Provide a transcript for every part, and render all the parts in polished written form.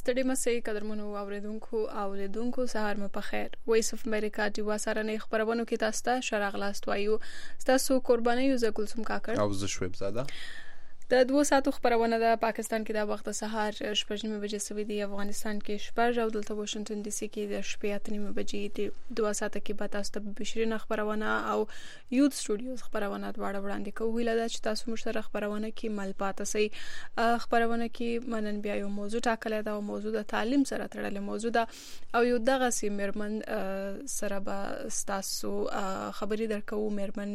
ستړي مسئ قدرمنو اوریدونکو او لیدونکو سهار مو په خیر. وایس اف امریکا ډیوا سره خبرونه کې تاسو ته شراغلاست وایو. تاسو قرباني یو ز کلثوم کاکړ او ز شویب زاده. د 2 ساعتو خبرونه د پاکستان کې د وخت سهار 8:30 بجې سوي دي. افغانستان کې 8 او دلته واشنگټن ډي سي کې د 8:30 بجې دي. 2 ساعت کې به تاسو ته بشري خبرونه او یوت سټوډیوز خبرونه دواړه وړاندې کوو. ویل دا چې تاسو مشترک خبرونه کې مل پاتې سي. خبرونه کې منن بیا یو موضوع ټاکلې ده او موضوع د تعلیم سره تړلې موضوع ده او یو دغه سي مرمن سره به تاسو خبري درکو. مرمن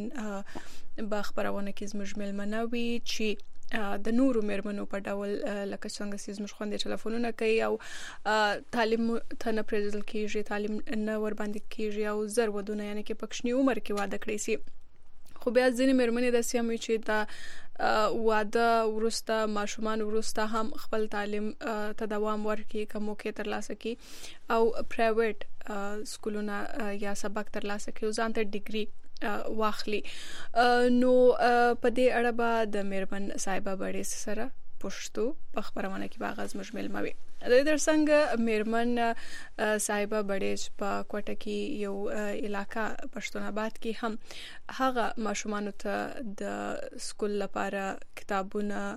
به خبرونه کې زموږ ملمنوي چې د نورو مرمنو په ډول لکه څنګه چې زموږ خوندې ټلیفونونه کوي او تعلیم ته نه پرېږدل کېږي، تعلیم نه ور باندې کېږي او زر ودونه یعنی کې پکښنی عمر کې واده کړی سي. خو بیا ځینې مرمنې د سیمې چې دا واده ورسته ماشومان ورسته هم خپل تعلیم ته دوام ورکړي، کوم کې ترلاسه کړي او پرایویټ سکولونه یا سبق ترلاسه کړي او ځان ته ډیګري واخلي. نو په دې اړه به د مرمن صاحبہ بړې سره پښتو په خبرونه کې باغ از مجمل موي. د درسنګ مرمن صاحبہ بړې په کوټه کې یو علاقہ پښتون آباد کې هم هغه ماشومان ته د سکول لپاره کتابونه،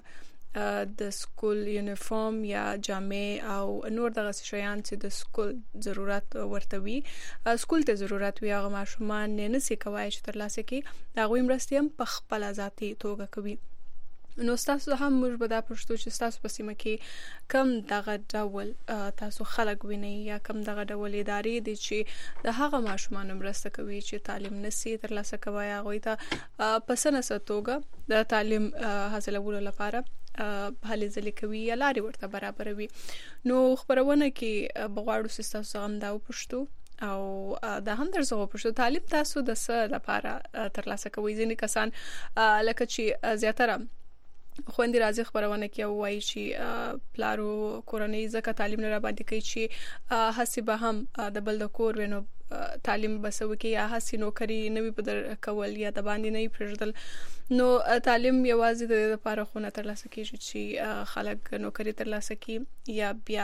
د سکول یونیفارم یا جامې او نور دغه شیان چې د سکول ضرورت ورته وي، سکول ته ضرورت وي، هغه ماشومان نه سي کوي چې ترلاسه کړي. هغه مرستې هم په خپل ذاتي توګه کوي. نو تاسو هم موږ به دا پښتو چې تاسو په سیمه کې کم دغه ډول تاسو خلک ویني یا کم دغه ډول ادارې دي چې د هغه ماشومان مرسته کوي چې تعلیم نسي ترلاسه کوي، هغه ته پسنه ستوګه د تعلیم حاصلولو لپاره حالې ځلې کوي یا لارې ورته برابروي. نو خبرونه کې بغواړو سیستم هم دا پښتو او دا هم درځو پښتو تعلیم تاسو د څه لپاره ترلاسه کوي. ځینې کسان لکه چې زیاتره خوندې راځي خبرونه کې وایي چې پلارو کورنۍ زکه تعلیم نه را باندې کوي چې هڅه به هم د بل د کور وینو تعلیم بسو کې یا هڅه نوکری نوی بدل کول یا د باندې نه پرېږدل. نو تعلیم یوازې د لپاره خو نه ترلاسه کیږي چې خلک نوکری ترلاسه کړي یا بیا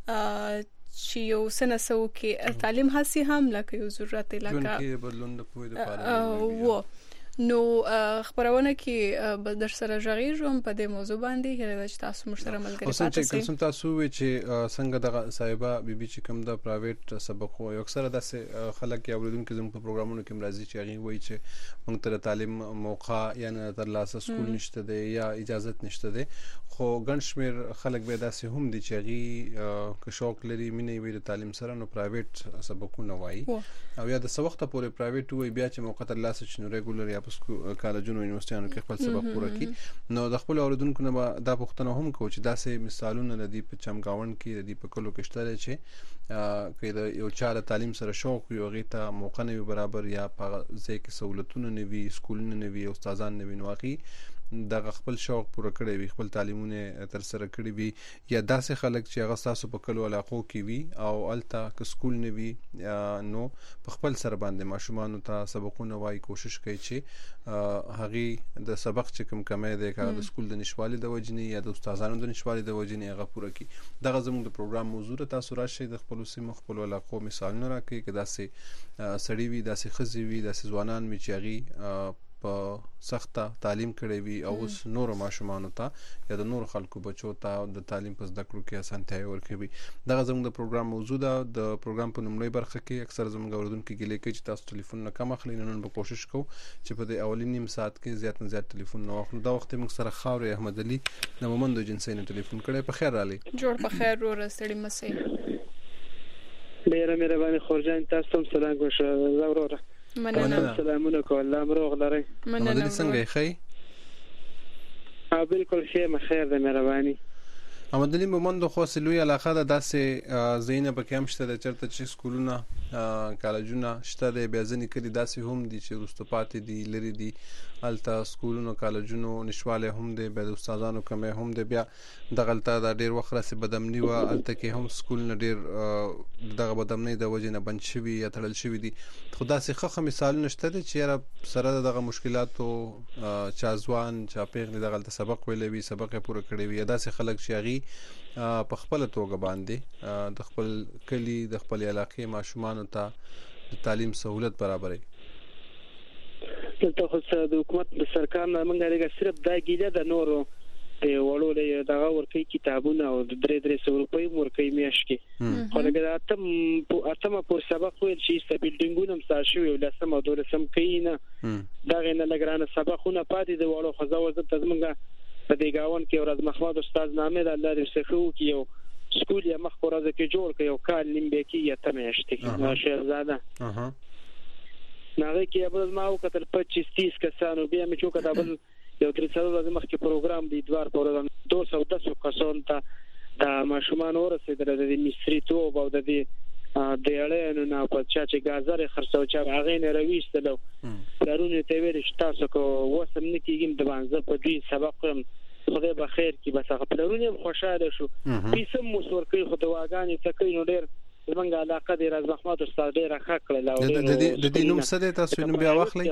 چې یو سنسو کې تعلیم هڅه هم لکه یو ضرورت لکه کې بدلون د پوهې لپاره. نو خبرونه کې در سره ژغېږم په دې موضوع باندې هله چې تاسو مشترک ملګری پاتې شئ. کوم تاسو وی چې څنګه د صاحبہ بیبي چې کوم د پرایویټ سبق وو اکثره د خلک یا اوریدونکو زموږ په پروګرامونو کې مرضی چې هغه وایي چې موږ تر تعلیم موقع یا نه ترلاسه سکول نشته دی یا اجازه نشته دی. خو ګڼ شمیر خلک به داسې هم دي چې هغه که شوق لري مینه وي د تعلیم سره نو پرایویټ سبقونه وایي او یا د څه وخت پورې پرایویټ وي بیا چې موقع ترلاسه شنو ریګولر یا کالجونو یونیورسيټانو کې خپل سبق پوره کړي. نو د خپل اوریدونکو نه دا پوښتنه هم کوي چې داسې مثالونه لدی په چمګاوند کې لدی په کلو کې شته چې کله یو چا د تعلیم سره شوق وي او غیته موقع نه برابر یا په ځای کې سہولتونه نه وي، سکولونه نه وي، استادان نه وي، نو واقعي دغه خپل شوق پوره کړی وي، خپل تعلیمونه تر سره کړی وي یا داسې خلک چې هغه تاسو په کلو علاقو کې وي او الته ک سکول نه وي نو په خپل سره باندې ماشومان ته سبقونه وایي، کوشش کوي چې هغه د سبق چې کوم کمې ده کار د سکول د نشوالي د وجنی یا د استادانو د نشوالي د وجنی هغه پوره کی. دغه زموږ د پروګرام موضوع تاسو راشي د خپل سیمه خپل علاقو مثالونه راکړي کدا سي سړی وي داسې خزي وي داسې ځوانان می چاغي په سخته تعلیم کړې وي او اوس نور ماشومان ته یا د نور خلکو بچو ته د تعلیم په زده کړو کې اسانتیاي ورکوي. دغه زموږ د پروګرام موضوع ده. د پروګرام په لومړۍ برخه کې اکثر زموږ اوریدونکو کې لیکي چې تاسو ټلیفون نه کم اخلي. نن به کوشش کوو چې په دې اولین نیم ساعت کې زیات نه زیات ټلیفون نه واخلو. دا وخت موږ سره خاورې احمد علي د مومند جنسي نه ټلیفون کړي. په خیر علي جوړ په خیر ورو ستړي مسئ. ډیره مهرباني خورجان تاسو هم سلام کوم زوروره. مننه. سلامونه کوم امروغ لري. مننه. څنګه خی؟ بالکل ښه خیر ده مهرباني. احمد علي مومند خو سلوي علاقه ده داسې زینب کې هم شته د چرته چې سکولونه کالجونه شته د بیازنی کړي داسې هم دي چې رستپاتې دي لري دي الته سکولونو کالجونو نشواله هم دي به د استادانو کمه هم دي بیا دغلطه د ډیر وخت سره بدمنی و الته کې هم سکول نه ډیر دغه بدمنی د وجه نه بند شوی یا تړل شوی دي. خدا سي خخ مثال نشته دي چې سره دغه مشکلاتو چا ځوان چا پیغلی دغلطه سبق ویلوي سبق پوره کړی وي داسې خلک چې په خپل توګه باندې د خپل کلی د خپل علاقې ماشومان ته د تعلیم سہولت برابرې. دلته خو د حکومت د سرکار نه موږ لري صرف دا ګیله د نورو په وړو له دغه ورکی کتابونه او 300 روپۍ ورکی میاش کې خو لکه اتمه په سبق ویل چې ست بلډینګونه مسار شوی او لسم او دولسم کینه دغه نه لګرانه سبقونه پاتې د وړو خو زوځه تزمنګه په دې گاون کې ورځ محمد استاد نامه د الله دې سخو کې یو سکول یې مخ پرځه کې جوړ کړ یو کال نیمه کې یا تمهشت کې شهزاده ناغه کې ابل ما او کتل 25-30 کسانو بیا مې چوکا دبل یو 300 ورځې مخکې پروګرام دی دوار په ورځ 210 کسان ته د ماشومان ورسېدل د مصری توب او د دې د اړینو نه په چې غازره خرڅو چې هغه نه رويستلو پرونه ته ویل تاسو کو وسم نکیګم د باندې په دې سبق خدای به خیر کی بس هغه پرونه خوشاله شو پیسم مسور کوي خو د واګانی تکې نو ډېر زمونږ علاقه د راز محمد استاد ډېر ښه کړل د دې نوم څه دی تاسو نوم بیا واخلئ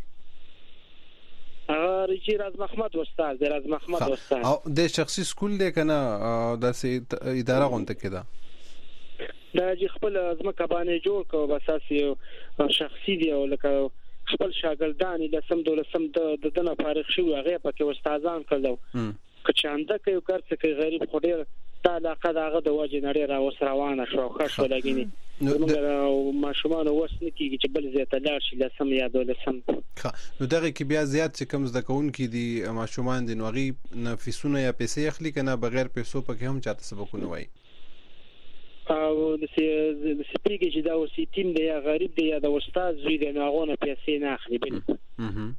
چې راز محمد استاد راز محمد استاد او د شخصي سکول دی کنه د اداره غونډه کېده دا چې خپل ازمکه باندې جوړ کو بس اساس شخصي دی او لکه خپل شاګردان لسم دولسم د دنه فارغ شو هغه پکې استادان کړلو که چانده کوي کارڅ کوي غریب خډیر تا علاقه دغه د وجه نړۍ را وسروانه شو خښ ولګینی نو ماشومان وسنه کیږي چې بل زیاته لاړ شي لسم یا دولسم نو دغه کې بیا زیات چې کم زده کوونکي دي ماشومان دي نو غي نفسونه یا پیسې اخلي کنه بغیر پیسو پکې هم چاته سبقونه وای او د سپیګي چې دا وسی تیم دی یا غریب دی یا د استاد زوی دی نو غونه پیسې نه اخلي بل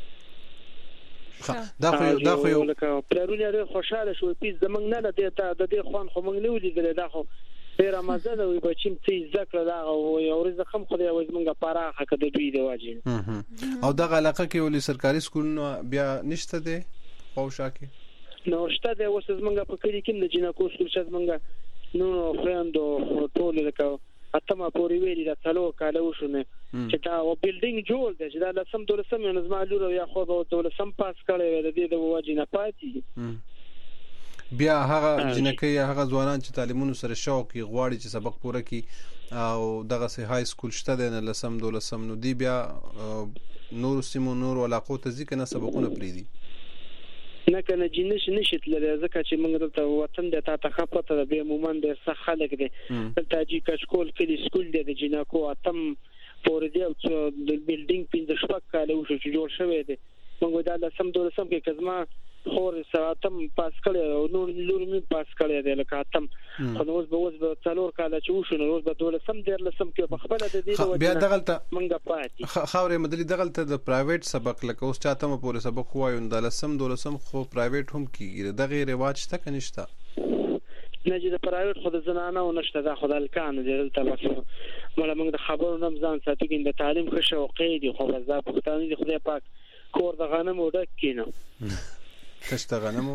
دا خو یو لکه پرونه ډېر خوشاله شو پیس زمنګ نه د دې خوان خو موږ نه ولیدل دا خو ډېر مزه ده وي بچیم څه ذکر دا او ورزه خم خو یې وزمنګ پاراخه کده دوی دی واجب او دغه علاقه کې ولې سرکاري سکولونه بیا نشته دي خوشا کې نو شته د اوس زمنګ په کلی کې د جنکو سکول چې زمنګ نو فرندو ټول لکه اتمه پوری ویلي دا څلو کاله وشونه چې دا و بلډینګ جوړ دی چې دا لسم دولسم یو نظم لور یا خو د دولسم پاس کړي د دې د وجه نه پاتې بیا هغه جنکې هغه ځوانان چې تعلیمونو سره شوق غواړي چې سبق پوره کړي او دغه سه های سکول شته د لسم دولسم نو دی بیا نور سیمو نور علاقو ته ځکه نه سبقونه پریدي نه کنه جنش نشیت لري ځکه چې موږ دلته وطن د تا خپته د مومن د څخه خلک دي دلته چې کچکول کلی سکول دی د جنکو اتم پور دی او د بلډینګ پین شپږ کاله وشو چې جوړ شوی دی موږ دا لسم دولسم کې کزما خور ساتم پاس کړی او نور لور می پاس کړی دی لکه اتم خو نو اوس به څلور کاله چې وشو نو اوس به دولسم ډیر لسم کې په خپل د دې بیا دغلته منګه پاتې خاورې مدلي دغلته د پرایویټ سبق لکه اوس چاته مو پورې سبق وایو د لسم دولسم خو پرایویټ هم کیږي دغه رواج شته کنيشته نه چې د پرایویټ خو د زنانه او نشته دا خدای الکان دی دلته بس مله موږ د خبرو نم ځان ساتو کې د تعلیم ښه شوقې دي خو بس دا پښتانه دي خدای پاک کور د غنم وډک کینو تشته غنمو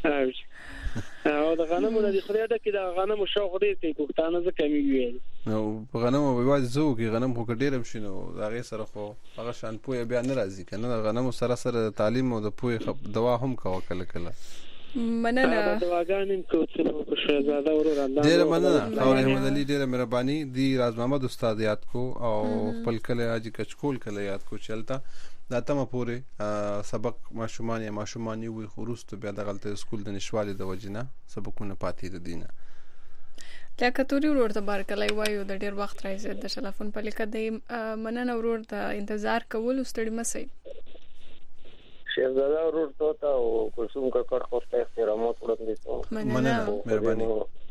او د غنمو د خدای ډکه د غنمو شوق ډیر کوي پښتانه ځکه می ویل نو په غنمو به واځي زو کې غنم خو ډیرم شنو دا غي سره خو هغه شان پوهه بیا نه راځي کنه د غنمو سره تعلیم او د پوهه دوا هم کا وکړه کله مننه د واګانم کو څه په شهزاده ورور الله ډیر مننه او رحمت علي ډیر مهرباني دی راز محمد استاد یاد کو او خپل کله اج کچکول کله یاد کو چلتا دا تمه پورې سبق ماشومان یا ماشومان وي خروست بیا د غلطه سکول د نشوالي د وجنه سبقونه پاتې د دینه لکه توري ورور ته بارکلای وایو د ډیر وخت راځي د ټلیفون په لیکه د مننه ورور ته انتظار کول ستړي مسي شهزاده ورور ته او کوم کار خورته احترامات وړاندې مننه مهرباني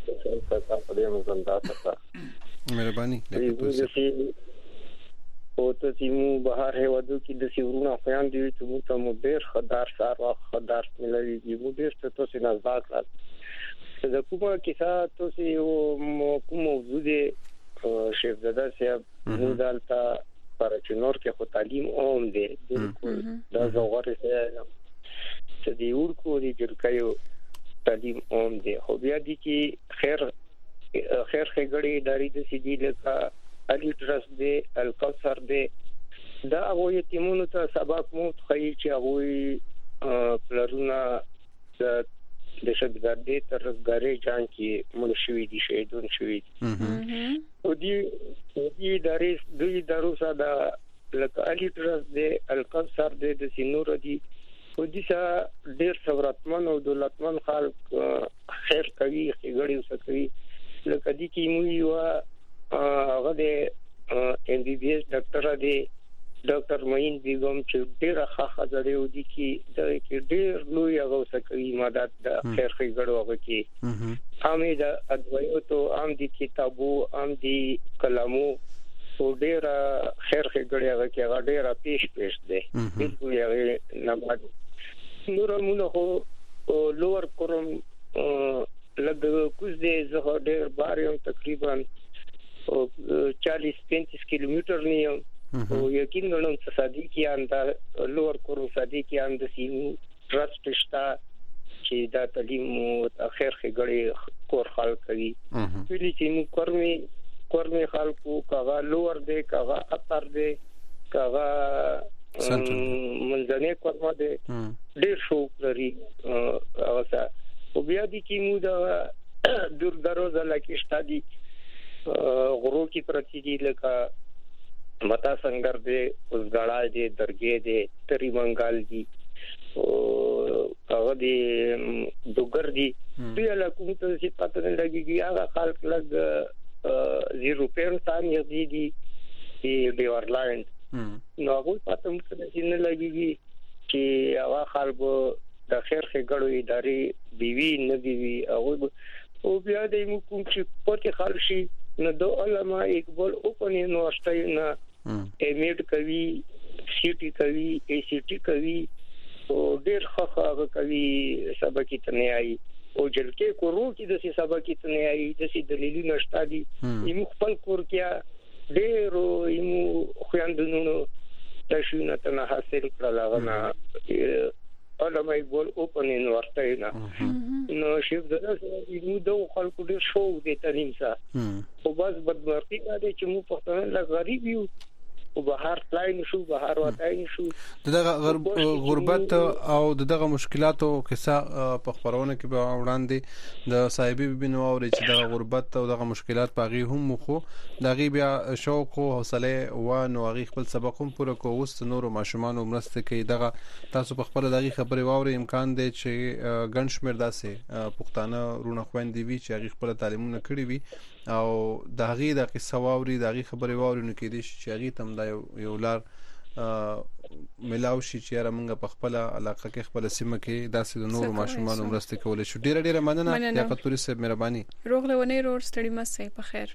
مهرباني لکه او ته سیمو بهر هوادو کې د سیورونو خوان دی چې موږ ته مو ډیر خدار سار او خدار ملوي دی مو ډیر ته څه نه ځات د کومه کیسه ته یو کوم موضوع دی شهزاده صاحب نو دالتا پر چنور کې خو تعلیم اوم دی دا زوغره چې دی ورکو دی جرکایو تعلیم اوم دی خو بیا دی کې خیر خګړې داری د سیدی لکه علی ترس دی الکوثر دی دا هغه یتیمونو ته سبق مو خی چې هغه پلرونه د شګردي تر غاري جان کې منشوي دي شهیدون شوي او دي دوی درو ساده لکه علي ترس د القصر د سينور دي او دي سا ډیر ثروتمن او دولتمن خلک خیر کوي غړي وسکوي لکه دي کې مو یو هغه د ام بي بي اس ډاکټر دی ډاکټر معین بیگم چې ډیر ښه ځړې و دي کې ډیر لوی هغه وسکوي مدد د خیر غړو هغه کې هم د ادویو ته هم د کتابو هم د کلمو او ډیر خیر غړي هغه کې هغه ډیر پیش دی بالکل هغه نه نور موږ خو لوور کوم لږ کوز دې زه ډېر باریم تقریبا 40-35 کیلومتر نیم او یقین غنم صدیقیان دا لوور کوم صدیقیان د سیمو ټرست شتا چې دا تعلیم او خیر غړي کور خلک کوي ویلي چې موږ کورمي خلکو کاغه لوور دې کاغه اثر دې کاغه منځنه کورمه دې ډیر شوق لري اوسه او بیا دي چې مو دا دور دروازه لکه شتادي غرو کې پرتی دي لکه متا سنگر دې اوسګړای دې درګې دې تری منګال دي او هغه دې دوګر دي بیا له کوم ته چې پته نه لګيږي هغه خلک لګ 0 تان یې دي دی ورلاند نو هغه پته مو نه لګيږي چې هغه خلکو د خیر غړو ادارې بیوی نه بیوی او بیا د کوم چې پټ خالشي نو د علماء اقبال اوپن یونیورسيټي نه امیډ کوي سیټي کوي ای سی ټي کوي او ډېر ښه کوي سبق ته آئی او جلکې کورو کې د سبق ته آئی د سي دلیلونه شته دي یم خپل کور کې ډېر یم خويندونو تاسو ته حاصل کړل غنا علماء اقبال اوپن یونیورسيټي نه نو شیف درته یو د خلکو ډېر شو د تعلیم سره او بس بدمرغي دا چې مو په لا غریب یو او بهر تلای نشو بهر وتای نشو دغه غربت او دغه مشکلاتو قصه په خبرونه کې به وړاندې د صاحبې بنو او چې دغه غربت او دغه مشکلات پاغي هم خو دغه بیا شوق او حوصله او نو غي خپل سبق هم پوره کووست نور ماشومان مرسته کوي دغه تاسو په خپل دغه خبري واوري امکان دی چې ګنشمیر داسې پښتانه رونه خويندې وي چې هغه خپل تعلیمونه کړی وي او دغه د قصه واوري دغه خبري واوري نو کې دي چې هغه تم یو لار ملاو شي چې رمنګ په خپل علاقه کې خپل سیمه کې داسې د نور ماشومان مرسته کول شي ډیره مننه یا قطوري صاحب مهرباني روغ لونی رور ستړي مسئ په خیر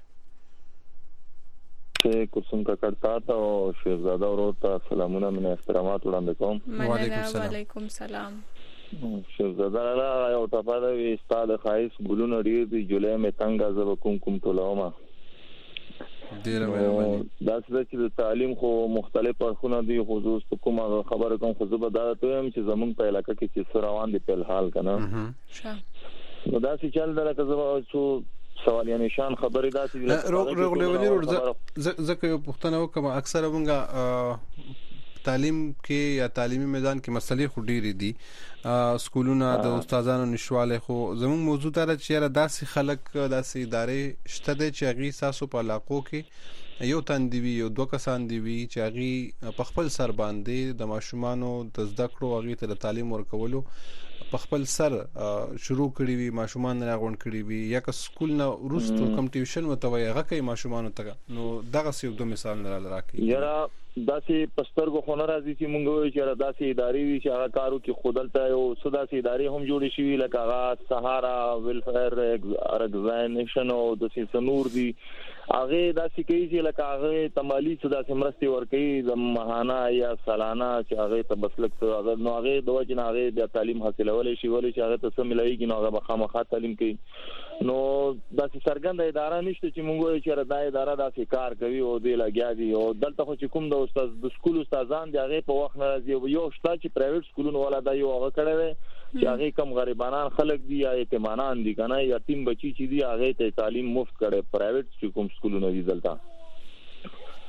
چې کوم کا کړتا تا او شهزاده ورو ته سلامونه من احترامات وړاندې کوم وعلیکم السلام شهزاده لا یو ټاپاده وی استاد خایس ګلون ډیر دی جولای مې څنګه زب کوم ټولوما ډیره مهرباني دا چې د تعلیم خو مختلف اړخونه دي خصوص کومه خبره کوم خو زه دا ته هم چې زمونږ په علاقې کې چې روان دي په حال کنه نو دا چې چل دا چې سوال یعنی شان خبره دا چې روغ لونی زکه یو پښتنه وکم اکثره مونږه تعلیم کې یا تعلیمي میدان کې مسلې خو ډېرې دي سکولونه د استادانو نشواله خو زموږ موضوع تر چې داسې خلک داسې ادارې شته چې هغه ساسو په علاقو کې یو تن دی یو دوه کسان دی چې هغه په خپل سر باندې د ماشومانو د زده کړو هغه ته تعلیم ورکولو په خپل سر شروع کړی وي ماشومان راغون کړی وي یا که سکول نه ورستو کم ټیوشن وتوي هغه کوي ماشومان ته نو دغه یو دوه مثال نه راکې یاره داسې پسترګو خو نه راځي چې مونږ وایو چې داسې ادارې وي چې هغه کارو کې خودلته او سداسې ادارې هم جوړې شي لکه هغه سهارا ویلفیر ارګنایزیشن او د سنور دي هغه داسې کوي چې لکه هغه تمالي سداسې مرستي ورکوي د ماهانه یا سالانه چې هغه ته بسلک هغه نو هغه د وجه نه هغه د تعلیم حاصلولای شي ولې چې هغه ته سم ملایي نو هغه خامخا تعلیم کوي نو داسې سرګند اداره نشته چې مونږ وایو چې دا اداره داسې کار کوي او دی لګیا دي او دلته خو چې کوم د استاد د سکول استادان دی هغه په وخت نه راځي یو شته چې پرایویټ سکولونو ولا دا یو هغه کړی چې هغه کم غریبانان خلک دي یا یتیمانان دي کنه یتیم بچی چې دي هغه ته تعلیم مفت کړي پرایویټ چې کوم سکولونه دي دلته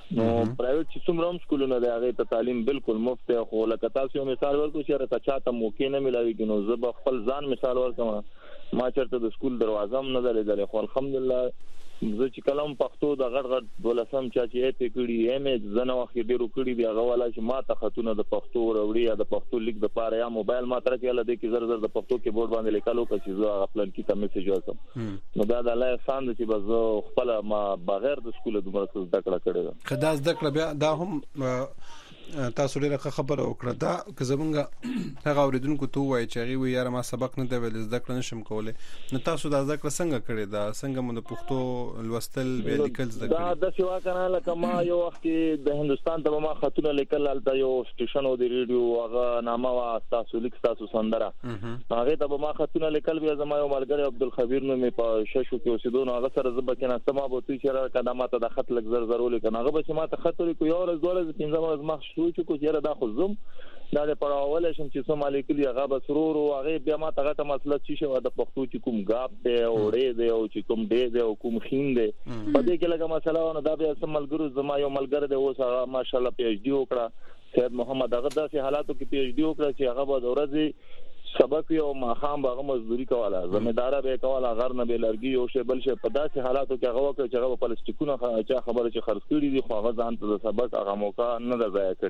نو پرایویټ چې څومره هم سکولونه دی هغه ته تعلیم بالکل مفت دی خو لکه تاسو مثال ورکړو چې راته چاته موقع نه ملاوي نو زه به خپل ځان مثال ورکړم ما چرته د سکول دروازه هم نه درېدلې خو الحمدلله زه چې کلم پښتو د غټ ولسم چې یې پکړی ایم زنه وخت ډیرو کړی دی هغه والا چې ما ته خطونه د پښتو وروړي یا د پښتو لیک د پاره یا موبایل ما تر کې له دې کې زر زر د پښتو کې بورډ باندې لیکلو چې زه خپل کې ته میسج ورکوم نو دا د الله احسان دی چې بز خپل ما بغیر د سکول د مرکز زده کړه کړې خدا زده کړه بیا دا هم تاسو ډیره خبره وکړه دا که زمونږ هغه اوریدونکو ته وایي چې هغه وی یاره ما سبق نه دی ویل زده کړه نشم کولای نو تاسو دا زده کړه څنګه کړې دا څنګه مو د پښتو لوستل به لیکل زده کړې دا د سیوا کنه لکه ما یو وخت د هندستان ته ما خطونه لیکل الته یو سټیشن او د ریډیو هغه نامه وا تاسو لیک تاسو سندره هغه ته ما خطونه لیکل بیا زما یو ملګری عبدالخبیر نو مې په ششو کې اوسېدو نو هغه سره زبکه نه سما به توي چې قدمات د خط لګ زر زرول کنه هغه به ما ته خط لیکو یو ورځ دوه ورځې پنځه ورځې چې کو چیرې دا خو زم دا د پراول شم چې سومالي کې هغه بسرور او هغه بیا ما ته مسله چې شو د پښتو چې کوم غاب دی او ډې دی او چې کوم ډې دی او کوم خین دی په دې کې لګه مسله ونه دا بیا سم ملګرو زما یو ملګری دی اوس هغه ماشاءالله پی ایچ ډی وکړه سید محمد هغه داسې حالاتو کې پی ایچ ډی وکړه چې هغه به ورځې سبق یو ماخام هغه مزدوري کوله زمیدار به کوله غر نه به لرګي او شی بل شی په داسې حالاتو کې هغه وکړي چې هغه پلاستیکونه چې خبره چې خرڅ کړي دي خو هغه ځان ته د سبق هغه موقع نه ده ضایع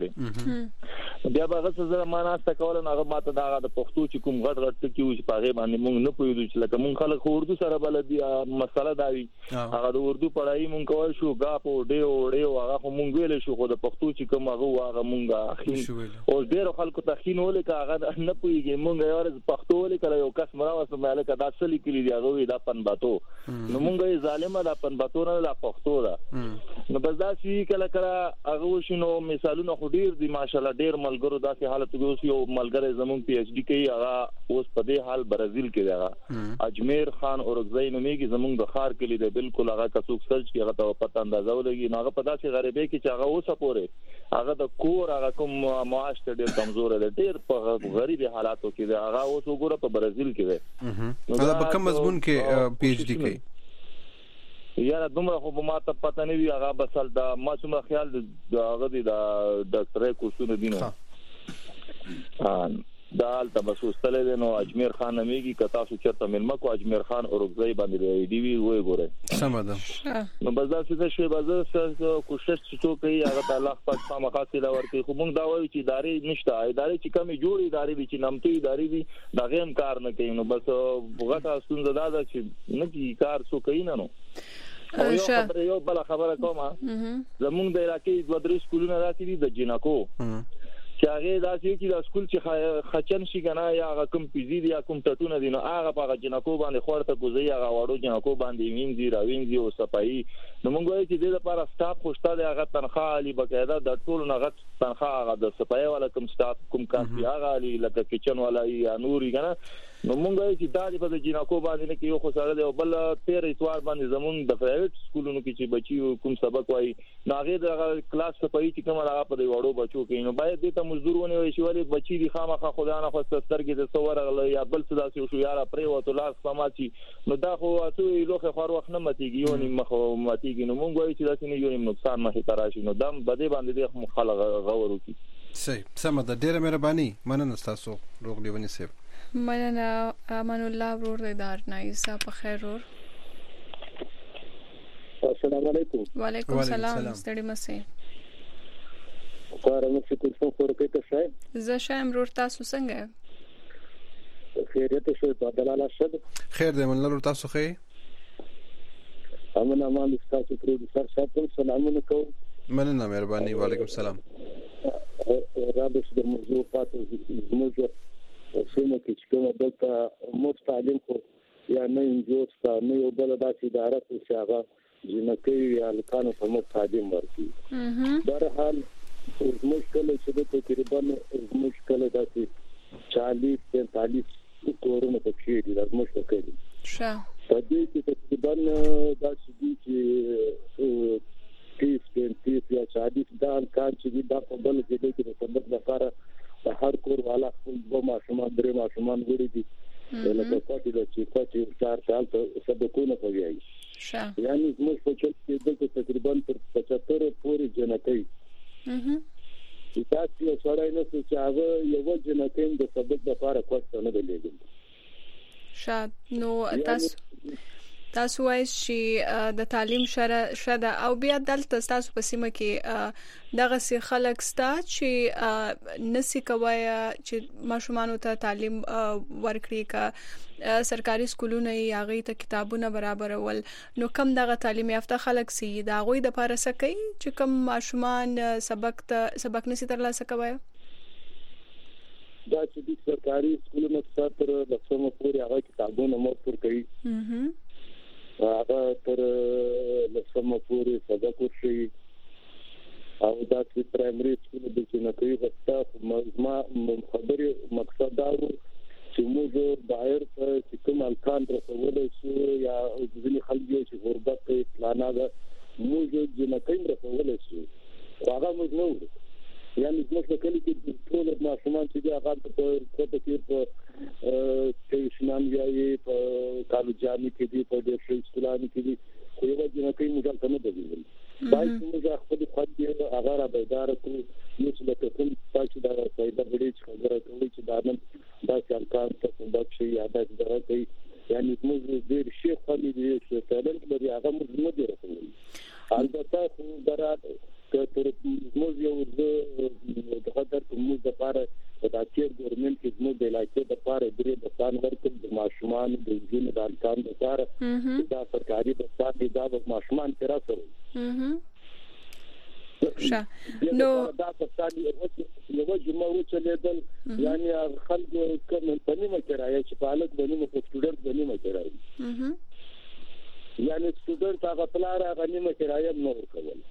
کړي بیا هغه څه زره ماناسته کوله هغه ماته دا د پښتو چې کوم غټ غټ کې و چې پاغه باندې مونږ نه پوهیدو چې لکه مونږ خلک اردو سره بلدي مسله دا وی هغه د اردو پڑھائی مونږ کول شو غاپ او ډیو هغه خو مونږ ویل شو خو د پښتو چې کوم هغه مونږه اخین او ډیر خلکو تخین ولکه هغه نه پوهیږي مونږ یو ورځ پښتو لیکل یو کس مراوس مالک دا اصلي کلی دی هغه دا پنباتو نو مونږه ظالمه دا پنباتو نه دا پښتو دا نو بس دا شي کله کله هغه شنو مثالونه خو ډیر دي ماشالله ډیر ملګرو داسې حالت کې اوس یو ملګری زمون پی ایچ ډی کوي هغه اوس په دې حال برازیل کې دی هغه اجمیر خان اورګزای نوميږي زمون د خار کلی دی بالکل هغه کڅوک سرچ کې هغه ته پته اندازه ولګي نو هغه په داسې غریبۍ کې چې هغه اوسه پوره هغه د کور هغه کوم معاش ته ډیر کمزور دی ډیر په غریبي حالاتو کې دی هغه اوس وګوره په برازیل کې دی دا په کوم مضمون کې پی ایچ ډی کوي یاره دومره خو ما ته پته نه وی هغه بسل دا ما څومره خیال د هغه دی د ډاکټرۍ کورسونه دي نو دالته بس واستلې نو اجمیر خان نمیږي کتا سو چرته ملما کو اجمیر خان اورګزای باندې دی وی وای ګوره سمده نو بس دا څه شی بازه کوشش چې کوي هغه د الله پاک په مقاصد ورته خو موږ دا وایو چې ادارې نشته ادارې چې کمی جوړې ادارې دي چې نمتي ادارې دي دا غیم کار نه کوي نو بس وګټه ستونزه دا چې نه کی کار سو کوي نه نو یو بل خبره کومه زمونږ د علاقې دوه درې سکولونه راځي د جنکو چې هغه داسې چې د سکول چې خچن شي کنه یا هغه کوم پیزي دي یا کوم ټټونه دي نو هغه په جنکو باندې خورته کوزي هغه واړو جنکو باندې وینځي راوینځي او صفایي نو موږ وایو چې د لپاره سټاف خوشاله هغه تنخواه علی بقاعده د ټول نغت تنخواه هغه د صفایي والا کوم سټاف کوم کافي هغه علی لکه کچن والا یا نوري کنه نو موږ وایو چې دا په جنکو باندې نه کې یو خساره دی او بل تیر اتوار باندې زمون د پرایویټ سکولونو کې چې بچي کوم سبق وایي نو هغه د کلاس صفایي چې کوم هغه په وړو بچو کې نو باید د مزدورونه وي چې ولی بچی دي خامخا خدانه خو سترګې د څور غل یا بل څه داسې شو یاره پرې وته لاس سماچی نو دا خو اته لوخه خور وخت نه متيږي یو نیم مخ متيږي نو مونږ وایو چې داسې نه یو نیم نقصان مخې تراشي نو دم بده باندې د مخالغه غور وکي صحیح سمه ده ډیره مهرباني مننه تاسو روغ لیونی سیب مننه امان الله ورور دار نایسا په خیر ور السلام علیکم وعلیکم السلام ستړي مسئ کارم شکر څو ورکې ته شای زه شایم ورور تاسو څنګه خیریت شو بدلاله شد خیر دې من لور تاسو خې امن امان تاسو پرو سر ساتل سلامونه کو مننه مهرباني وعلیکم السلام رابط د موضوع پاتو زموږ څنګه چې کومه دلته مفت تعلیم کو یا نه انجوستا نه یو بل داسې اداره چې هغه جنکې یا لکانو په مفت تعلیم ورکړي برحال مشکل چې د تقریبا مشکل داسې 40-45 کورونه پکې دي دا مشکل کوي ښه په دې کې تقریبا داسې دي چې 30 یا 40 دا کار چې دا په بل ځای کې د سبب لپاره د هر کور والا خپل دوه ماشومان درې ماشومان وړي دي لکه پاتې د چې پاتې 4 سال ته سبقونه کوي یعنی موږ په چې د تقریبا تر 75 پورې جنکۍ تاسو سره نه څه چې هغه یو جنکۍ د سبب لپاره کوټ نه لګیږي شاد نو تاسو وایي چې د تعلیم شره او بیا دلته تاسو په سیمه کې دغه سي خلک ستا چې نسی کوي چې ماشومان ته تعلیم ورکړي کا سرکاري سکولونه یا غي ته کتابونه برابرول نو کم دغه تعلیم یافته خلک سي دا غوي د پاره سکی چې کم ماشومان سبق نسی ترلاسه کوي دا چې د سرکاري سکولونو تر لسمه پورې هغه کتابونه مور کوي هغه تر لسمه پورې سبق ورشي او دا چې پرایمري سکول د جنکۍ غټه ما خبري مقصد دا و چې موږ بایر ته کوم الکان رسول شو یا ځینې خلک چې غربت په پلانا دا موږ جنکۍ رسول شو هغه موږ نو یعنی موږ د کلی کې ټول ماشومان چې هغه په کې په شنان یایي په کالجاني کې دي په دې سکولانو کې دي خو یو جنکۍ موږ ته نه دی باید موږ خپل خپل هغه را بیدار کړو یو څه د کوم تاسو دا پیدا غړي چې خبره کوي چې دا نن دا کار ته د شي یاد درته یعنی موږ ډیر شي خالي دي چې تعلیم لري هغه موږ نه دی رسولي البته خو درات که موږ یو د خاطر موږ د لپاره د داخل ګورنمنت کې موږ د علاقې د لپاره درې بسان ورکړل د ماشومان د ځینې د الکان لپاره دا سرکاري بسان دي دا د ماشومان تر سره نو دا بسان یو جمعه وچلیدل یعنی خلک کوم په نیمه کرایه چې پالک بنیمه په سټوډنټ بنیمه کرایه یعنی سټوډنټ هغه پلار هغه نیمه کرایه نه ورکول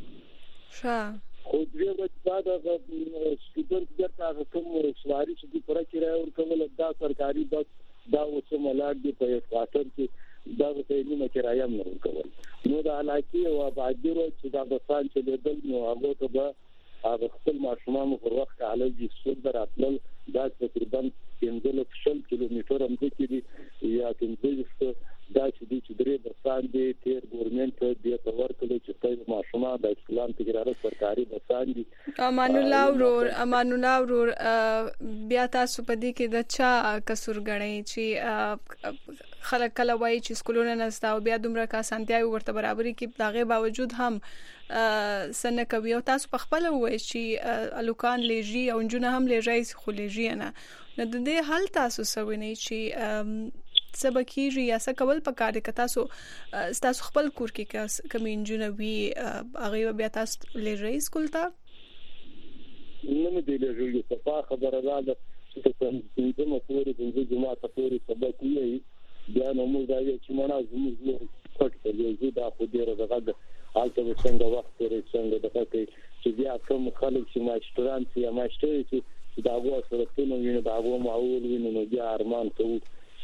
خو دې وخت دا سټوډنټ درته کوم سواری چې پر کرایه ورکول دا سرکاري بس دا اوسه ملاک دی په خاطر چې دا په نیمه کرایه نه ورکول نو دا علاقې او باجرو چې دا بسان چې لیدل نو هغه ته به خپل ماشومان په وخت علاجي سود دراتل دا تقریبا 15 کیلومتر هم دي یا 15 دا چې درې بسان دي تیر ګورنمنت دې په ورکړل چې په ماشومان د اسلام تګراره سرکاري بسان دي امان الله ورور بیا تاسو په دې کې د چا قصور غړی چې خلک کله وایي چې سکولونه نستا او بیا دومره کا سانتیاوي ورته برابرۍ کې داغه باوجود هم سنه کوي او تاسو په خپل وایي چې الوکان لېږي او جنونه هم لېږي خو لېږي نه د دې حل تاسو سوي نه چې سبکیږي یا څه کول پکاره ک تاسو خپل کور کې کمین جنوي هغه بیا تاسو لېږي سکول ته نه مې دی لېږي په خبره ده چې څنګه د مفهوم د جماعت پورې سبق وي بیا نو موږ دا چې مونږ زموږ پټ کړو دا خو ډیره دغه حالته څنګه وخت لري څنګه دغه چې بیا کوم خلک چې ماشټران یا ماشټر چې دا وو سره ټول ویني دا وو معول ویني نو بیا ارمان کوو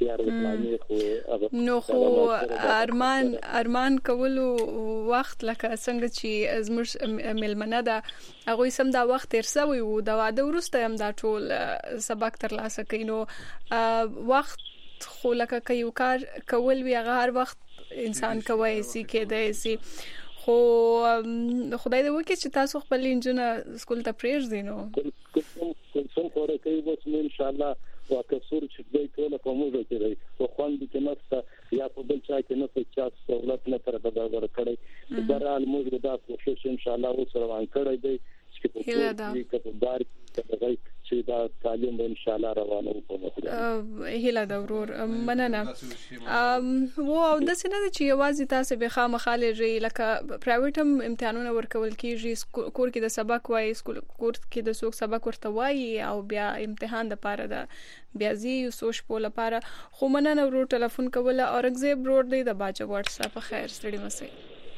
نو خو ارمان کولو وخت لکه څنګه چې زموږ ملمنه ده هغه سم دا وخت ترسوي وو دا واده ورسته هم دا ټول سبق ترلاسه کینو وخت خو لکه کيو کار کول وی هر وخت انسان کوي سي کېدای سي خو خدای دې وکړي چې تاسو خپل انجن سکول ته پریږدئ نو کوم خبره کوي چې ان شاء الله وکړو چې دوی ټول په موږ کې راځي خو خوند کې نفسه یا په بل چا کې نفسه چې سہولت نه تر بدل کړي درال موږ دا کوشش ان شاء الله وسره کړی دی چې په دې کې دار چې دا تعلیم ان شاء الله روانه وکړو هیله دا ورور مننه وو د سینې چې یوازې تاسو به خامخاله لکه پرایویټ هم امتحانونه ورکول کیږي کور کې د سبق وایي کور کې د څوک سبق ورته وایي او بیا امتحان د پاره ده بیا زی سوچ په لپاره خو مننه ورور ټلیفون کوله اورنګزیب روډ دی د باجه واتس اپ خیر ستړي مسئ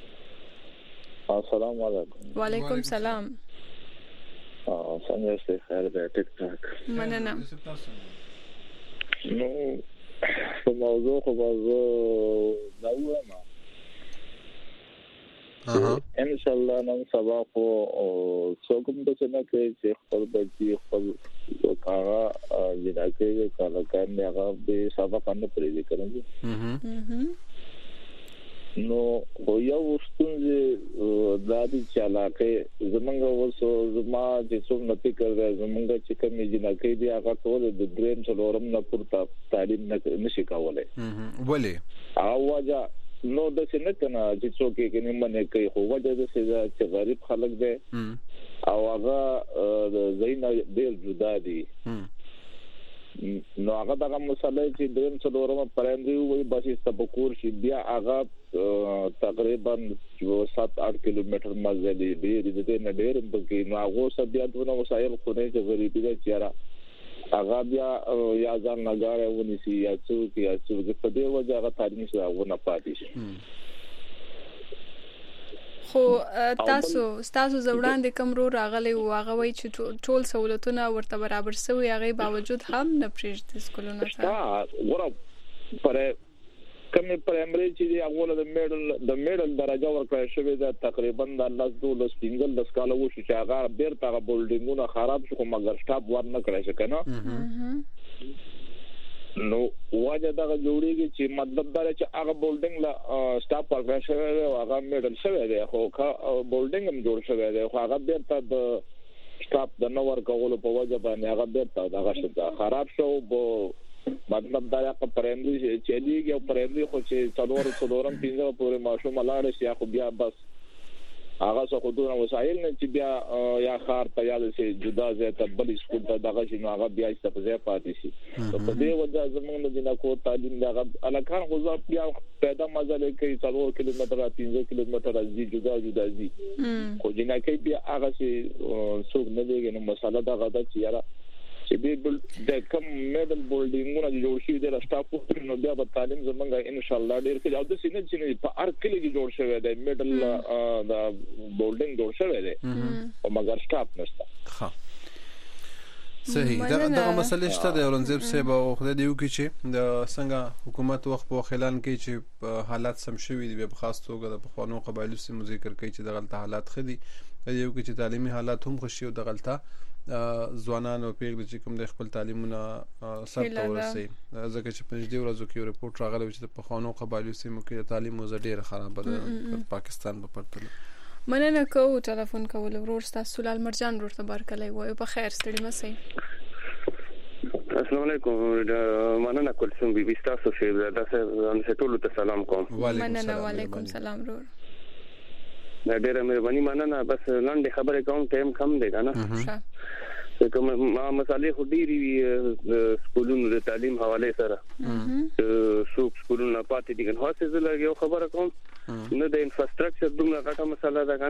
السلام علیکم وعلیکم السلام څنګه یې خیر دی ټیک ټاک مننه نو په موضوع خو دا وایم ان شاء الله نن سبا خو څوک هم د څنګه کې چې خپل بچي خپل کارا جنکه کاله کار نه هغه به سبا باندې پریږدي کوي نو یو ستونزې د دې چې علاقه زمونږ وسو زما چې څوم نه فکر دی زمونږ چې کوم جنکې دی هغه ټول د دریم څلورم نه پورته تعلیم نشي کولای ولې او وجه نو د څه نه کنه چې څوک کې نه منې کوي خو وجه د څه چې غریب خلک دي او هغه زینه ډیر جدا دي نو هغه دغه مسله چې دریم څلورم پرندوی وي بس استبکور شي بیا هغه تقریبا 7-8 کیلومتر مزل دی ډیر نه ډیر بګي نو هغه څه بیا دونه وسایل خو نه چې غریبي ده چیرې هغه بیا یا ځان نګاره ونیسي یا څوک په دې وجه هغه تعلیم سره ونه پاتې شي خو تاسو زوړان د کوم رو راغلي او هغه وای چې ټول سہولتونه ورته برابر سوي هغه باوجود هم نه پریږدي سکولونه ته ورو پر کومه پرایمري چې هغه د میډل درجه ورکړی شوی دا تقریبا د 10 کال وشو چې هغه بیرته بولډینګونه خراب شو مګر سټاپ ورنه کړی شو کنه نو واجه دا جوړیږي چې مطلب دا چې هغه بولډینګ لا سټاپ ورکړی شوی او هغه میډل شوی دی خو بولډینګ هم جوړ شوی دی خو هغه بیرته د سټاپ د نور کولو په وجه باندې هغه بیرته دا غشته خراب شو مطلب دا یا پرندوی چې دیږي او پرندوی خو چې څلورم پینځه پورې ماشوم لاړ شي خو بیا بس هغه څه خو دونه وسایل نه چې بیا یا خار ته یا د جدا ځای ته بل سکول ته دغه شي نو هغه بیا استفاده پاتې شي په دې وجه زموږ د جنکو تعلیم دغه الکان غوځا بیا پیدا مزل کوي 4 کیلومتر 15 کیلومتر ازي جدا ځي خو جنکې بیا هغه څه څوک نه دیږي نو مساله دغه د چیرې چې د کوم میډل بولډینګونه جوړ شي د سټاف نو بیا په تعلیم زمونږ ان شاء الله ډیر کې او د سینې چې په هر کلی کې جوړ شوی دی میډل د بولډینګ جوړ شوی دی او مګر سټاف نشته ها صحیح دا مسله شته د اورنګزیب صاحب او خدای دی وکړي چې د څنګه حکومت وخت په خلان کې چې حالات سم شوي دي په خاص توګه د پخوانو قبایلو سم ذکر کوي چې د غلطه حالات خدي دی وکړي چې تعلیمي حالات هم خوشي او د غلطه ځوانانو پیغله چې کوم د خپل تعلیمونه سر ته ورسي ځکه چې په دې ورځو کې ریپورت راغلی چې په خانو قبایلو سیمو کې د تعلیم وضع ډیره خراب ده پاکستان په پرتله مننه کوو ټلیفون کول ورور تاسو لال مرجان ورته بارکلای وای په خیر ستړي مسئ السلام علیکم مننه کولسم بي تاسو شه تاسو ټول ته سلام کوم مننه وعلیکم سلام ورور ډیره مهرباني مننه بس لاندې خبره کوم ټایم کم دی کنه کوم ما مسالې خو ډیری سکولونو د تعلیم حواله سره څوک سکولونو پاتې دي کنه هڅه زلګي یو خبره کوم نه د انفراستراکچر دومره غټه مسله ده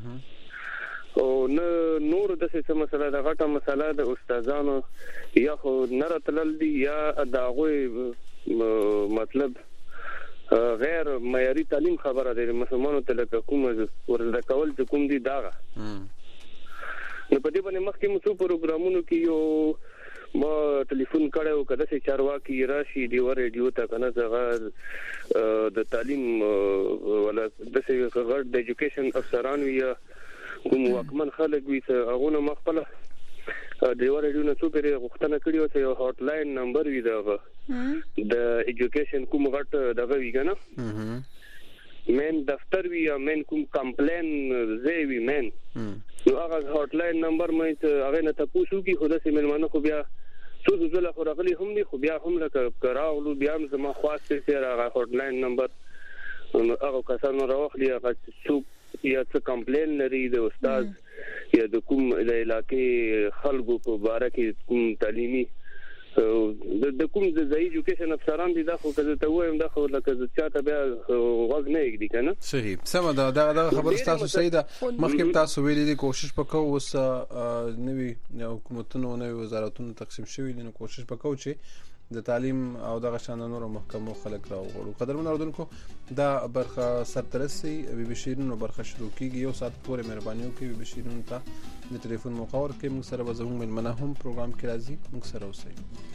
کنه او نه نور د څه مسله ده غټه مسله د استادانو یا خو نه راتلل دي یا داغوي مطلب غیر معیاري تعلیم خبره ده مسلمانانو ته لکه کوم ورزده کول چې کوم دي داغه نو په دې باندې مخکې مو څو پروګرامونو کې یو ما ټلیفون کړو کده چې چارواکي راشي دی ور ریډیو ته کنه څنګه د تعلیم ولا د څه غړ د ایجوکیشن افسران وي کوم وکمن خلک وي هغه نو مخبل د ور ریډیو نه څو پیری غوښتنه کړې و چې یو هاټ لاین نمبر وي دا د ایجوکیشن کوم غټ دغه وی کنه مین دفتر وی یا مین کوم کمپلین زی وی مین نو هغه هاټ لاین نمبر مې هغه نه تاسو کی خو د سیمنه خو بیا څو ځله خو راغلي هم دي خو بیا هم لکه کراغلو بیا هم زما خواسته چې هغه هاټ لاین نمبر هغه کسانو راوخلي هغه څو یا څه کمپلین لري د استاد یا د کوم د علاقې خلکو په باره کې کوم تعلیمي د کوم د ایجوکیشن افسران دي دا خو کله ته وایم دا خو لکه چاته بیا غوږ نه یګدي کنه صحیح سم دا خبر تاسو صحیح ده مخکې تاسو ویلي دي کوشش وکاو اوس نوی حکومتونو نوی وزارتونو تقسیم شوی دي نو کوشش وکاو چې د تعلیم او دغه شان نور محکمو خلک راوړو قدرمن اوردونکو دا برخه سرترسي بي بي شيرين برخه شروع کیږي یو سات پورې مهرباني وکړئ بي بي شيرين ته د ټلیفون موقع ورکړئ موږ سره به زموږ ملمنه هم پروګرام کې راځي موږ سره اوسئ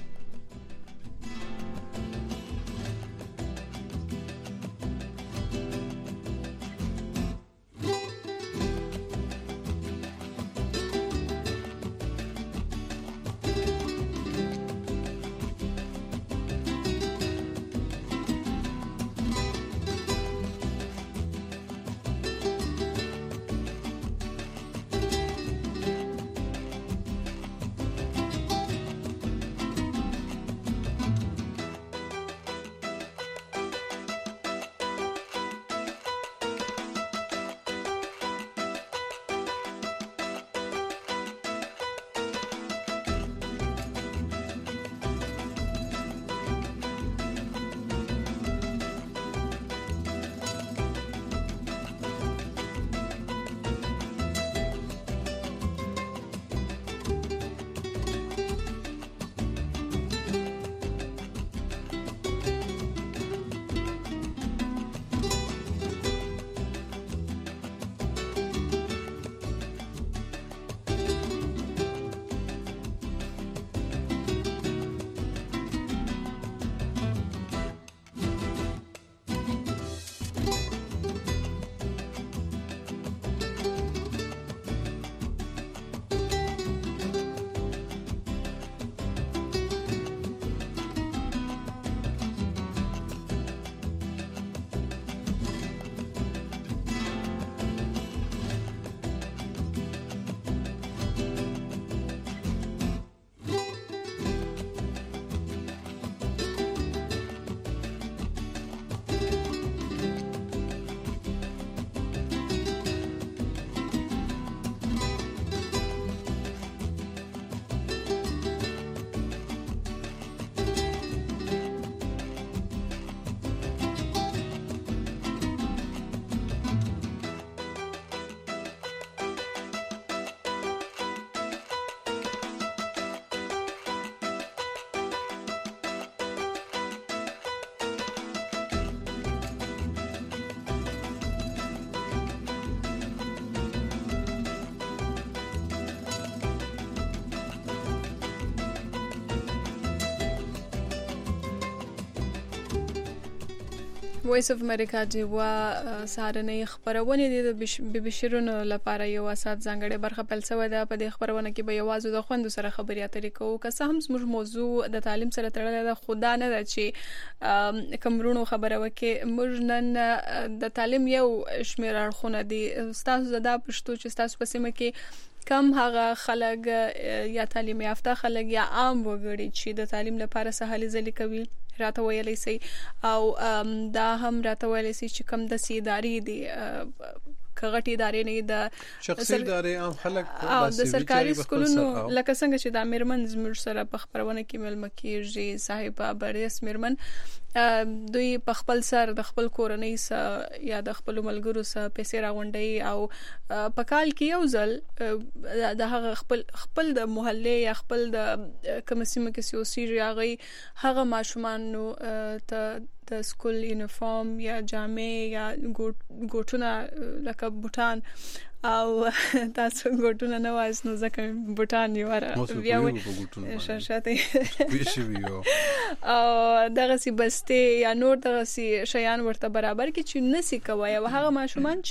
وایس اف امریکا دی وا سهارنۍ خبرونه د بشیرونو لپاره یو اساس ځانګړي برخه بل څه ده. په دې خبرونه کې به یوازې د خوندو سره خبرې اترې کوو، که څه هم زموږ موضوع د تعلیم سره تړلې ده. خدا نه ده چې کومرونو خبره وکړي. موږ نن د تعلیم یو شمېر اړخونه دي. تاسو زدا پښتو چې تاسو په سیمه کې کم هغه خلک یا تعلیم یافته خلک یا عام وګړي چې د تعلیم لپاره سهالي ځلې کوي راته ویلې سي، او دا هم راته ویلې سي چې کم د سیداري دي کغټي ادارې نه د شخصي ادارې عام خلک د سرکاري سکولونو لکه څنګه چې د میرمن زموږ سره په خبرونه کې ملمه کیږي صاحب بریس میرمن دوی په خپل سر د خپل کورنۍ سره یا د خپل ملګرو سره پیسې راغونډي او په کال کې یو ځل د هغه خپل د محله یا خپل د کمیسیمه کې سیاسي ریاغي هغه ماشومان نو ته د سکول یونیفارم یا جامې یا ګوټونه لکه بوټان او تاسو ګوټونه نه وایسنو ځکه بوټان یې وره بیا وې شاته ویشویو او دغه سی بسته یا نور دغه سی شیان ورته برابر کې چې نسی کوي او هغه ماشومان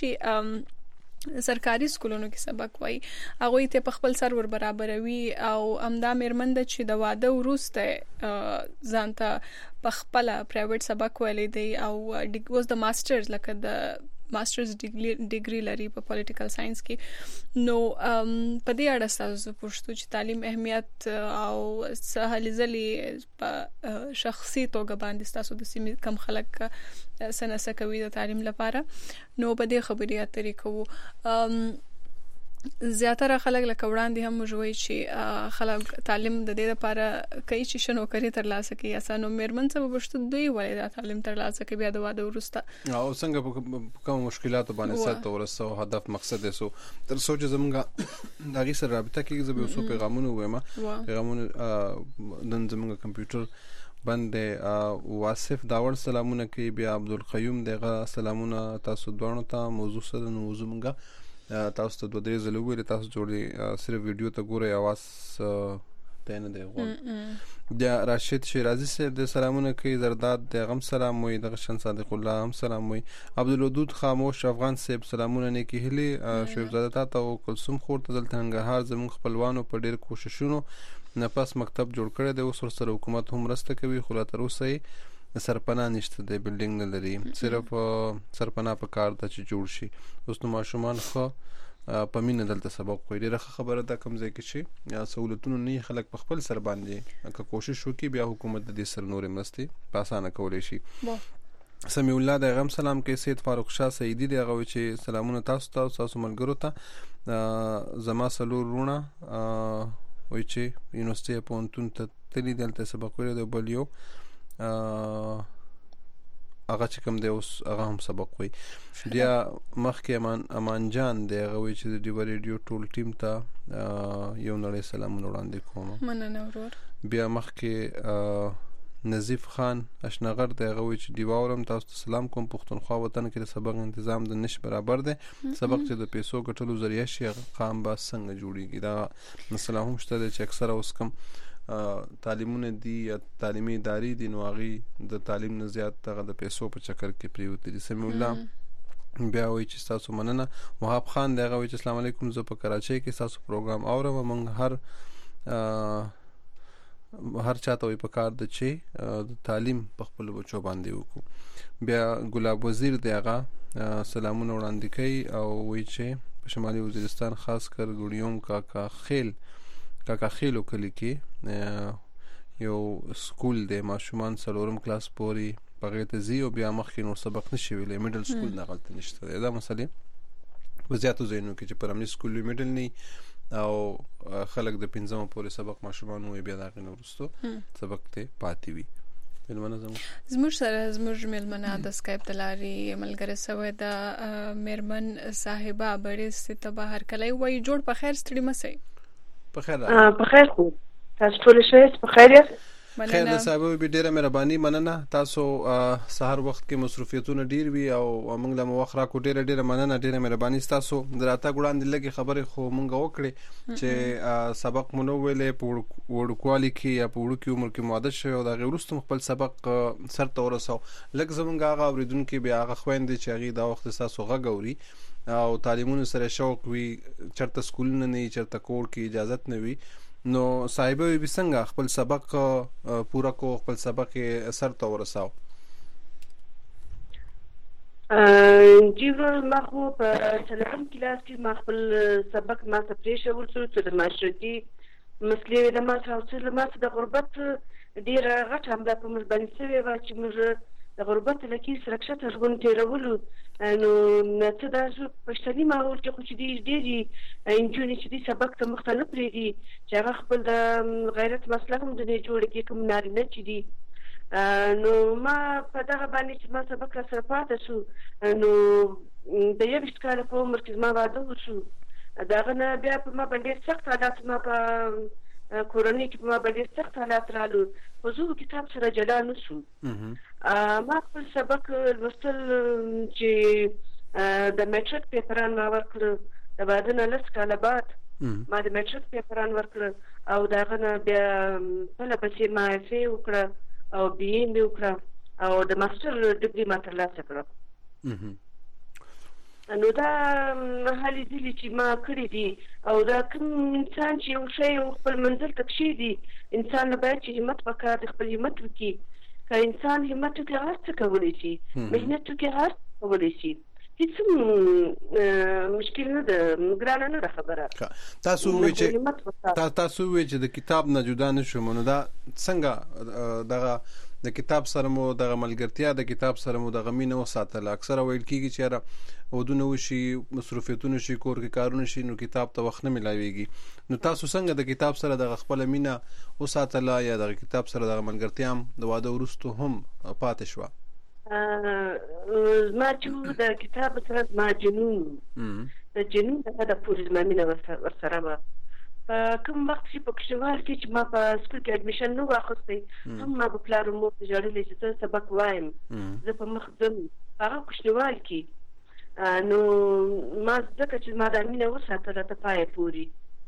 چې سرکاري سکولونو کې سبق وای هغه ته په خپل سر ور برابروي او امدا میرمن د چې د واده وروسته ځانته په خپل پرایویټ سبق ویلې دی او اوس د ماسترز لکه د ماسترز ډیګري لري په پولیټیکل ساينس کې. نو په دې اړه تاسو پوښتنه چې تعلیم اهمیت او سهالي ځلې په شخصي توګه باندې تاسو د سیمې کم خلک سنسه کوي د تعلیم لپاره، نو په دې خبرې اترې کوو. زیاتره خلک لکه وړاندې هم موږ چې خلک تعلیم د دې لپاره کوي چې شنو کری تر لاسه کوي اسانو میرمن څه وبشت دوی ولې د تعلیم تر لاسه کوي بیا د واده ورسته او څنګه کوم مشکلات باندې سره تورسو هدف مقصد یې سو تر سوچ زمونږه دغه سره رابطه کې زبې اوسو پیغامونه وایم پیغامونه د زمونږ کمپیوټر باندې واسف داور سلامونه کوي، بیا عبدالقیوم دغه سلامونه تاسو دوه ته موضوع سره موضوع مونږه تاسو ته دوه درې زلوې تاسو جوړي صرف ویډیو ته ګورئ आवाज ته نه دی غوړ. د راشد شیرازی صاحب د سلامونه کوي، زرداد د غم سلام وي، د غشن صادق الله هم سلام وي، عبدالودود خاموش افغان صاحب سلامونه نه کی هلي شعیب زاده ته او کلثوم خور ته دلته ننګرهار زمون خپلوانو په ډیر کوششونو نفس مکتب جوړ کړی دی، اوس سره حکومت هم رسته کوي خو لا تر اوسه سرپنا نشته دی، بلډینګ نه لري، صرف سرپنا په کار ته چې جوړ شي. اوس نو ماشومان خو په مینه دلته سبق کوي. ډیره خبره ده کوم ځای کې چې یا سہولتونو نه خلک په خپل سر باندې که کوشش وکړي بیا حکومت د دې سر نورې مرستې په اسانه کولای شي. سمیع الله د غم سلام کې سید فاروق شاه سیدی دی هغه چې سلامونه تاسو تاسو ملګرو ته زما سلور رونه وای چې یونیورسيټي پونتون ته تللی دلته سبق ویل دی بل یو هغه چې کوم دی اوس هغه هم سبق وي. بیا مخکې امان جان دی هغه وی چې د ډیو ریډیو ټول ټیم ته یو نړۍ سلامونه وړاندې کوم. مننه ورور. بیا مخکې نظیف خان اشنغر دی هغه وی چې دیواورم تاسو ته سلام کوم. پښتونخوا وطن کې د سبق تنظیم د نش برابر دی، سبق چې د پیسو ګټلو ذریعہ شي قام با څنګه جوړیږي دا مسله هم شته چې اکثره اوس کم تعلیمونه دي یا تعلیمي ادارې دي نو هغه د تعلیم نه زیات دغه د پیسو په چکر کې پریوتی دي. سمیع الله بیا وایي چې تاسو مننه. وهاب خان دغه وایي چې السلام علیکم، زه په کراچۍ کې تاسو پروګرام اورم، موږ هر چاته وي په کار د چې د تعلیم په خپل بچو باندې وکړو. بیا ګلاب وزیر دغه سلامونه وړاندې کوي او وایي چې په شمالي وزیرستان خاص کر ګډیوم کاکا خیلو کلی کې یو سکول دی، ماشومان څلورم کلاس پورې پغې ته ځي او بیا مخکې نور سبق نشي ویلی، میډل سکول نه غلطه نشته دی. دا مسلې په زیاتو ځایونو کې چې پرایمري سکول وي میډل نه او خلک د پنځم پورې سبق ماشومان وي بیا د هغې نه وروسته سبق ته پاتې وي. زموږ سره زموږ مېلمنه د سکایپ د لارې ملګری سوی د میرمن صاحبه بړې ته بهر کلی وایي جوړ په خیر ستړي مه سئ. په خیر خو تاسو ټول ښه یاست؟ په خیر یاست؟ خیر د صاحب به ډیره مهرباني مننه تاسو سحر وخت کې مصروفیتونه ډیر وی او موږ له وخت را کو ډیره مننه ډیره مهرباني تاسو دراته ګوړاندې لګي خبره خو موږ وکړي چې سبق مونږ ویلې په وړکوالي کې یا په وړو کې عمر کې ماده شوی او دا غوړستم خپل سبق سر ته ورسو لکه زمونږ هغه اوریدونکو بیا هغه خويندې چې هغه دا وخت تاسو غوړي او تعلیمونو سره شوق وی چرته سکولونه نه چرته کور کې اجازه نه وی نو صاحب به څنګه خپل سبق پورا کو خپل سبق سر ته ورساو جیو ما خو په څلورم کلاس کې ما خپل سبق ما ته پریښه ورته د معاشرتي مسلې د ما څخه ما د غربت ډیره غټه هم د کوم باندې سوي و چې موږ د غربت لکه سرکشت ژوند تیرولو نو څه دا پښتني ماحول کې خو چې ډېری انجونې چې دي سبق ته مختلف لري چې هغه خپل د غیرت مسله هم د جوړ کې کوم نارینه چې دي نو ما په دغه باندې چې ما سبق را سره پاتې شو نو د 20 کال په عمر کې ما واده وشو دغه نه بیا په ما باندې سخت حالات ما په کورنۍ کې په ما باندې سخت حالات رالو خو زه کتاب سره جلا نه شوم ما خپل سبق لوستل چې د میټریک پیپران ما ورکړ د بعد نه لس کاله بعد ما د میټریک پیپران ورکړ او دغه نه بیا په لپسې ما اف وکړه او بي ام وکړه او د ماستر ډیګري ما ترلاسه کړه نو دا حالې دي چې ما کړې دي او دا کوم انسان چې یو شی خپل منزل ته کشي دي انسان نه باید چې همت وکړي خپل همت وکړي که انسان همت وکړي هر څه کولی شي مهنت وکړي هر څه کولی شي هیڅ مشکل نه ده ګرانه نه ده خبره تاسو وی چې د کتاب نه جدا نشو نو دا څنګه دغه د کتاب سره مو د ملګرتیا د کتاب سره مو د غمینه وساتل اکثره ویل کیږي چې ودونه وشي مصروفیتونه شي کور کې کارونه شي نو کتاب ته وخت نه ملاويږي نو تاسو څنګه د کتاب سره د خپل مینه وساتل یا د کتاب سره د ملګرتیا د واده ورستو هم پاتې شو ما چې د کتاب سره ما جنون د جنون د پوره مینه ورسره کوم وخت چې په کشوال کې چې ما په سکول کې اډمیشن نو واخیستې هم ما په پلار مو په جوړلې چې ته سبق وایم زه په مخ ځم هغه کشوال کې نو ما ځکه چې ما د مینه وساتله ته پای پوری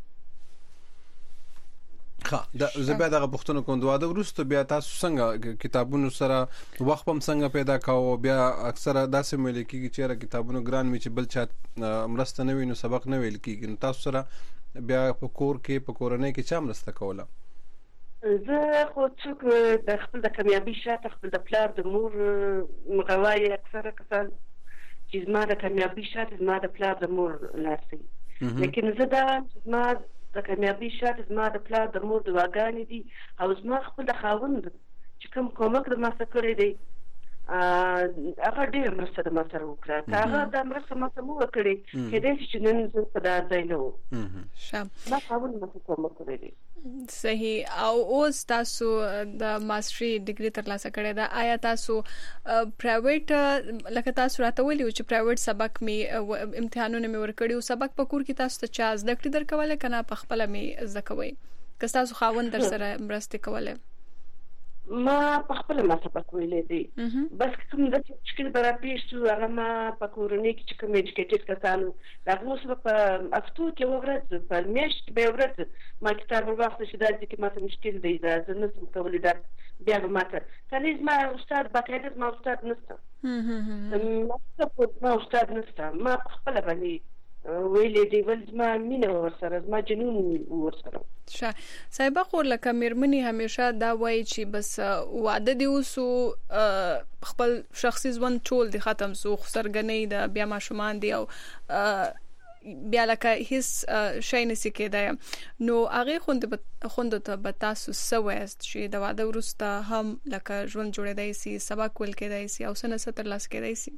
دا زبې دغه پښتنو کوم دواده ورسته بیا تاسو څنګه کتابونو سره وخت هم څنګه پیدا کاوه بیا اکثره داسې ملي کېږي چې کتابونو ګران می چې بل چا مرسته نه ویني سبق نه ویل کېږي تاسو سره بیا په کور کې په کورنۍ کې چا مرسته کوله زه خو څوک د خپل د کامیابی شاته خپل د پلار د مور مغوای اکثره کسان چې زما د کامیابی شاته زما د پلار د مور لاسي لیکن زه دا زما د کامیابی شاته زما د پلار د مور د واګانې دي او زما خپل د خاوند چې کوم کومک د ما سره کړی دی هغه ډېر مرسته د ما سره وکړه هغه د مرسته ما سره وکړي کېدای چې نن زه په دا ځای نه وم ما خاوند ما سره کومک کړی دی صحیح او اوس تاسو د ماستري ډیګري ترلاسه کړې ده آیا تاسو پرایویټ لکه تاسو راته ویلو چې پرایویټ سبق می امتحانونه می ورکړیو سبق په کور کې تاسو ته چا زده کړې درکوله کنه په خپل می زده کوي که تاسو خاوند در سره مرسته کوله ما په خپل ما سبق ویلې دي بس کوم د مشکل برا پیښ شو هغه ما په کورنۍ کې چې کوم ایجوکیټډ کسانو هغه اوس په افتو کې وګورئ په میاشت به وګورئ ما کتاب وخت چې دا چې ما ته مشکل دی دا زه نسم کولی دا بیا به ما ته کله ما استاد باقاعده ما استاد نشته ما استاد نشته ما خپل باندې ویلې دی ول ما مینه ورسره ما جنون ورسره صاحب خو لکه مېرمنې همیشه دا وایي چې بس واده دی اوسو خپل شخصي ژوند ټول دی ختم سو سرګنۍ د بیا ماشومان دی او بیا لکه هیڅ شي نسی کېدای نو هغه خوند ته به تاسو سويست چې د واده ورسته هم لکه ژوند جوړېدای سي سبق ول کېدای سي او سنه ستر لاس کېدای سي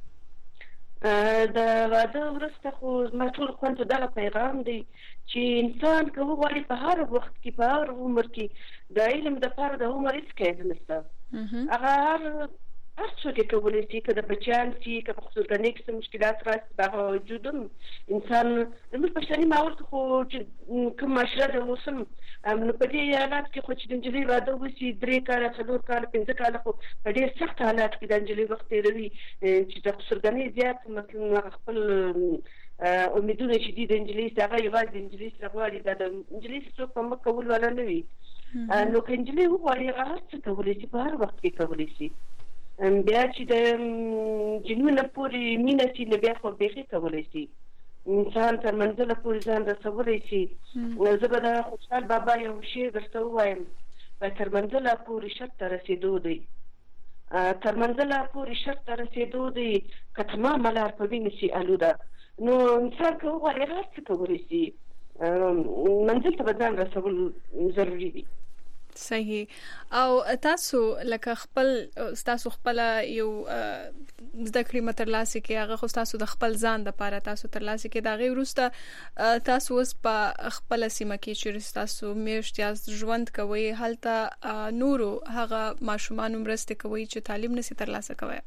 د واده ورسته خو ما ټول خوند دغه پیغام دی چې انسان که وغواړي په هر وخت کې په هر عمر کې د علم د لپاره د عمر هیڅ قید نشته هغه هر هر څوک کولای شي که د بچیان شي که په خصوصي کې مشکلات راشي هغه وجود انسان زموږ په شرعي ماحول کې خو کوم معاشره د اوسم نو په دې حالات کې خو چې د نجلۍ واده وشي 3 کاله 4 کاله 5 کاله خو په ډېر سخت حالات کې د نجلۍ وخت تېروي چې د خصوصي زیات مثلا خپل امیدونه چې د نجلۍ څخه یوازې د نجلۍ څخه غواړي د نجلۍ څخه په مخ کول ولا نه وي نو که نجلۍ وغواړي هغه څه کولی شي په هر وخت کې کولی شي بیا چې د جنونه پورې مینه شي نو بیا خو بیخي کولی شي انسان تر منزله پورې ځان رسولی شي زه به د خوشحال بابا یو شعر درته ووایم تر منزله پورې شرط ته رسېدو دی تر منزله پورې شرط ته رسېدو دی که تمامه لار په وینو شي آلوده نو انسان که وغواړي هر څه کولی شي منزل ته به ځان رسول ضروري دي. صحیح. او تاسو لکه تاسو خپل یو زده کړې مترلاسه کې هغه خو تاسو د خپل ځان د لپاره تاسو ترلاسه کې دا غي وروسته تاسو اوس په خپل سیمه کې چې تاسو میشت ژوند کوي هلته نورو هغه ماشومان مرسته کوي چې تعلیم نشي ترلاسه کوي.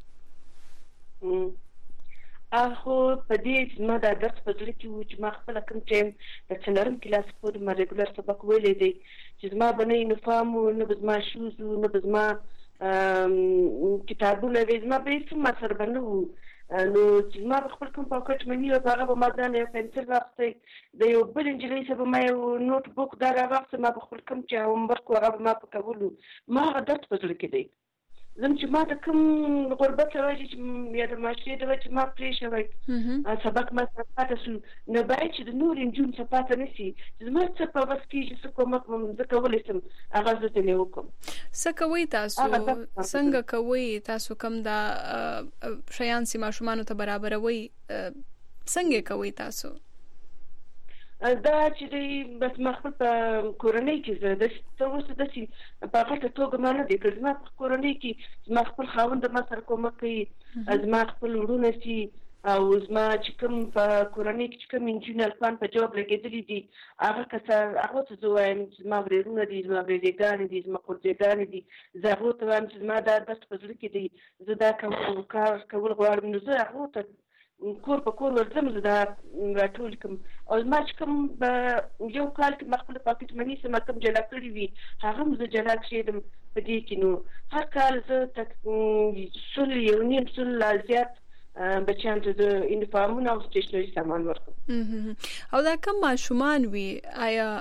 خو په دې ما د درس په ځل کې چې ما خپل کوم ټیم د څلورم کلاس پورې ما ریګولر سبق ویلې دی چې ما باندې یونیفارم نه بزما شوز نه بزما کتابونه وې ما به څه ما سره باندې نو چې ما خپل کوم پاکټ منی او هغه به ما ځان یو پنسل واخلې د یو بل انجلۍ سره ما یو نوٹ بوک دا راوخته ما خپل کوم چې هومورک هغه ما په کولو ما هغه درس په ځل کې دی زم چې ما د کوم غربت راځي چې یا د ماشي د چې ما پرې شوی سبق ما ثبت شو نه باید چې د نور انجون ثبت نشي چې ما څه په وس کې چې کوم کوم ځکه ولې سم هغه زته نه وکم څه کوي تاسو څنګه کوي تاسو کوم دا شیان سي ماشومان ته برابروي څنګه کوي تاسو دا چې دی بس مخفل په کورنۍ کې زه د توسه د سي په غټه توګه مانه دي چې ما په کورنۍ کې مخفل خاوند ما سره کومه کوي از ما خپل ورونه سي او زما چې کوم په کورنۍ کې کوم انجینر پلان په جواب لګیدلی دي هغه کسه هغه ته زوایم چې ما ورونه دي زما ورېګان دي زما قرځګان دي زه هغه ته وایم چې ما دا بس په ځل کې دي زه دا کوم کار کول غواړم نو زه هغه ته کور په کور ورځم زه دا راټول کوم او ما چې کوم یو کال کې خپل پاکټ منی سم کوم جلا کړی وي هغه زه جلا کړم په دې کې نو هر کال زه تک سل یو نیم سل زیات بچیان ته د یونیفارمونو او سټیشنري سامان ورکوم او دا کوم ماشومان وي آیا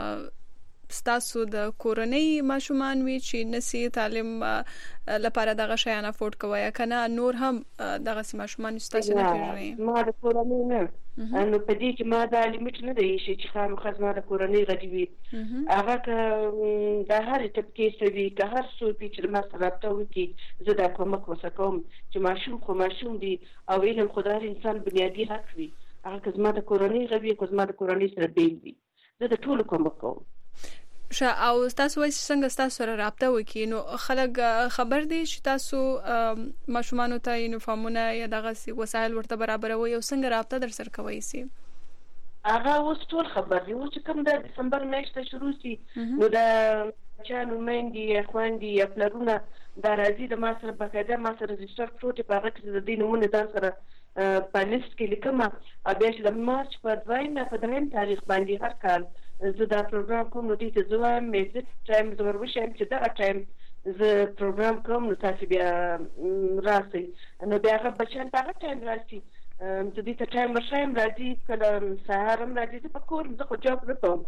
ستاسو د کورنۍ ماشومان وي چې نسی تعلیم لپاره دغه شیان افورد کوي کنه نور هم دغه سي ماشومان ستاسو نه پیژني ما د کورنۍ نه نو په دې کې ما د لیمیټ نه دی چې خامخا ما د کورنۍ غږی وي هغه د هر طبقه سوي که هر څو چې ما سره راته وکي زه دا کوم وسکوم چې ماشوم دي او علم خدای انسان بنیادی حق وي هغه که ما د کورنۍ غوي که ما د کورنۍ سره بیل وي زه د ټولو کوم او تاسو وایي څنګه تاسو سره رابطه وکړي نو خلک خبر دي چې تاسو ماشومان ته یونیفارمونه یا دغه وسایل ورته برابروي او څنګه رابطه در سره کوي سي هغه اوس ټول خبر دي چې کوم د دسمبر میاشتې شروع شي نو د چانو مندي خوندي خپلونه د راځي د ما سره بقاعده ما سره ريجستر پروت په هغه کې د دینونو ځان سره په لیست کې لیکم او بیا چې د مارچ په 2 تاریخ باندې هر کال زه دا پروګرام کوم نو دې ته زه میزه ټایم زور وشم چې دا ټایم زه پروګرام کوم نو تاسو بیا راسي نو بیا هغه بچان په هغه ټایم راسي زه دې ته ټایم ورشم راځي کله سهارم راځي په کور زه خو جواب وکم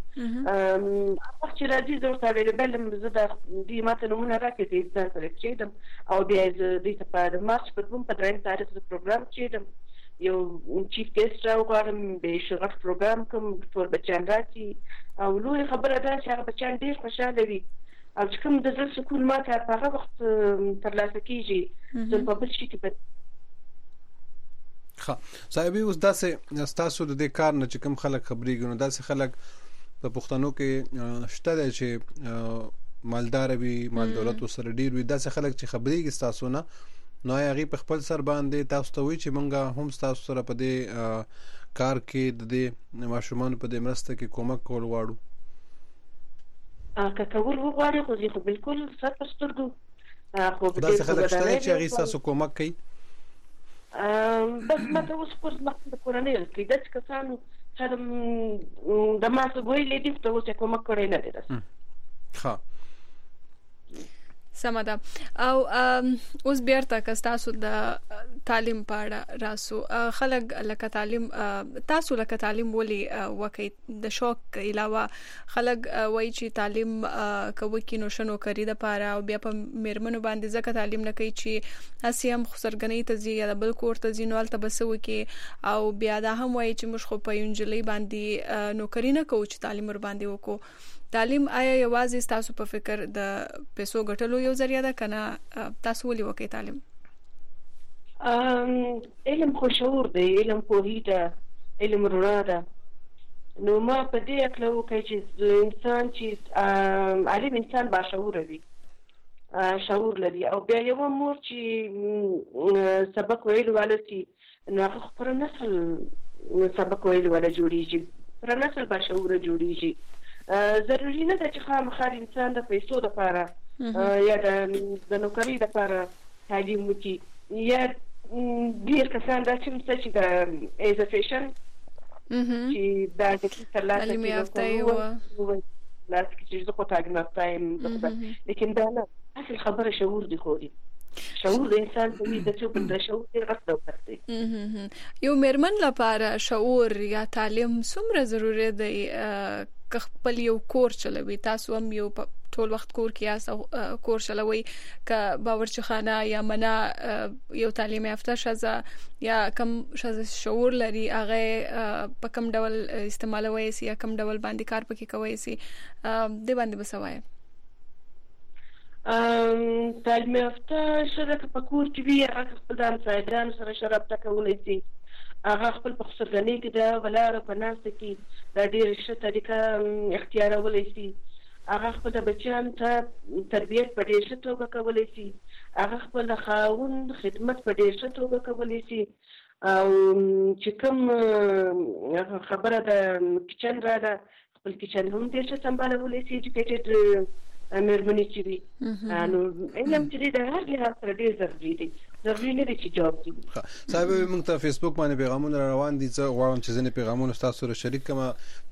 هغه چې راځي زه ورته ویل زه د دې ماته نمونه راکړم چې ځان کېدم او بیا زه دې ته په مارچ په 2 تاریخ د پروګرام کېدم یو چیف ګیسټ راوغواړم به شغل پروګرام کوم ټول بچان راځي او لوی خبره ده چې هغه بچان ډېر خوشاله وي او چې کوم د زړه سکون ماته په هغه وخت ترلاسه کیږي زه په بل شي کې صاحب اوس داسې تاسو د دې کار نه چې کوم خلک خبرېږي نو داسې خلک په پښتنو کې شته دي چې مالدار وي مال دولت سره ډیر وي داسې خلک چې خبرېږي تاسو نه نو هغه په خپل سر باندې تاسو ته وی چې مونږه هم تاسو سره په دې کار کې د دې ماشومان په دې مرسته کې کومک کول غواړو که کول وغواړي خو زه بالکل 100% خو دا څه خلک شته چې هغه تاسو کومک کوي بس ماته اوس پر د کورنۍ کې د کسانو چې د ما څه ویلې دي ته اوس کومک کړی نه دی ښه سمدا او اوس بیرته که تاسو د تعلیم پاړه راسو خلک لکه تعلیم تاسو لکه تعلیم ولي وکي د شوق علاوه خلک وایي چې تعلیم کوي کې نو شنو کوي د پاره او بیا په میرمنو باندې ځکه تعلیم نه کوي چې اسیم خسرګنۍ ته زی یا بل کور ته زینوال ته بسو کې او بیا دا هم وایي چې مش خو په یونجلې باندې نوکری نه کوي چې تعلیم ور باندې وکړو تعلیم آیا یوازې تاسو په فکر د پیسو ګټلو یو ذریعہ ده کنه تاسو ولي وکي تعلیم علم خو شعور دی علم پوهیده علم رڼا ده نو ما په دې اکلو کې چې انسان چې عالم انسان با شعور وي شعور لري او بیا یو مور چې سبق ویلو ولسی نو هغه پر نسل سبق ویلو ولا جوړیږي پر نسل با شعور جوړیږي ضروري نه ده چې خامخا انسان د پیسو لپاره یا د نوکری لپاره تعلیم وکړي یا ډیر کسان دا چې د ایزوکیشن چې دا د تعلیم یافته یو لاس کې چې خو تعلیم یافته یم لیکن دا نه اصل خبره شعور دی خو شعور د انسان په دې چې په د شعور غوښتل وکړي یو میرمن لپاره شعور یا تعلیم څومره ضروري دی خپل یو کور چلوي تاسو هم یو ټول وخت کور کې یاست کور چلوي ک باورچی خانه یا منا یو تعلیم یافته شزه یا کم شزه شعور لري هغه په کم ډول استعمالوي سي یا کم ډول باندې کار پکې کوي سي د باندې بسوي تعلیم یافته شزه په کور کې وي هغه خپل د سایدان سره شراب تکولای سي هغه خپل په خسرګنۍ کې د ولاره په ناس کې د ډېر ښه طریقه اختیارولای شي هغه خپل بچیان ته تربیت په ډېر ښه توګه کولای شي هغه خپل خاوند خدمت په ډېر ښه توګه کولای شي او چې کوم خبره د کچن را ده خپل کچن هم ډېر ښه سمبالولای شي ایجوکیټډ مېرمنې چې وي نو علم چې د هر لحاظ سره ډېر ضروري دی ضروري نه دی چې جواب دي صاحب موږ ته فیسبوک باندې پیغامونه روان دي زه غواړم چې ځینې پیغامونه تاسو سره شریک کړم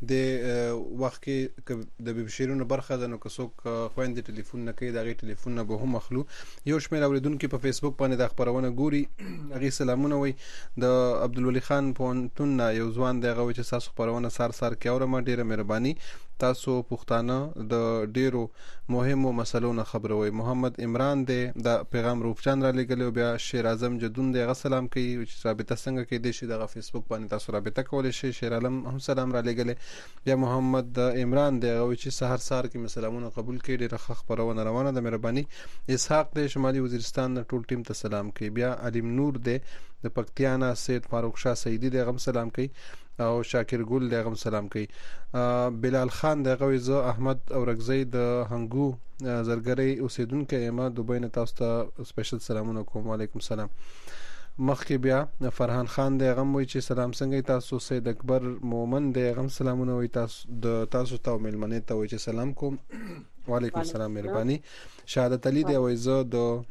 د وخت کې د بشیرونو برخه ده نو که څوک خويندې ټلیفون نه کوي دغه ټلیفون نه به هم اخلو یو شمېر اوریدونکو په فیسبوک باندې د خبرونه ګوري هغه سلامونه وي د عبدالولي خان پونتون یو ځوان دغه چې تاسو خبرونه سار کې اورم ډیره مهرباني تاسو پښتانه د ډیرو مهمو مسلو نه خبروي محمد عمران دې د پیغام روپچان را لګلو بیا شیر اعظم جدون دې سلام کوي چې رابطه څنګه کې دې شي د فیسبوک باندې تاسو رابطه کولای شئ شیر عالم هم سلام را لګلې بیا محمد عمران دې چې سحر کې سلامونه قبول کړي ډیره خبرونه روانه د مهرباني اسحاق دې شمالي وزیرستان ټول ټیم ته سلام کوي بیا علیم نور دې د پکتیانا سید فاروق شاه سیدی دې غم سلام کوي او شاکر ګل دې غم سلام کوي بلال خان دې غوي زه احمد اورګزی د هنګو زرګری اوسیدونکو ایمه دوبۍ نه تاسو ته سپیشل سلامونه کوم وعلیکم السلام مخکې بیا فرحان خان دې غم وی چې سلام څنګه تاسو سید اکبر مومن دې غم سلامونه وی تاسو ته ملمنه ته وی چې سلام کوم وعلیکم السلام مهرباني شهادت علي دې وی زه د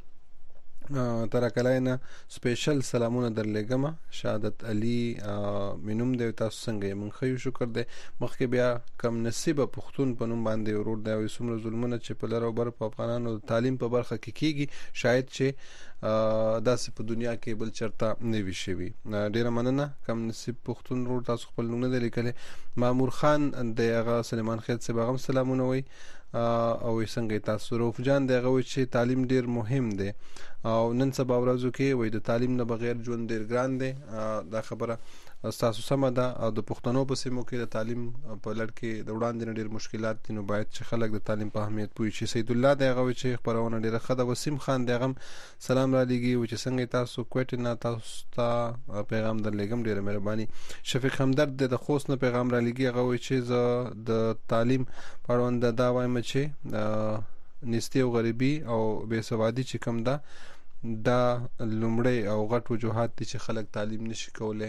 ترکلاینا سپیشل سلامونه درلګم شهادت علي مینوم د تاسو څنګه من خو شکر دې مخکې بیا کم نصیب پښتون په نوم باندې ورور دی سمره ظلمونه چې په لر او بر په افغانانو تعلیم په برخه کې کیږي شاید چې داسې په دنیا کې بل چرته نه وي شوی ډیره مننه کم نصیب پښتون ورور تاسو خپل نوم نه لیکل مامور خان د هغه سلیمان خیل څخه بغم سلامونه وي او څنګه تاسو روف جان دغه چې تعلیم ډیر مهم دی او نن سبا ورځو کې وای د تعلیم نه بغیر ژوند ډیر ګران دی دا خبره تاسو سم ده او د پښتنو په سیمو کې د تعلیم په لړ کې د وړاندې ډیر مشکلات دي نو باید چې خلک د تعلیم په اهمیت پوه شي سید الله دغه چې خبرونه ډیره خده وسیم خان دغه سلام را لګي او چې څنګه تاسو کوټ نه تاسو ته پیغام درلګم ډیره مهرباني شفیق همدرد د خوست نه پیغام را لګي هغه چې ز د تعلیم پروند دا وایم چې نستی او غریبي او بے سوادي چې کم ده دا لومړی او غټ وجوهات دي چې خلک تعلیم نشي کولای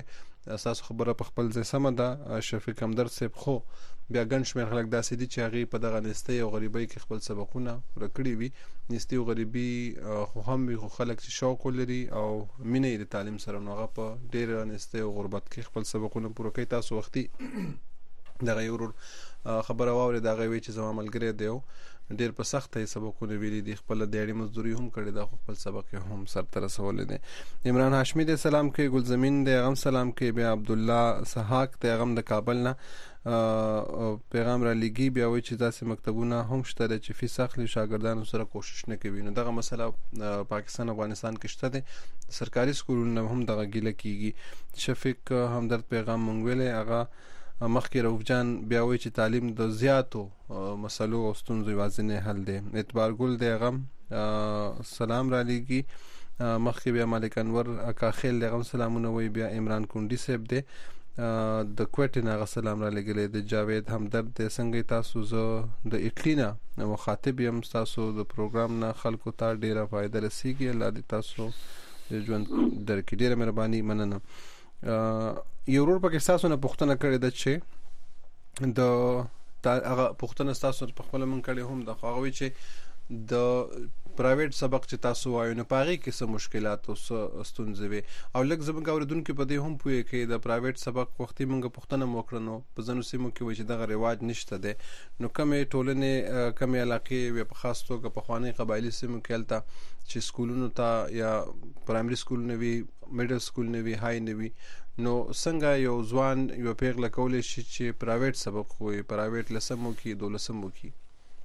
اساس خبره په خپل ځای سم ده شفیق همدرد صاحب خو بیا ګڼ شمېر خلک داسې دي چې هغه په دغه نستۍ او غریبۍ کې خپل سبقونه ورکړي وي نستۍ او غریبي خو هم وي خو خلک چې شوق لري او مینه د تعلیم سره نو هغه په ډېر نستۍ او غربت کې خپل سبقونه پوره کوي تاسو وختي دغه یو خبره واوري دغه وی چې زما ملګری دی ډېر په سخته سبقونه ویلي دي خپل دیاړي مزدوري هم کړې ده خپل سبق هم سر ته رسولې دي عمران هاشمي دې سلام کوي ګلزمین دې غم سلام کوي بیا عبد الله سحاق دې غم د کابل نه پیغام را لګي بیا وایي چې داسې مکتبونه هم شته چې فیس اخلي شاګردانو سره کوشش نه کوي نو دغه مسله پاکستان افغانستان کې شته دي سرکاري سکولونه هم دغه ګیله کیږي شفیق همدرد پیغام مونږ ویلې هغه مخکې رؤف جان بیا وایي چې تعلیم د زیاتو مسلو او ستونزو یوازینی حل دی اعتبار ګل دی غم سلام را لګي مخکې بیا مالک انور اکاخیل دی غم سلامونه وایي بیا عمران کونډي صاحب دی د کوټې نه سلام را لګلې د جاوید همدرد دی څنګه تاسو زه د اټلی نه مخاطب یم تاسو د پروګرام نه خلکو ته ډیره فائدہ رسیږي الله دې تاسو ژوند درکړي ډیره مهرباني مننه یو ورور پکې تاسو نه پوښتنه کړې ده چې د هغه پوښتنه تاسو په خپل من کړې هم د هغه چې د پرایویټ سبق چې تاسو وایو نه پاغي کې څه مشکلات او ستونزې وي او لکه زموږ اوریدونکو په دې هم پوهه کې د پرایویټ سبق وختي موږ پوښتنه وکړو په ځینو سیمو کې وایي چې دغه رواج نشته ده نو کمې ټولنې کمې علاقې په خاص توګه په خواني قبایلی سیمو کې الته چې سکولونو ته یا پرایمري سکول نه وي میډل سکول نه وي هاي نه وي نو څنګه یو ځوان یو پیغله کولای شي چې پرایویټ سبق وي پرایویټ لسمو کې دولسمو کې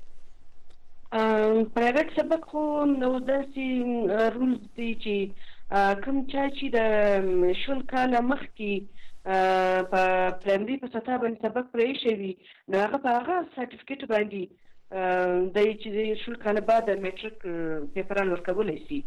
پرایویټ سبق خو نو داسې رولز دي چې کوم چا چې د شل کاله مخکې په پرایمري په سطح باندې سبق پرې شوي نو هغه په هغه سرټیفیکیټ باندې د چې شل کاله بعد میټریک پیپران ورکولی شي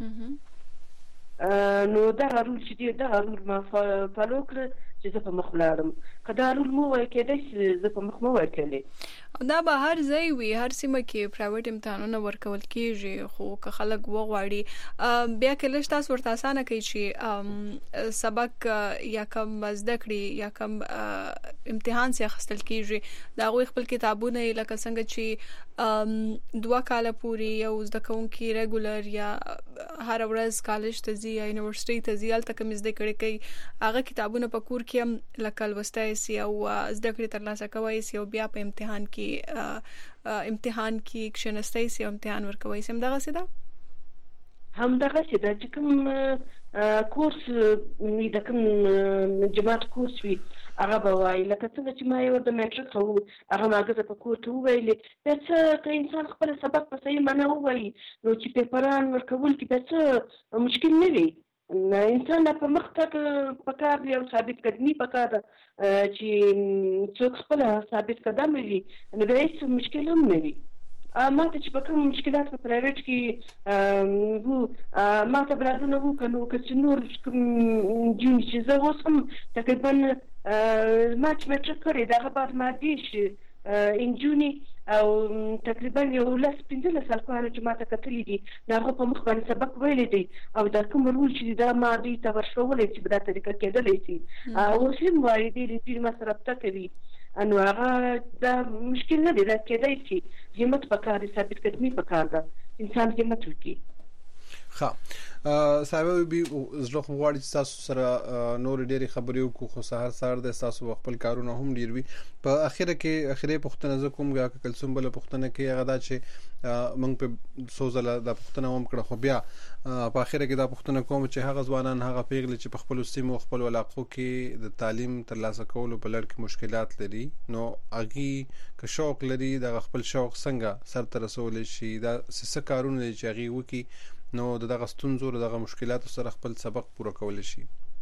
نو دغه رول چې دی دغه رول ما فالو کړ چې زه په مخ لاړم که دا رول مو وای کېدای چې زه په مخ مو ورکلی دا به هر ځای وي هر سیمه کې پرایویټ امتحانونه ورکول کېږي خو که خلک وغواړي بیا که لږ تاسو ورته اسانه کوي چې سبق یا کم زده کړي یا کم امتحان سي اخیستل کېږي د هغوی خپل کتابونه لکه څنګه چې 2 کاله پورې یو زده کوونکي ریګولر یا هر ورځ کالج ته ځي یا یونیورسيټي ته ځي هلته کوم زده کړې کوي هغه کتابونه په کور کې هم لکه لوستی سي او زده کړې ترلاسه کوی سي او بیا په امتحان کې کښېنستی سي او امتحان ورکوی سي همدغسې ده همدغسې ده چې کوم کورس د کوم جماعت کورس وي هغه به وایي لکه څنګه چې ما یو د میټریک هغه ما ګزه په کور کې وویلې بیا څه که انسان خپل سبق په صحیح معنا ووایي نو چې پیپران ورکول کې بیا څه مشکل نه وي انسان په مخ تک پکار دی او ثابت قدمي پکار ده چې څوک خپل ثابت قدم وي نو بیا هیڅ مشکل هم نه وي ما ته چې په کوم مشکلات په پرایویټ کې وو ما ته برادونه وو که نو که چې نور کوم نجونې چې زه اوس هم تقریبا ما چې میټریک کړی د هغه بعد ما دېرش نجونې او تقریبا 15 کاله چې ما ته کتلي دي د هغه په مخ باندې سبق ویلی دی او دا کوم رول چې دا ما دوی ته ورښولی چې په دا طریقه کېدلی شي اوس هم وایي ډېرې ما سره رابطه کوي نو هغه دا مشکل نه دی دا کېدای شي همت پکار دی ثابت قدمي پکار ده انسان همت وکړي ښه صاحب به زړه خو غواړي چې تاسو سره نور ډېرې خبرې وکړو خو سهار د تاسو خپل کارونه هم ډېر وي په اخره کې اخري پوښتنه زه کوم یا کلسوم بل پوښتنه کې هغه دا چې موږ په سوزله د پوښتنه هم کړه خو بیا په اخره کې دا پوښتنه کوم چې هغه ځوانان هغه پیغلې چې په خپل سیمو خپل علاقو کې د تعلیم ترلاسه کولو په لړ کې مشکلات لري نو اغي که شوق لري د خپل شوق څنګه سر ته رسول شي دا څه کارونه چې اغي وکي نو دغه ستونزو دغه مشکلاتو سره خپل سبق پوره کول شي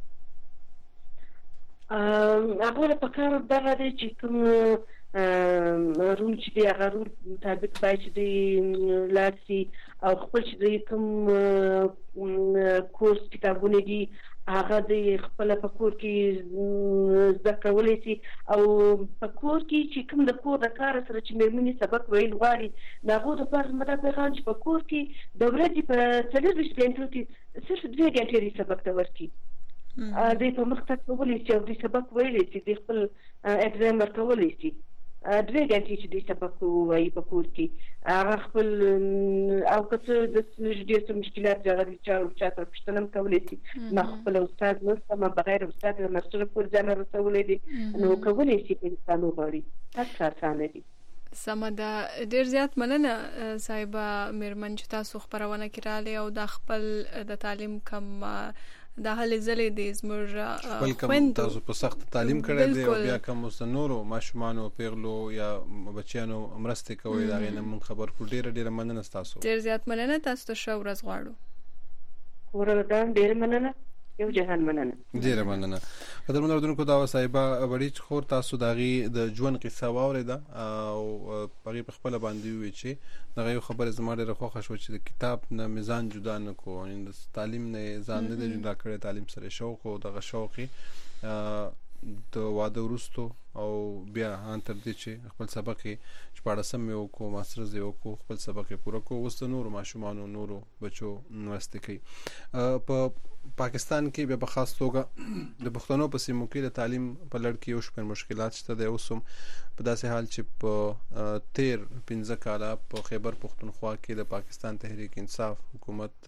هغه په کار دغه دی چې کوم رول چې دی هغه رول مطابق باید چې دی لاړ شي او خپل چې دی کوم کورس کتابونه دي هغه د خپل په کور کې زده کولی شي او په کور کې چې کوم د کور د کار سره چې مېرمنې سبق ویل غواړي د هغو دپاره زما دا پیغام چې په کور کې د ورځې په 24 غنټو کې صرف 2 غنټې سبق ته ورکړي د په مخ ته کولای شي او د سبق ویلی شي د خپل اگزام ورکولی شي 2 غنټې چې د سبق وایي په کور کې هغه خپل او که څه د ډېر څه مشکلات راغلي چا ته پوښتنه هم کولی شي ما خپل استاد نشته ما بغیر استاد له ماسټر پورې ځان رسولی دی نو کولی شي انسان وغواړي هر اسانه دي سمه ده ډېر زیات مننه صاحبه میرمن چې تاسو خبرونه کړاله او د خپل د تعلیم کم د هلي زلې د زموږ کوم تاسو په سخت تعلیم کړی دی او بیا کوم مستنورو ماشومانو پیغلو یا بچیانو مرسته کوي دا غینه من خبر کو ډېر مننه تاسو ډېر زیات مننه تاسو ته شو ورځ غواړو ورته ډېر مننه یو جهان مننه ډېر مننه قدرمن اوردونکو دا صاحبہ وړي خور تاسو داغي د ژوند قصه واوریده او پغې په خپل باندې وی چې دغه خبره زما ډېر خوښه شو چې د کتاب نه میزان جدا نه کو د تعلیم نه ځان نه جدا کړی تعلیم سره شوق او دغه شوقي د واده ورستو او بیا ان تر دې چې خپل سبق چې پاړسم یو کو ماسترز یو کو خپل سبق پوره کو وست نور ماشومان نورو بچو یونیورسيټي کوي په پاکستان کې به خاص توګه د پښتنو په سیمو کې د تعلیم په لړ کې یو شمېر مشکلات شته د اوسم په داسې حال چې په 15 کاله په خیبر پښتونخوا کې د پاکستان تحریک انصاف حکومت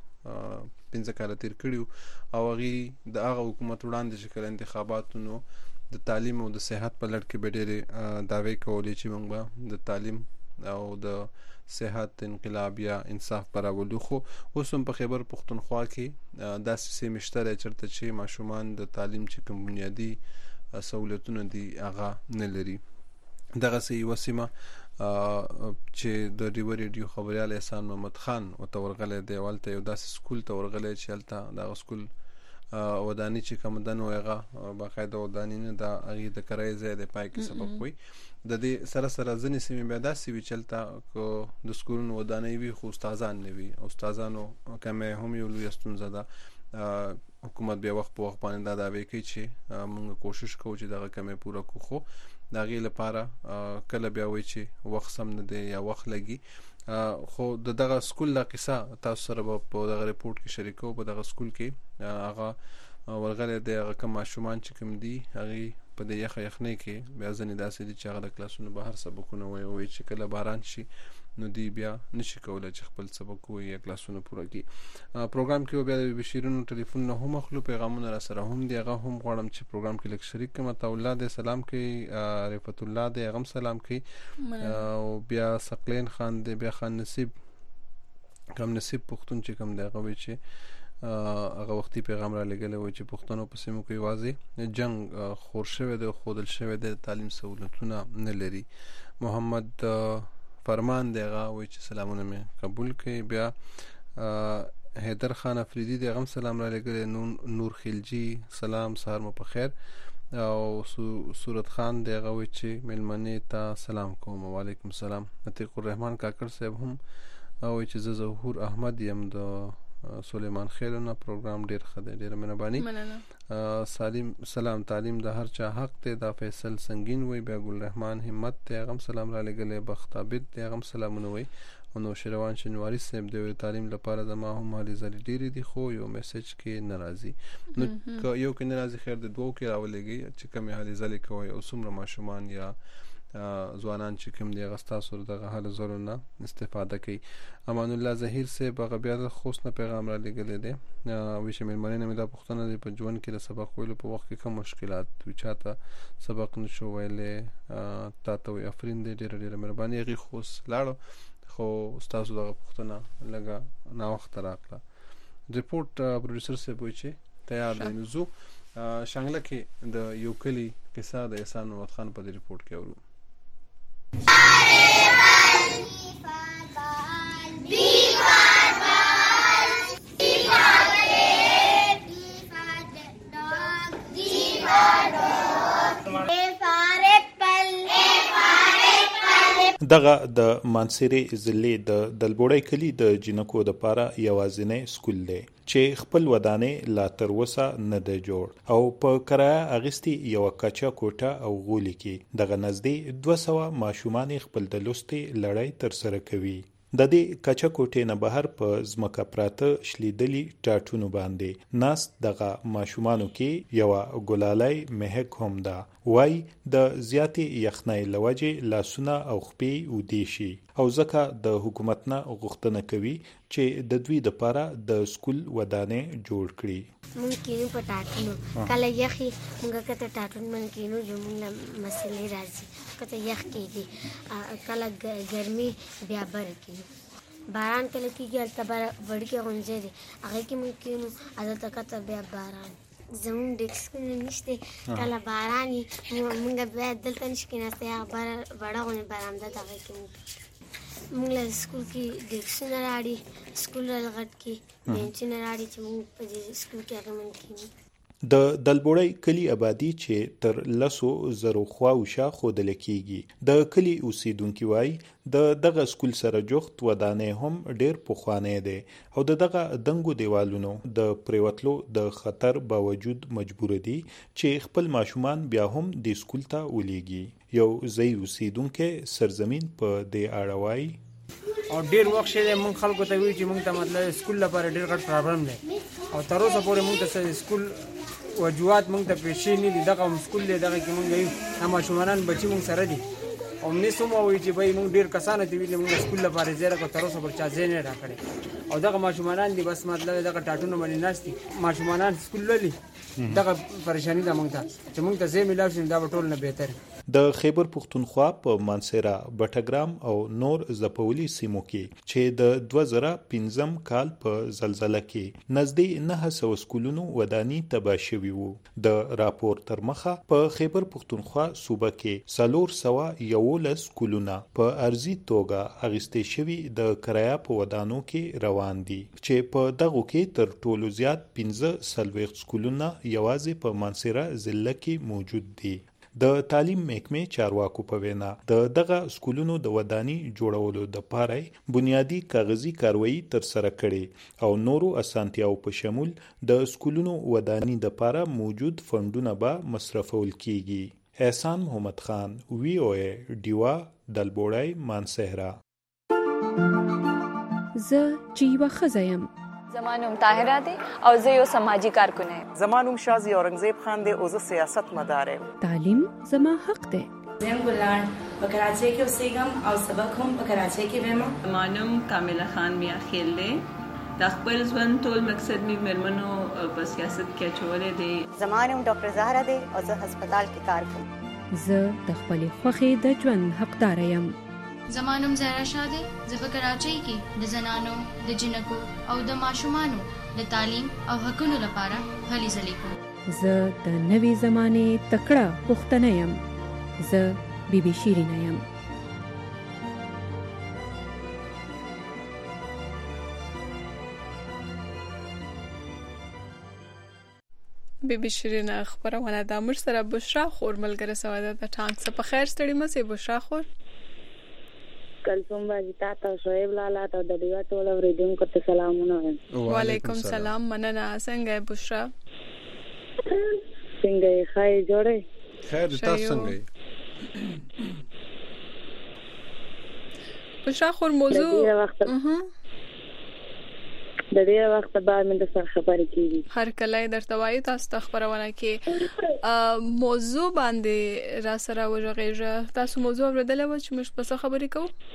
15 کاله تیر کړیو او هغه د هغه حکومت وړاندې چې کله انتخاباتونو د تعلیم او د صحت په لړ کې به ډېرې دعوی کولې چې موږ د تعلیم او د صحت انقلاب یا انصاف براولو خو اوس هم په خیبر پښتونخوا کې داسې سیمشتره چرته چې ماشومان د تعلیم چې کوم بنیادی سہولتونه دي هغه نه لري دغه سي وسیمه چې د ریو ریډیو خبريال احسان محمد خان او تورغله دی ولته یو داسې سکول تورغله چې الته دا سکول ودانی چې کوم دنو هغه باقاعده ودانی نه دا هغه د کرای زیاده پای کې سبب وي د دې سره ځنې سیمې بیا داسې وی چلتا کو د سکولونو ودانی وی خو استادان نه وی استادانو کمه هم یو لوی ستونزه ده حکومت بیا وخت په وخت باندې دا وی کوي چې موږ کوشش کوو چې دغه کمه پوره کو خو دا غي لپاره کله بیا وی چې وخت سم نه دی یا وخت لګي خو دغه سکول د قصه تاسو سره په دغه ریپورت کې شریکو په دغه سکول کې هغه ورغله د هغه کوم ماشومان چې کوم دي هغه په دې یخنۍ کې بیا ځنې داسې دي چې هغه د کلاسونو بهر سبقونه وایي چې کله باران شي نو دی بیا نشي کولای چې خپل سبق وایي یا کلاسونه پوره کړي پروګرام کې بیا د بشیرونو ټلیفون نه هم خپل پیغامونه را سره هم دی هغه هم غواړم چې پروګرام کې لک شریک کما تولا د سلام کې رفعت الله د غم سلام کې او بیا ثقلین خان دی بیا خان نصیب کم نصیب پختون چې کم دی هغه چې هغه وختي پیغام را لګل و چې پښتنو په سیمو کې واځي جنگ خور شوه د خودل شوه د تعلیم سہولتونه نه لري محمد فرمان دیغه و چې سلامونه مې قبول کړي بیا حیدر خان افریدی دغه سلام را لګل نور خلجی سلام سهار مو په خیر او صورت خان دغه و چې ملمنه ته سلام کوم وعلیکم السلام عتیق الرحمن کاکړ صاحب هم او چې ظهور احمد یم د سلیمان خیلونه پروګرام ډیر خده ډیر مهرباني سلام تعلیم د هر چا حق ته د فیصل سنگین وی بیا ګل رحمان همت ته غم سلام را لګلې بختابد ته غم سلامونه وی او نو شروان شنواری صاحب د تعلیم لپاره د ما هم هلي زری ډیر دي خو یو میسج کې ناراضي نو یو کې ناراضي خیر د دوه کې راولېږي چې کوم هلي زری کوي او څومره ماشومان یا ځوانان چې کوم دی غستا سره دغه حل زرونه استفاده کوي امان الله ظهیر سے بغبیا د خوشنه پیغام را لګل دي وی چې مېرمنې نه د پښتنه په ژوند کې د سبق ویلو په وخت کې کوم مشکلات وي چاته سبق نشو ویلې تاسو یې افرین دې ډېر مهرباني غي خوش لاړو خو استاد دغه پښتنه لګا نا وخت راکړه ریپورت پروډوسر سے وایي چې تیار دی نو زو شانګله کې د یو کلی قصه د احسان محمد خان په ریپورت کې اورو دغه د مانسيري ضلع د دلبوړی کلی د جنکو د پاره یوازینی سکول دی چې خپل ودانې لا تر وسه نه دی جوړ او په کرایه اغستی یو کچا کوټه او غولي کې دغه نزدې 200 ماشومان خپل د لوستي لړۍ تر سره کوي د دې کچا کوټې نه بهر په ځمکه پراته شلیدلي ټاټونو باندې ناس دغه ماشومانو کې یو ګلالای مهک هم ده. وای د زیاتې یخنۍ لوجې لاسونه او خپې ودی شي او ځکه د حکومت نه غوښتنه کوي چې د دوی لپاره د سکول ودانې جوړ کړي. ممکن په ټاټونو کله یخي موږ کته ټاټون من کینو جمله مسلې راځي کته یخ کېږي کله ګرمي بیا بر کېږي باران کله کېږي البته وړ کې غونځي دي هغه کې ممکن عادت کته بیا باران زمون ډیسکونه نشته کله باراني موږ بیا دلته نشکیناسته هغه بڑا غونې برامده دغه کې موږ له سکول کې ډیسکونه راړي سکول لغټ کې بنچونه راړي چې موږ په سکول کې هغه من کینو. د دلبوړی کلی آبادی چې تر 100,000 خواوشا خودل کیږي د کلی اوسیدونکو وای د دغه سکول سره جوخت ودانې هم ډیر پخوانه دي او دغه دنګو دیوالونو د پریوتلو د خطر باوجود مجبور دي چې خپل ماشومان بیا هم د سکول ته ولېږي. یو ځای اوسیدونکو سرزمین په دې اړه او ډیر وخت شه مونږ خلکو ته وی چې مونږ ته مطلب سکول لپاره ډیر غټ پرابلم دی او تر اوسه پورې مونږ ته سکول وجوهات مونږ ته پېښې نه دي. دغه سکول دی دغه کې مونږ یو ماشومان بچي مونږ سره دي او نسوم وایي چې به مونږ ډیر کسانه دی ویل مونږ سکول لپاره زیره کو تر اوسه پر چا ځای نه راکړي او دغه ماشومان دي بس مطلب دغه ټاټونه باندې ناشتي ماشومان سکول للی دغه پریشانی ده مونږ ته چې مونږ ته ځای ملاوي شي دا ټول نه بهتر. د خیبر پختونخوا په مانسیرا بټګرام او نور زپولي سیمو کې چې د 2015 کال په زلزلہ کې نزدې 900 سکولونو ودانی تباه شوي وو. د راپور تر مخه په خیبر پختونخوا صوبه کې 311 سکولونه په ارزي توګه اغستې شوي د کرایا په ودانو کې روان دي چې په دغه کې تر ټولو زیات 15 سکولونه یوازې په مانسیرا ضلع کې موجود دي. د تعلیم محکمې چارواکو په وینا د دغه سکولونو د ودانۍ جوړولو د پاره بنیادی کاغذي کاروایی تر سره کړي او نورو اسانتیاو په شمول د سکولونو ودانۍ د پاره موجود فندونه به مصرفول کیږي. احسان محمد خان وی او ای ډیوا دلبوړی مانسهرا. ز جیوا خزایم زمانوم طاهره دی او زه یو سماجی کارکون یم. زمانوم شازی اورنګزیب خان دی او زه سیاست مدار یم. تعلیم زما حق دی. زم ګلان په کراچۍ کې اوسېږم او سبق هم په کراچۍ کې وایم. زمانوم کامله خان میا خیل دی د خپل ژوند ټول مقصد می مرمنو په سیاست کې چولې دی. زمانوم ډاکټر زهرا دی او زه هسپتال کې کار کوم. زه د خپل خوخي د ژوند حقدار یم. زمانوم زهرا شاه دی زه په کراچۍ کې د زنانو د جنکو او د ماشومانو د تعلیم او حقوقو لپاره هلې ځلې کوم. زه د نوې زمانه تکړه پښتنه یم. زه بیبي شیرینه یم. بیبي شیرینه خبرونه د امر سره بشرا خور ملګری سواده د ټانک څخه په خیر ستړي مې بشرا خور کلثوم باجی تاسو شعیب لالا ته د دیوا ټول اوریدونکو ته سلامونه وایم. وعلیکم سلام مننه څنګه بشرا څنګه خای جوړه خیر تاسو څنګه بشرا خور موضوع د دې وخت بعد من د سره خبرې کیږي هر کله درته وایي تاسو خبرونه کې موضوع باندې را سره وژغېږه تاسو موضوع ورته و چې مش په خبرې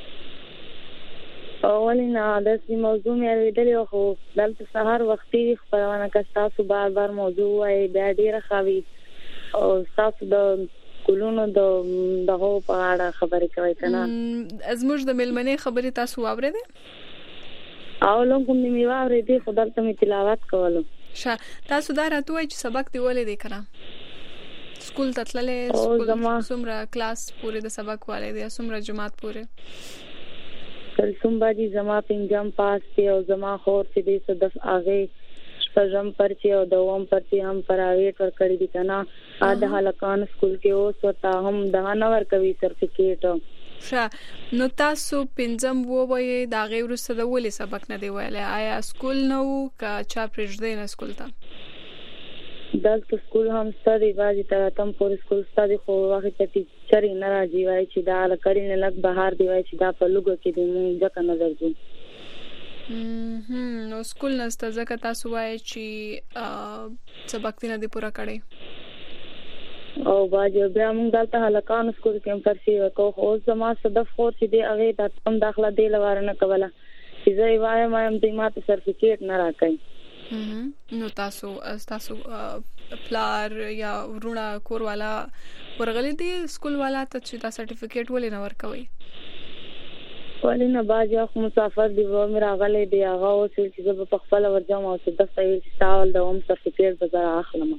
کوو اولینا د دې موضوع مې ورته خو دلته سهار وختي خبرونه که تاسو بار موضوع وایي بیا ډیره خوي او تاسو د کولونو دغه په اړه خبرې کوي کنه ازموږ د ملمنې خبرې تاسو واورئ او لونکم نیمه واره دي خدای ته می تلاوت کولو. شه تاسو دا راتوي چې سبق دی ولې دی کړه سکول ته تللې سکول سمره کلاس پورې د سبق والے دی سمره جماعت پورې کلثوم باجی زما پنځم پاس دی او زما خور چې دې صدف اغه شپږم پرچی او دوم پرچی هم پرایویټ ور کړی دي کنه اده هلکان سکول کې اوس ورته هم د نور کوي سرټیفیکیټ نو تاسو پنځم ووایي دا غیر وروسته د ولې سبق نه دی ویلای آیا سکول نو کا چا پرېږدي نه سکول ته دلته سکول هم ستاسو باندې تر اتم پورې سکول ستاسو خو وخت ته ټیچر نه راځي وای چې دا لکړی نه لګ بهر دی وای چې دا په لوګو کې دی موږ ځکه نه درځو. نو سکول نسته ځکه تاسو وای چې سبق نه دی پورا کړی او باجو بیا موږ دلته هلکان سکول کې هم پرسي وکړو او زما صدف خو چې دی هغه د تم داخله دی لوار نه کوله چې زه وایم دې ماته سرټیفیکیټ نه راکړي. نو تاسو پلار یا ورونه کور والا ورغلي دي سکول والا ته چې دا سرټیفیکیټ ولې نه ورکوي؟ ولې نه باجو خو مسافر دی و مې راغلي دی هغه او چې زه په خپل ورځم او صدف یې تاول د هم سرټیفیکیټ به زه اخلم.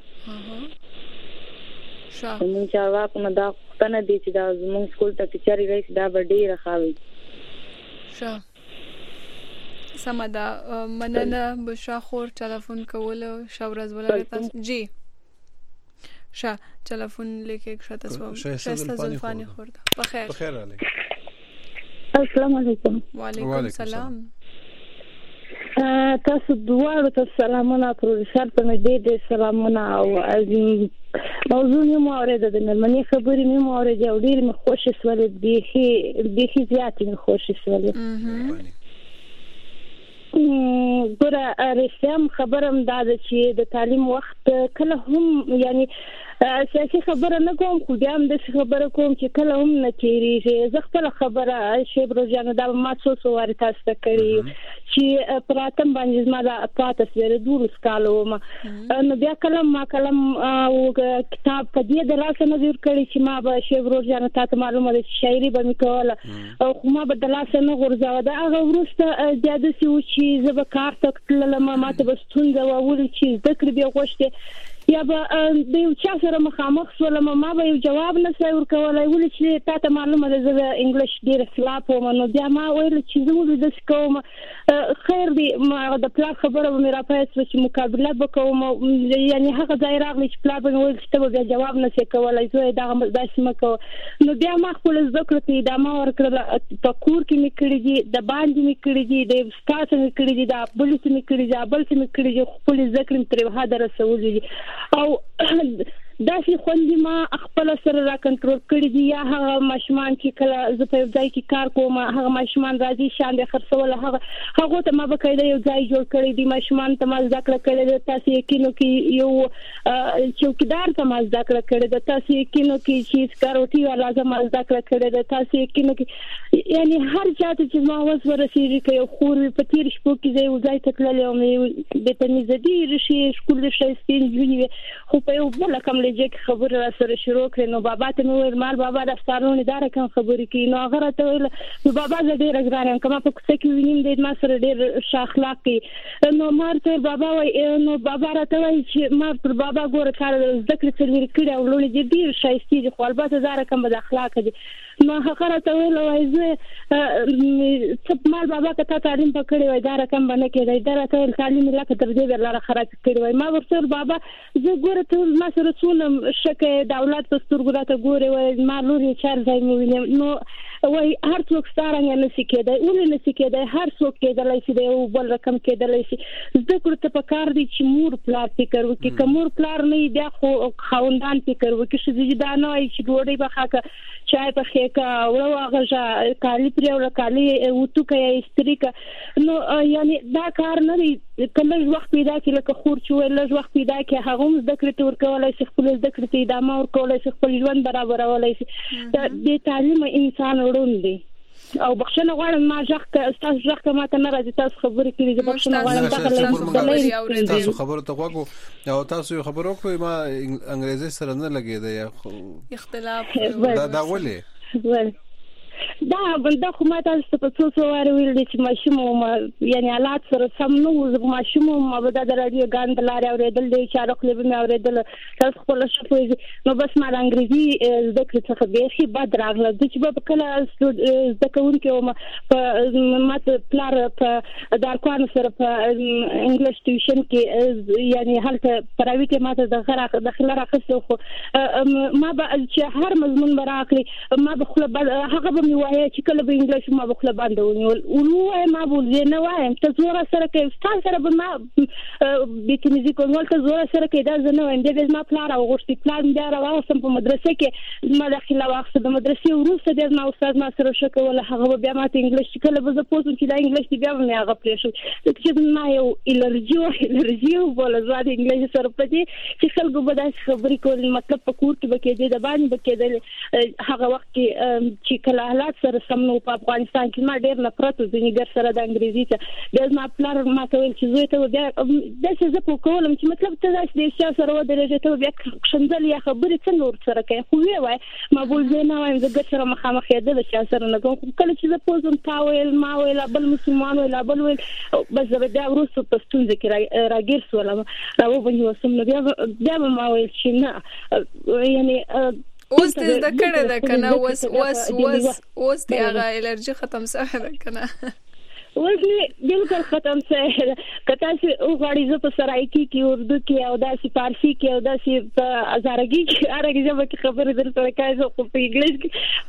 موږ چې واک نه دا څنګه دي چې دا موږ سکول ته ټیچر رئیس دا به ډیر خاوي. سمدا مننه بشرا خور ټلیفون کول شاورز ولر تاسو جی ټلیفون لیکه شته سو شایسته زلفانی خورده بخیر علیکم. السلام علیکم. وعلیکم السلام. تاسو دواړو ته سلامونه پروفیسور ته دې سلامونه او موضوع مو اوریده د ملمنې خبرې مو اوریده او ډیر مې خوش شولې دې زیات مې خوش شولې. ګوره رسم خبرم دا چې د تعلیم وخت کله هم یعنی سیاسي خبره نه کوم خو بیا هم د خبره کوم چې کله هم نه تیریږي. زه خپل خبره شی بروجانو دا ما څو واره تاسو ته کړی چې پراتم باندې زما د پاتې سره دور سکالو نو بیا کلم او کتاب په دې دراسه نه جوړ کړی چې ما به شی بروجانو تاسو معلومه ده شاعري به میکوله او ما به دراسه نه غورځاو دا هغه ورسته زیاده سی و چې زه به کار تکتل ما ته بستون دا وول چې ذکر به غوښته یا به د یو چا سره مخامخ شول ما به یو جواب نه سوي ورکولای ول چې تاسو معلومه ده زه انګلیش ډیر خلاف وم نو بیا ما ویل چې زه د کوم خیر دی ما د پلا خبره مې را پېښ چې مقابله وکوم یعنی هغه ځای راغلی چې پلا به ویل چې ته بیا جواب نه سې کولای زه دا داسې مکو نو بیا ما خپل ذکر ته دا ما ورکړل په کور کې مې کړی دي د باندې مې کړی دي د ستاسو مې کړی دي د بلوت مې کړی دي بل څه مې کړی دي خپل ذکر تر هدا رسولي او دا چې خوندې ما خپل سره را کنټرول کړی دي یا هغه ماشومان چې کله زه په ځای کې کار کوم هغه ماشومان راځي شان د خرڅول هغه ته ما بقاعده یو ځای جوړ کړی دي ماشومان ته ما ذکر کړی دي تاسو یقینو کې یو چوکیدار ته ما ذکر کړی دي تاسو یقینو کې چې کاروټي والا ته ما ذکر کړی دي تاسو یقینو کې یعنی هر چاته چې ما وس ورسېږي کې یو خور په تیر شپو کې ځای تکللې او د تمیزدي رشي سکول د شایستین جونی خو په یو بل کوم چې خبره سره شروع کړي نو بابا ته مې ویل مال بابا د ستارونه دار کوم خبرې کوي نو هغه راته ویل نو بابا زه ډېر ګرانم کومه په څه کې وینم د ما سره ډېر اخلاقي نو مارته بابا وای نو بابا راته وای چې ما پر بابا ګوره کار ذکر څلور کړي او لونه ډېر شایستې دي خو البته دار کوم د اخلاق دي نو هغه راته ویل وای زه څه مال بابا ته تعلیم پکړی وای دار کوم باندې کېدای دار ته تعلیم لکه تر دې ورلاره خراب کړی وای ما ورته بابا زه ګوره ته ما سره شکه دولت په سترګو راته ګوري وای ما لوري چار ځای مو وینم نو وای هر څوک ستارنګ نه سکیدای ولې نه سکیدای هر څوک کېدلای شي د یو بل رقم کېدلای شي زده کړو ته په کار دي چې مور پلار فکر وکړي کومور پلار نه بیا خو خوندان فکر وکړي چې دا نه وای چې ډوډۍ به خاکه چای په خېکا او هغه کالی پرې او کالی وټو کې استریکا نو یعنی دا کار نه دی کله وخت پیدا کې لکه خور چې له وخت پیدا کې هغه هم ذکر ته ورکولای شي خپل ذکر ته ادامه ورکولای شي خپل ژوند برابرولای شي د تعلیم انسان وروندي او بخښنه غواړم ما ځخ ما ته ناراضي تاسو خبرې کړې زه بخښنه غواړم تاسو خبرو ته غوږ او تاسو خبرو کوي ما انګریزي سره نه لګیدا یا اختلاف دا ولې دا بنده خو ما تاسو په څو واره ویل چې ماشوم یعنی حالات سره سم نو زه ماشوم ما به د رادیو غاند لارې اوریدل دي چې راخلې به اوریدل تاسو خپل شپوي نو بس ما انګریزي ذکر څخه به شي بد راغله چې په کله ذکرون کې په ماته پلار په دارکوان سره په انګلیش ټیوشن کې یعنی هلته پرایویټ ماته د داخله راخصو خو ما به چې هر مضمون براکلي ما به خپل هغه به می وایي چې کله به انګلیش ما بخله باندې ونیول ما بول نه وایم ته زور سره کې ستاسو سره به ما بیتنیزي کومول ته زور سره کې دا زنه وایم د ما پلان او غوښتي پلان بیا راوستم په مدرسې کې ما داخله واخصه د مدرسې وروسته د ما استاد ما سره شکه ولا هغه بیا ما ته انګلیش کله به زه پوسم چې دا انګلیش دی بیا مې هغه پرې شو چې ما یو الرجی ولا زاد انګلیش سره پدې چې خلکو به دا خبرې کول مطلب په کور کې بکې د باندې بکې هغه وخت کې چې کله حالات سره سم نو په افغانستان کې ما ډېر نفرت زنیګر سره د انګریزي ته د ما پلان ما کول چې زه ته بیا د څه زه په کولم چې مطلب ته داسې د سیاست سره ودرېږي ته بیا شندل یا خبرې څنګه ور سره کوي خو وای ما بول زه نه وایم زه سره مخامخ یې د سیاست سره نه کوم کله چې زه پوزم تاویل ما ویل بل مسلمان ویل بل ویل بس زه بیا ورسره په ستونزه کې راګیر سولم راو باندې وسم بیا ما ویل چې نه یعنی اوس د کړه د کنه اوس دی هغه الرجی ختم سره ده کنه اوس بالکل ختم سره کته چې او غاړي زه په سرایکی کې اردو کې او داسې فارسی کې او داسې په ازارګي کې ارګي ژبه کې خبرې درته کوي زه خو په انګلیش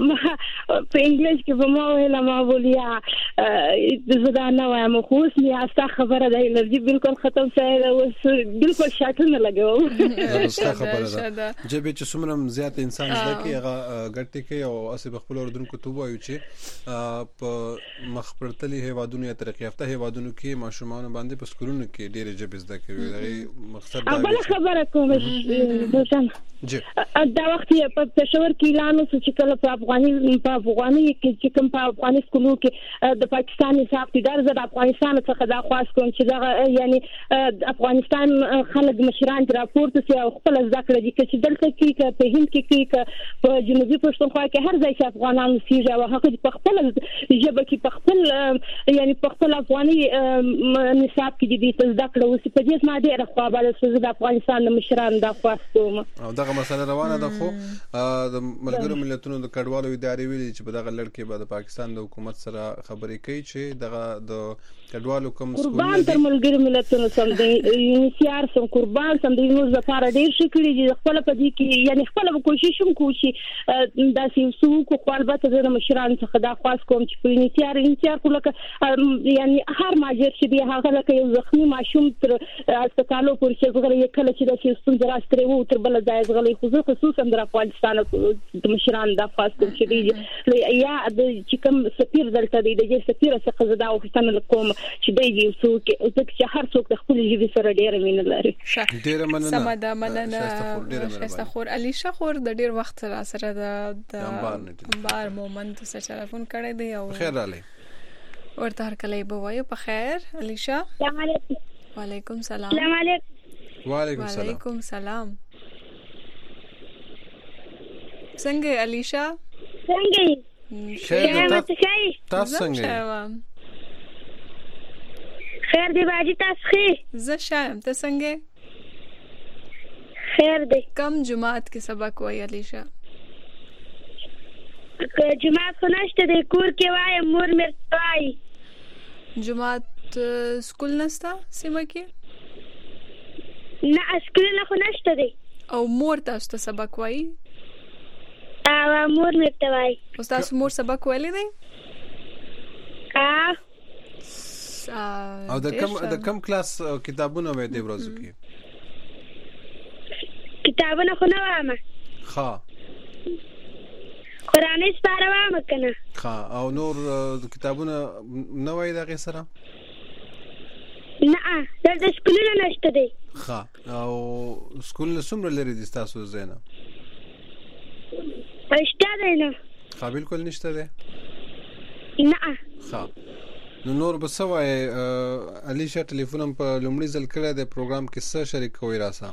کې به ما ویل ما بولیا زدا نه وایم خو اوس مې استا خبره ده الرجی بالکل ختم سره اوس بالکل شاته نه لګو استا خبره ده جبه چې څومره زیات انسان ځکه هغه ګټي کې او اسې بخپل اردن کو توبه یو چې په مخبرتلي هوا دنیا ترقی یافته هیوادونو کې ماشومان باندې په سکولونو کې ډېر جبه زده کوي دا مقصد دا بل خبره کوم دا وخت په پېښور کې اعلان وشو چې کله په افغاني کې چې کوم په افغاني سکولو کې د پاکستان حساب اقتدار زړه افغانستان څخه دا خواست کوم چې دا یعنی افغانستان خلک مشران راپورته سي او خپل ځکړه دي چې دلته کې په هند کې په جنوبي پښتونخوا کې هر ځای چې افغانان سيږي او هغه په خپل ژبه کې په خپل یعنی په خپل افغاني نصاب کې دي چې ځکړه وسی په دې ما ډېر خو باندې د افغانستان مشران دا خواست کوم او دا مسله روانه ده خو د ملګرو ملتونو د کډوالو ادارې ویلي چې په دغه لړ کې به د پاکستان د حکومت سره خبرې کوي چې دغه د کډوالو کوم قربان تر ملګرو ملتونو سم دی انسیار سم قربان سم دی نو زفاره ډیر شکرې دي خپل په دې کې یعنی خپل کوشش کوم چې دا سیسو کو خپلبات د مشران څخه دا خاص کوم چې په انسیار کوله یعنی هر ماجر چې دی هغه لکه یو زخمی ماشوم تر هسپتالو پورې چې غوړي کله چې د سیستم دراسته وو تر بل ځای غوړي خو خصوصا د افغانستان د مشران دا خاص کوم چې دی یا د چې کوم سفیر دلته دی د سفیر څخه زدا او ستنه کوم چې دی څوک چې هر څوک د خپل ژبې سره ډېر مینه لري ډېر مننه سمدا مننه شایسته خور علي شخور د ډېر وخت سره د انبار مومنت سره ټلیفون کړی دی او خیر علي ورته هر کله به وایو په خیر علي شاه السلام علیکم وعلیکم السلام السلام علیکم وعلیکم السلام څنګه علي شاه څنګه خیر تاسو څنګه خیر دی باجی تاسو ښه زه شایم ته څنګه خیر دی کم جماعت کې سبق وای علي شاه جماعت خو نشته د کور کې وای مور مې وای جماعت سکول نستا سیمه کې نه سکول نه خو نشته دی او مور تاسو ته سبق وای مور مې وای استاد مور سبق ویلې دی او د کم کلاس کتابونه وې د ورځو کې کتابونه خو نه وایم ها قرآني سپاره وایم کنه ها او نور کتابونه نه وای دغه سره نه د سکولونو نشته دی ها او سکول څومره لري د تاسو زینه پښتا دی نه قابل کول نشته دی نه ها نور بسوای علي شاه ټلیفون په لومړي ځل کړه د پروګرام کې څه شریک کوي راسا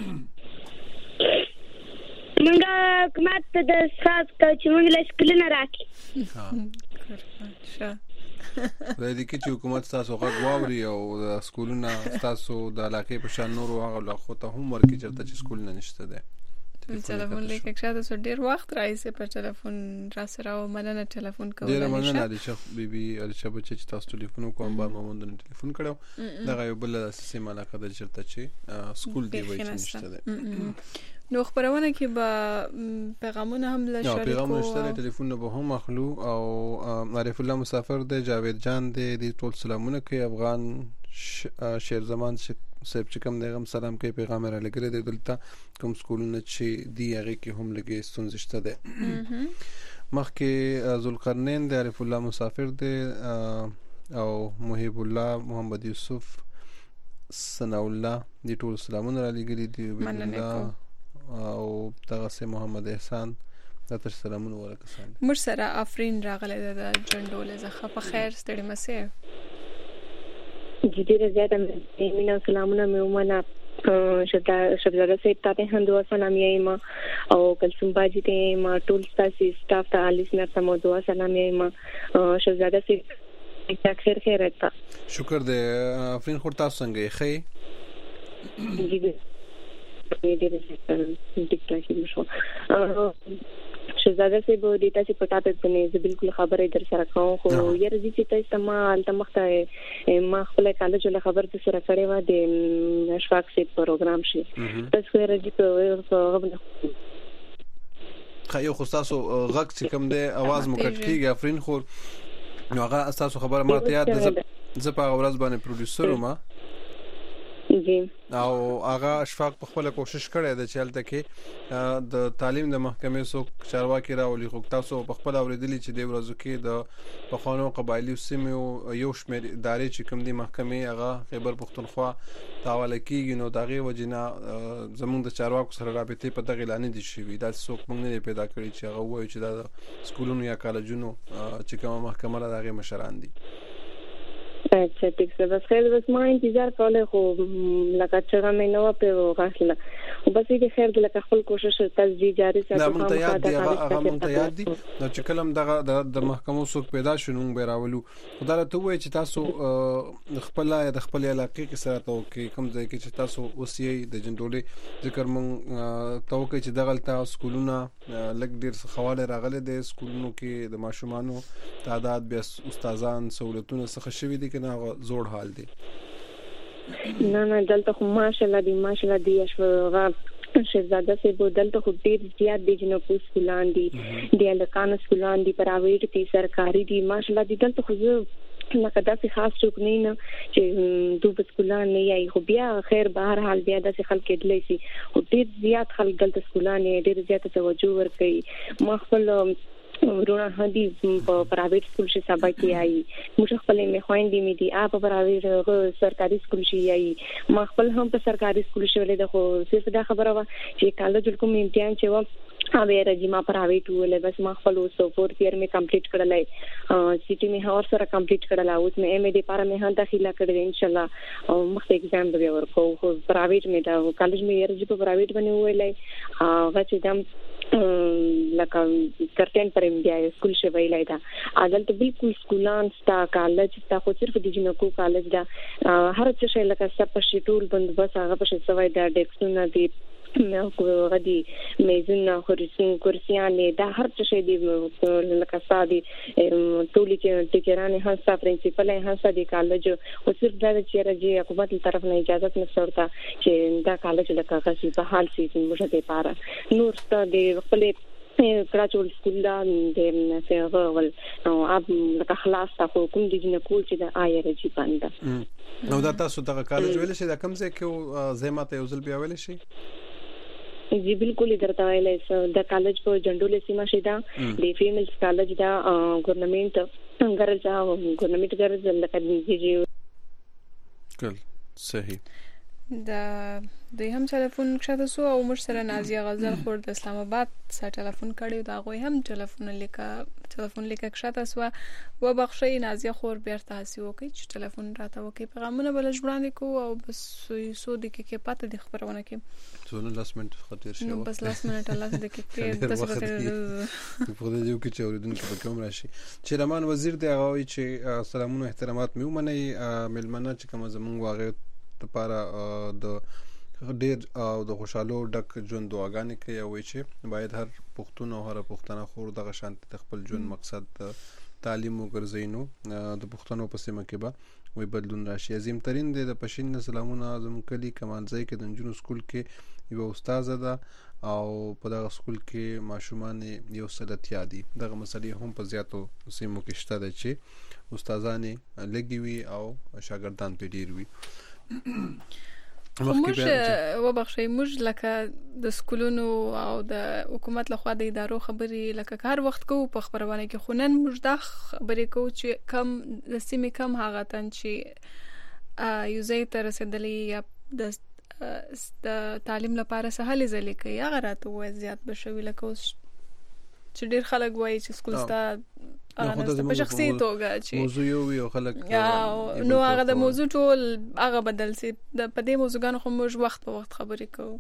منګه کومات د سات چې موږ له سکول نه راکې ها د دې کې چې حکومت تاسو غواړي او د سکولونو تاسو د علاقې په شان نور هغه لخوا ته هم ورکې چرته چې سکول نه نشته ده ټلیفون لیکه شاته سو ډیر وخت راځي په ټلیفون را سره او مننه ټلیفون کوم ډیر مننه د شخص بیبي ال شبه چې تاسو ټلیفون کوم با مومندن ټلیفون کړو دا یو بل سیمه علاقه د چرته چې سکول دی وای چې نشته ده نو خبرونه کې به پیغامونه هم له شریکو پیغامونه شته ټلیفون به هم اخلو او عارف الله مسافر دی جاوید جان دی د ټول سلامونه کوي افغان شیر زمان صاحب چې کوم دغه سلام کوي پیغام را لګره دی دلته کوم سکولونه چې دی هغه کې هم لګي ستونزې شته ده مخکې ذوالقرنین دی عارف الله مسافر دی او محب الله محمد یوسف ثنا الله دی ټول سلامونه را لګري دی الله او دغه محمد احسان تاسو سلامونه ورکسان مر سره افرین راغله د جندول زخه په خیر ستړي مسه جدي زیاده مینا سلامونه مې ومنه شبزاده سید ته هم دعا سلام یې ما او کلثوم باجی ته ما ټول تاسو سټاف ته الیس نه سم دعا سلام یې ما شبزاده سید خیر خیر راته شکر دې افرین خور تاسو څنګه یې خې شهزاده صاحب د تاسو په ټاپک باندې زه بالکل خبرې در سره کوم خو یاره دې چې تاسو ته مخته ما خپل کالج له خبر د سره کړې و د اشفاق سي پروګرام شي تاسو راځي په غوښنه خایو خو تاسو غږ چې کوم دی आवाज مو کټ کیږي افرین خور نو هغه تاسو خبره ماته یاد زه په ورځ باندې پروډوسر ما او هغه اشفاق په خپل کوشش کړی د چلته کې د تعلیم د محکمې سو چارواکي راولي خو تاسو په خپل اوریدلی چې د ورځو کې د پخوانو قبایلی سیمو یو شمېر ادارې چې کوم دي محکمې هغه خیبر پختونخوا تاواله کېږي نو دغه وجنه زموږ د چارواکو سره رابطې په دغه اعلان دي شوی دا څوک موږ نه پیدا کړی چې هغه وایي چې دا سکولونو یا کالجونو چې کومه محکمه دغه مشران دي اچھا ٹھیک ہے بس خیر بس ما انتظار کوله خو لکه څنګه مې نو په غاښله بس دې خیر د لکه خپل کوشش تجدید جاری ساتو هم ته یاد دی هغه هم ته یاد دي نو چې کلم دغه د محکمو څوک پیدا شونو به راولو خدای ته وایي چې تاسو خپل د خپل علاقې کې سره تو کې کوم ځای کې چې تاسو اوسئ د جندولې ذکر مون توګه چې دغه تاسو سکولونه لګ ډیر خواله راغله د سکولونو کې د ماشومانو تعداد به استادان سہولتونه څخه شوي دي کنه زوړ حال دی نه دلته خو ماشاءالله دی اشوغا شهزاده سے بدلته خو ډیر زیات دي جنو کو سکولان دي د الکان سکولان دي پرایویټ دي سرکاري دي ماشاءالله دي دلته خو لکه داسې خاص څوک نه چې دوه سکولان نه یي خو بیا خیر بهر حال بیا داسې خلک کېدلی شي او ډیر زیات خلک دلته سکولان ډیر زیات توجه ورکوي ما خپل ورونه هدي په پرایویټ سکول شي سبا کې آي موږ خپل مې خويندې مې دي په پرایویټ سرکاري سکول شي آي ما خپل هم په سرکاري سکول شي ولې د خو صرف دا خبره وا چې کالج کوم امتحان چې و اوبه راځي ما پرایویټ ولې بس ما خپل اوس 4th ایئر مې کمپلیټ کړلای سیټي مې اور سره کمپلیټ کړل اوس مې ایم ډي لپاره مې هم داخله کړې ان شاء الله او مخکې ایگزام به ورکو خو پرایویټ مې دا کالج مې راځي په پرایویټ باندې ویلای هغه چې دم لکه کرتن پر انډیا سکول شي ویلای دا عدالت بالکل سکولان ستا کالج ستا خو صرف د جنکو کالج دا هر څه شي لکه سب په شټول بندوبست هغه په سوي دا ډیکسونه دي غدي میزونه کرسیان دا هر څه شي دي لکه سادي ټولي ټیچرانه هڅه پرنسپل هڅه دي کالج او صرف دا چې راځي حکومت طرف نه اجازه نشورتا چې دا کالج لکه غسي په حال سي موږ ته پاره نور ست دي خپل کراچول سکول دا د سیاول او اب لکه خلاص تاسو کوم دي نه کول چې دا آی راځي باندې نو دا تاسو دغه کالج ویل شي دا کوم ځای کې زماته یوزل بیا ویل شي جی بالکل درته ویلای د کالج په جندولې سیمه شي دا د فیمیلز کالج دا ګورنمنت ګرځ لکه دیږي کل صحیح د هم ټلیفون کښته سو او مر سره نازیه غزل خور د اسلام آباد سره ټلیفون کړي دا غوي هم ټلیفون لیکه کښته سو و بخښي نازیه خور بیرته هسي وکي چې ټلیفون راته وکي پیغامونه بل ژوند کو او بس سو د کې پته د خبرونه کې څونه لاس منټ خطر شي بس لاس منټ لاس د کې تاسو په دې یو کې چې اوریدونکو په کوم راشي چې رمان وزیر دی هغه چې سلامونه احترامات مې ومني ملمنه چې کوم زمونږ واغې لپاره د ډېر او د خوشاله ډک ژوند دعاګانې کوي او چې باید هر پښتون او هر پښتنه خور دغه شانت خپل ژوند مقصد تعلیم وګرځینو د پښتنو په سیمه کې به وي بدلون راشي عظیم ترين د پښین سلامونه اعظم کلی کمالځای کې د جنو سکول کې یو استاد ده او په دغه سکول کې ماشومان یو سلطیا دي. دغه مسلې هم په زیاتو سیمو کې شته ده چې استادان لګي وي او شاګردان په ډیر وي. موږ وبخښئ موږ لکه د سکولونو او د حکومت لخوا د ادارو خبرې لکه کار وخت کوو په خبرونه کې، خو نن موږ دا خبرې کوو چې کم د سیمې کم هغه تن چې یو ځای ته رسېدلی یا د تعلیم لپاره سهل ځلې کوي هغه راته ووایي زیات به شوي. لکه اوس چې ډېر خلک وایي چې سکول ستا په شخصي توګه چې موضوع یو وي او خلک نو هغه د موضوع ټول هغه بدل سي. په دې موضوعګانو خو موږ وخت په وخت خبرې کوو.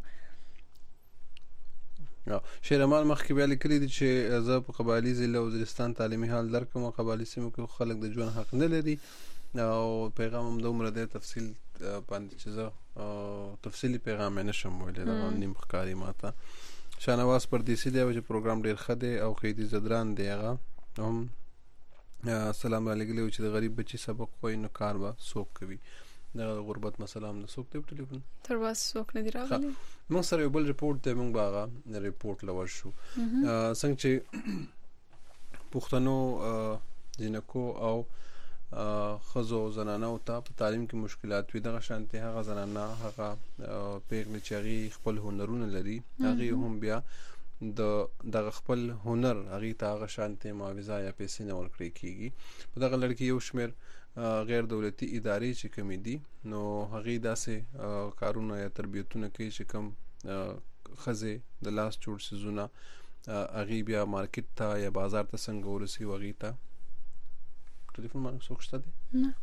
شیرمان مخکې بیا لیکلي دي چې زه په قبایلي ضلع وزیرستان تعلیمي حال درکم او قبایلي سیمو کې خلک د ژوند حق نه لري او پیغام هم دومره دی تفصیل باندې چې زه تفصیلي پیغام یې نشم ویلی، دا نیم ښکاري ماته. شاهنواز پردیسي دی چې پروګرام ډېر ښه دی او خیدي زدران دی هغه هم سلام علیکم چې د غریب بچي سبق وایي نو کار به څوک کوي. د غربت مسله هم د څوک دی په ټلیفون تر اوسه څوک نه دی راغلی. موږ سره یو بل ریپورټ دی، موږ به هغه ریپورټ له ورشو. څنګه چې پښتنو جنکو او ښځو زنانو ته په تعلیم کې مشکلات وي، دغه شانتې هغه زنانه هغه پیغلې چې هغې خپل هنرونه لري هغې هم بیا دغه خپل هنر هغې ته هغه شانتې معاوضه یا پیسې نه ورکړی کېږي. په دغه لړ کې یو شمېر غیر دولتي ادارې چې کومې دي نو هغې داسې کارونه یا تربیتونه کوي چې کوم ښځې د لاس جوړ څیزونه هغې بیا مارکیټ ته یا بازار ته څنګه ورسوي هغې ته. ټلیفون باندې څوک شته دی؟ نه.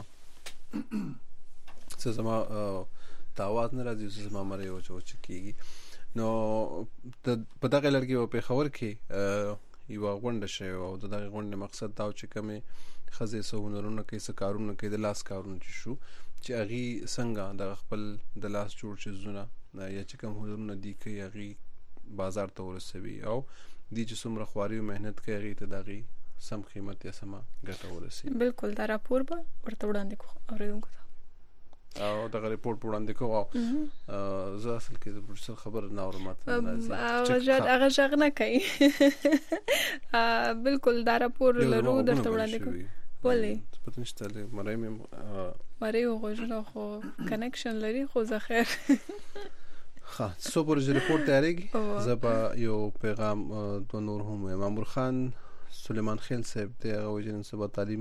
ښه څه زما ته اواز نه راځي، څه زما مری وچه کېږي. نو په دغه لړ کې په پېښور کې یوه غونډه شوې او د دغې غونډې مقصد دا و چې کومې ښځې څه هنرونه کوي، څه کارونه کوي، د لاس کارونه چې شو چې هغې څنګه دغه خپل د لاس جوړ څیزونه یا چې کوم هنرونه دي کوي هغې بازار ته ورسوي او دي چې څومره خواري او محنت کوي هغې ته د هغې سم قیمت یا سمه ګټه ورسي. بالکل دا راپور به ورته وړاندې کوو اورېدونکو ته او دغه ریپورټ په وړاندې کوو او زه اصل کې د پروډوسر خبره نه اورم هغه غږ نه کوي. بالکل دا راپور لرو درته وړاندې کوو. ولې پته نشته مری مې غوږونه خو کنکشن لري خو زه خیر. ښه څو پورې ریپورټ تیارېږي زه به یو پیغام دوه نور هم وایم. مامور خان سلیمان خیل صاحب دی هغه وایي چې نن سبا تعلیم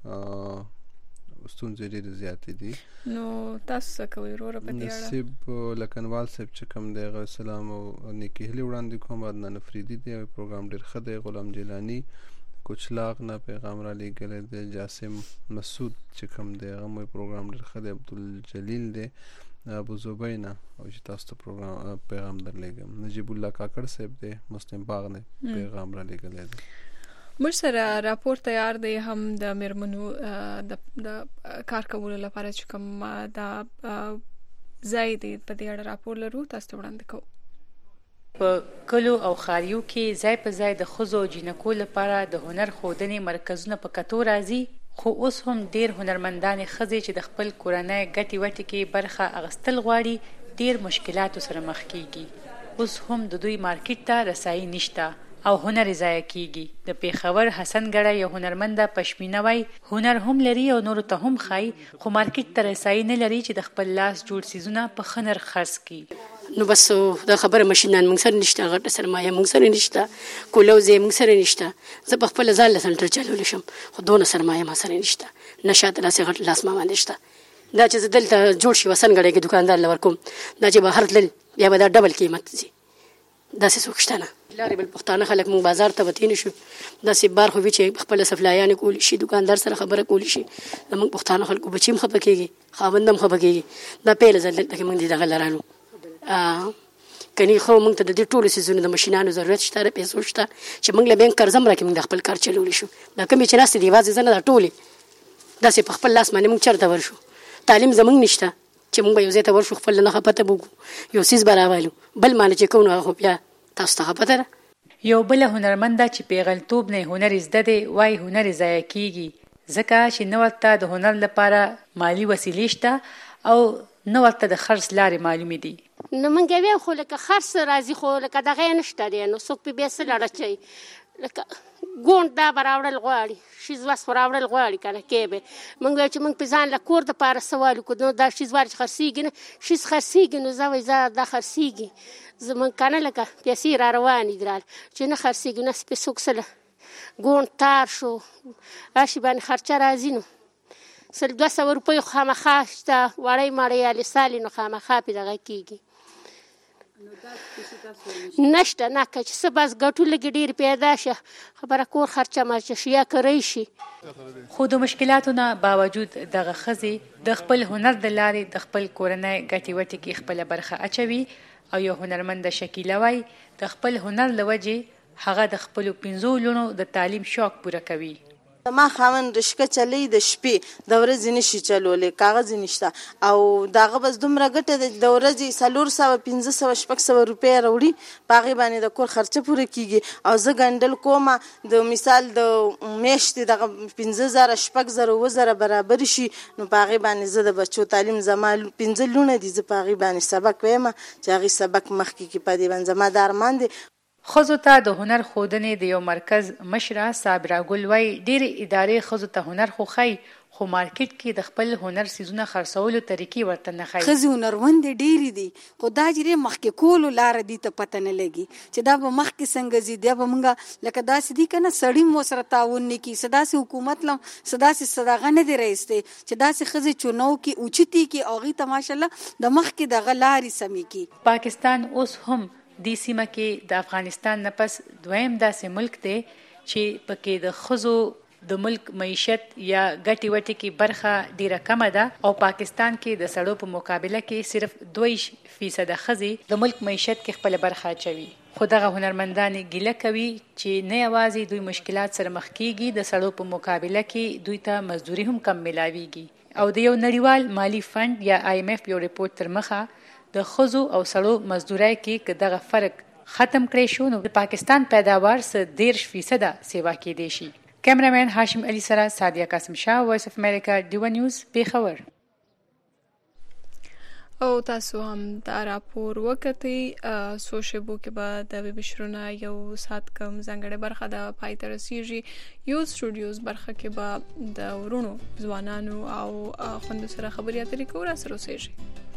ستونزې ډېرې زیاتې دي. نو تاسو څه کوئ وروره په دې اړه؟ نصیب لکنوال صاحب چې کوم دی هغه سلام او نیکې هیلې وړاندې کوم. عدنان افریدي دی پروګرام ډېر ښه دی. غلام جیلاني کوچلاغ نه پیغام را لیږلی دی. جاسم مسعود چې کوم دی هغه مو پروګرام ډېر ښه دی. عبدالجلیل دی ابو زبینه او چې تاسو ته پیغام درلیږم. نجیب الله کاکړ صاحب دی مسلم باغ نه پیغام را لیږلی دی. موږ سره راپور تیار دی هم د میرمنو د کار کولو لپاره چې کوم دا ځای دی په دې اړه راپور لرو تاسو ته وړاندې کوو. په کلو او ښاریو کې ځای په ځای د ښځو او جینکو لپاره د هنر ښودنې مرکزونه په کتو راځي، خو اوس هم ډېر هنرمندانې ښځې چې د خپل کورنۍ ګټې وټې کې برخه اخیستل غواړي ډېر مشکلاتو سره مخ کېږي. اوس هم د دوی مارکیټ ته رسایي نشته او هنر یې ضایع کېږي. د پېښور حسن ګړی یو هنرمنده پشمینه وایي هنر هم لري او نورو ته هم ښایي خو مارکیټ ته رسایي نه لري چې د خپل لاس جوړ څیزونه په ښه نرخ خرڅ کړي. نو بس دا خبره ماشینان موږ سره نشته، غټه سرمایه موږ سره نشته، کولوزې موږ سره نشته. زه په خپله ځان له سنټر چلولی شم خو دونه سرمایه ما سره نشته، نه شاته داسې غټ لاس ما باندې شته. دا چې زه دلته جوړ شي وسن ګړی کې دوکاندار له ورکوم دا چې بهر تلل بیا به دا ډبل قیمت ځي. داسې څوک شته نه. لارې بل پښتانه خلک موږ بازار ته وتې نه شو. داسې بار خو وي چې خپله سپلایانې کولی شي، دوکاندار سره خبره کولی شي. زموږ پښتانه خلکو بچي هم خفه کېږي، خاوند هم خفه کېږي. دا پیله ځل دلته کې موږ د دغه لرانو کني خو موږ ته د دې ټولو څیزونو د ماشینانو ضرورت شته، د پیسو شته چې موږ له بینک قرض هم راکړي موږ د خپل کار چلولی شو. دا کومې چې ناستې دي یوازې زه نه دا ټولې داسې په خپل لاس باندې موږ چېرته ورشو. تعلیم زموږ نشته چې موږ به یو ځای ته ورشو خپل نښه پته وکړو یو څیز به راولو بل معنی چې کوو نو هغه خو بیا تاسو ته پته ده. یو بله هنرمنده چې پیغلتوب نه هنر زده دی وایي هنر ضایع کېږي ځکه چې نه ورته د هنر لپاره مالي وسیلې شته او نه ورته د خرڅ لارې معلومې دي. نو مونږ ویو خو لکه خرڅ راځي خو لکه دغه نشته دی نو څوک په بیا څه لړچوي لکه ګونډ دا به راوړل غواړي شیز واس خو راوړل غواړي که نه کې به مونږ ویل چې مونږ په ځان له کور دپاره څه والو کړو نو دا شیز وار چې خرڅېږي نه شیز خرڅېږي نو زه وایي زه دا خرڅېږي زمونږ که نه لکه پیسې را روانې دي راله چې نه خرڅېږي نه پې څوک څه ګونډ تار شو هر شي باندې خرچه راځي نو 200 روپۍ خو خامخا شته وړی مړی یا لسالې نو خامخا پې دغه کېږي نشته نه که چې څه بس ګټو لږې ډېر پیدا شه خبره کور خرچه مرچه شي یا کری شي خو د مشکلاتو نه باوجود دغه ښځې د خپل هنر د لارې د خپل کورنۍ ګټې وټې کې خپله برخه اچوي او یو هنرمند شکیله وایي د خپل هنر له وجې هغه د خپلو 5 لوڼو د تعلیم شوق پوره کوي ما خاوند رشکه چلی د شپې د ورځې نشي چلولی کاغذ نشته او دغه بس دومره ګټه د ورځې 400-500-600 روپۍ راوړي په هغې باندې د کور خرچه پوره کیږي او زه ګنډل کومه د مثال د میاشتې دغه 5000-6000 برابر شي نو په هغې باندې زه د بچو تعلیم زما 5 لوڼه دي زه په هغې باندې سبق وایم چې هغې سبق مخکې کې په دې باندې زما د ارمان دی ښځو ته د هنر ښودنې د یو مرکز مشره صابره ګل وایي ډېرې ادارې ښځو ته هنر خو ښایي خو مارکیټ کې د خپل هنر څیزونه خرڅولو طریقې ورته نه ښایي ښځې هنرمندې ډېرې دي خو دا چې مخکې کولو لاره دي ته پته نه لګي چې دا به مخکې څنګه ځي دا به مونږ لکه داسې دي که نه سړي مو سره تعاون نه کړي څه داسې حکومت له څه داسې صداغه نه دی رایستی چې داسې ښځې چونو کې اوچتې کې هغې ته ماشاءالله د مخکې دغه لارې سمې کړي پاکستان اوس هم دې سیمه کې د افغانستان نه پس دویم داسې ملک دی چې پکې د ښځو د ملک معیشت یا ګټې وټې کې برخه ډیره کمه ده او پاکستان کې د سړو په مقابله کې صرف 2% ښځې د ملک معیشت کې خپل برخه اچوي خو دغه هنرمندان ګیله کوي چې نه یوازې دوی مشکلات سره مخ کیږي د سړو په مقابله کې دوی ته مزدوري هم کم ملاويږي او د یو نړیوال مالی فند یا IMF یو ریپورت تر مخه د ښځو او سړو مزدورۍ کې که دغه فرق ختم کړی شو نو د پاکستان پیداوار 10% سیوا کېدی شي کیمرامین هاشم علي سره سادیه قاسم شاه وایس اف امریکا ډیو نیوز پیښور او تاسو هم دا راپور وکړئ سوشبو کې به د بشرونه یو سات کم ځانګړې برخه د پای ته رسیږي یو سټوډیوز برخه کې به د ورونو ځوانانو او خوندو سره خبرې اترې کوو را سره اوسېږي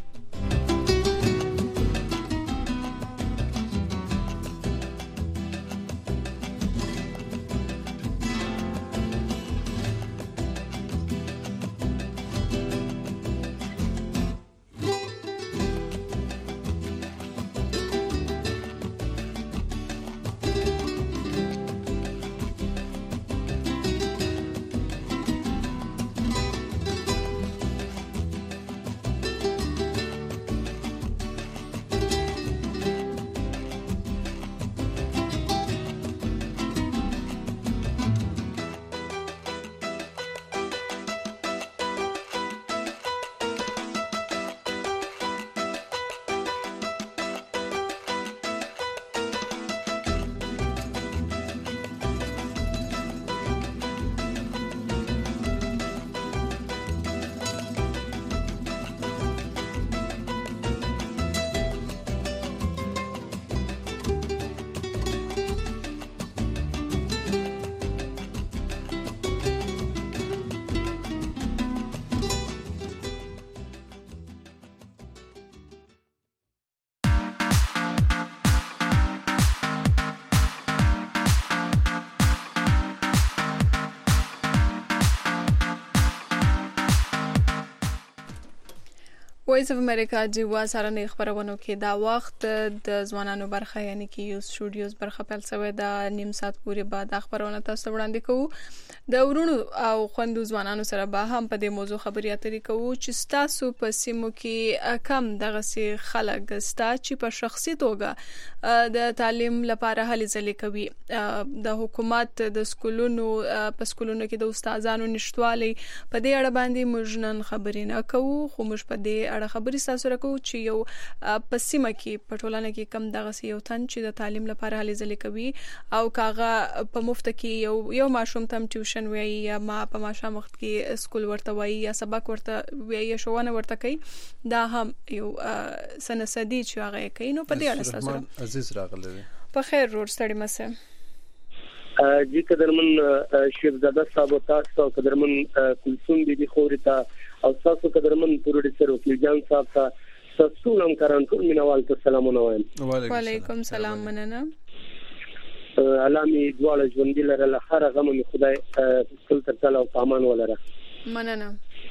وایس اف امریکا جوا سره خبرونه کې دا وخت د ځوانانو برخه یعنی کې یو سټوډیوز برخه پیل شوی دا نیم ساعت پورې بعد خبرونه تاسو وړاندې کوو د ورونو او خوندو ځوانانو سره به هم په دې موضوع خبرې اترې کوو چې تاسو په سیمو کې کم دغه سي خلک ستا چې په شخصي توګه د تعلیم لپاره هلې ځلې کوي د حکومت د سکولونو په سکولونو کې د استادانو نشټوالي په دې اړه باندې موږ نن خبرې نه کوو خو موږ په دې اړه اړه خبرې تاسو راکو چې یو پسیمه کې پټولانه کې کم دغه یو تن چې د تعلیم لپاره هلې ځلې کوي او کاغه په مفت کې یو ماشوم تم ټیوشن وایي یا ما په ماشام وخت کې سکول ورته وایي یا سبق ورته وایي شوونه ورته کوي دا هم یو سنسدي چې هغه کوي نو په دې اړه تاسو عزیز راغلی په خیر روړ ستړي مسه جی قدرمن شیخزاده صاحب تاسو او قدرمن کلثوم بیبي خورتا او تاسو قدرمن پروډوسر وکیل جان صاحب تاسو هم کاران ټول مینوال ته سلامونه وایم وعلیکم سلام مننه علامه دواله ژوند لره له هر غم می خدای خپل تر تعالی او امان ولره مننه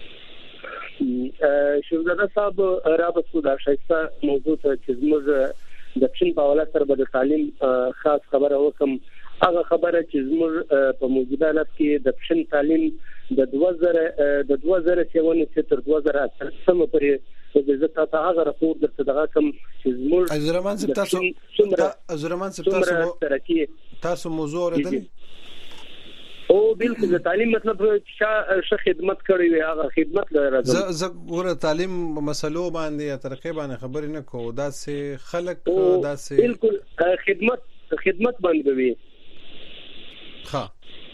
شیخزاده صاحب را بسو دا شایسته موضوع ته چې موږ د چین په حواله سره به د تعلیم خاص خبره وکم هغه خبره چې زموږ په موجوده حالت کې د چین تعلیم د 2007 تر 2008 پورې د عزت هغه راپور درته دغه کم چې زموږ ازرمان تاسو موضوع اوریدل او بالکل د تعلیم مطلب چې خدمت کړی وي هغه خدمت لري زه ګوره تعلیم مسلو باندې یا طریقې باندې خبرې نه کوم دا سه خلق دا سه بالکل خدمت باندې وي ها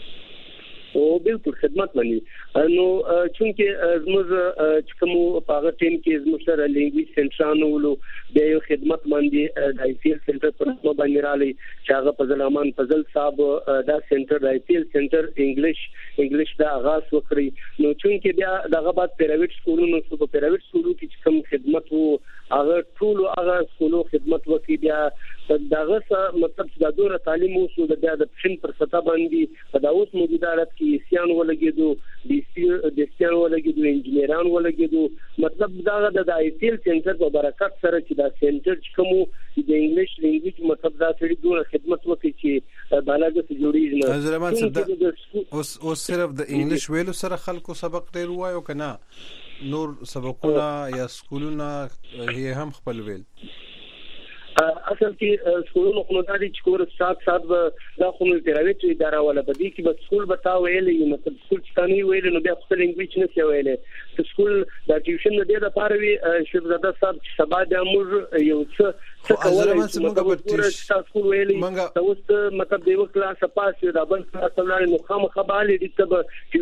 او بالکل خدمت باندې نو چونکه زموږ چې کوم په هغه ټیم کې زموږ سره لینګویج سنټرانو ولو د یو خدمت باندې د آی پی ایل سنټر پر نو باندې رالي چې هغه فضل امان فضل صاحب دا سنټر د آی پی ایل سنټر انګلیش دا آغاز وکړي نو چونکه بیا دغه بعد پرایویټ سکولونو په پرایویټ سکولو کې کوم خدمت وو هغه ټول هغه سکولو خدمت وکړي بیا دغه مطلب چې د دوره تعلیم وسو د بیا د پښین پر سطح باندې په دا اوس موجوده حالت کې سیان ولګېدو د سیان ولګېدو انجینران ولګېدو مطلب دا د آی پی ایل سنټر په برکت سره چې دا سنټر چې کوم د انګلیش لینګویج مطلب دا سړي دوه خدمت وکړي چې بالاګه څه جوړیږي نه حضرت اوس صرف د انګلیش ویلو سره خلکو سبق ډیر وایو کنه نور سبقونه یا سکولونه هي هم خپل ویل اصل کې سکولونو خو دا دي چې کور سات به دا خو نو پرایویټ اداره ولا بدی کې بس سکول به تا ویلې مطلب سکول چې تانی ویلې نو بیا خپل انګلیش نه سی ویلې سکول دا ټیوشن نه دی د پاره وی شیخزاده صاحب سبا د امور یو څه کولای چې موږ سکول ویلې تاسو مطلب دیو کلاس پاس دا بل کلاس ولر نو خامخبالې دي ته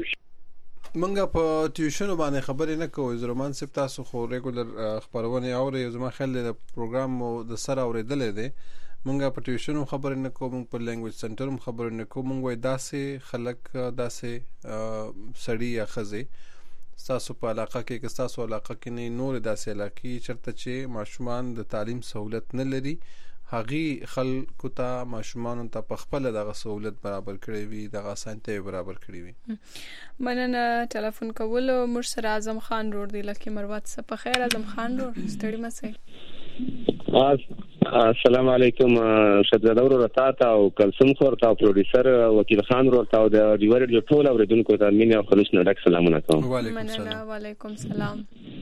منګه په ټیوشن باندې خبرې نه کوو زرمان سپ تاسو خو ریګولر خبرونه اوري زما خیال د پروګرام د سره اوریدلې دي منګه په ټیوشن خبرې نه کوو په لینګویج سنټر خبرې نه کوو منګ وای داسې خلک داسې سړی یا خزه تاسو په علاقه کې که تاسو علاقه کې نه نور داسې علاقې چرته چې ماشومان د تعلیم سہولت نه لري هغه خلکو ته ماشومان ته په خپل دغه سہولت برابر کړی وي دغه سنټي برابر کړی وي مننه ټلیفون کول مر سره اعظم خان روړ دی لکه مروت څه په خیر اعظم خان روړ ستړي مسئ السلام علیکم شهزاده ورته او کلثوم خورته او پروډوسر وکیل خان ورته او د ریور جو ټول اوریدونکو ته مینه او خلوص نه ډک سلامونه کوم وعلیکم سلام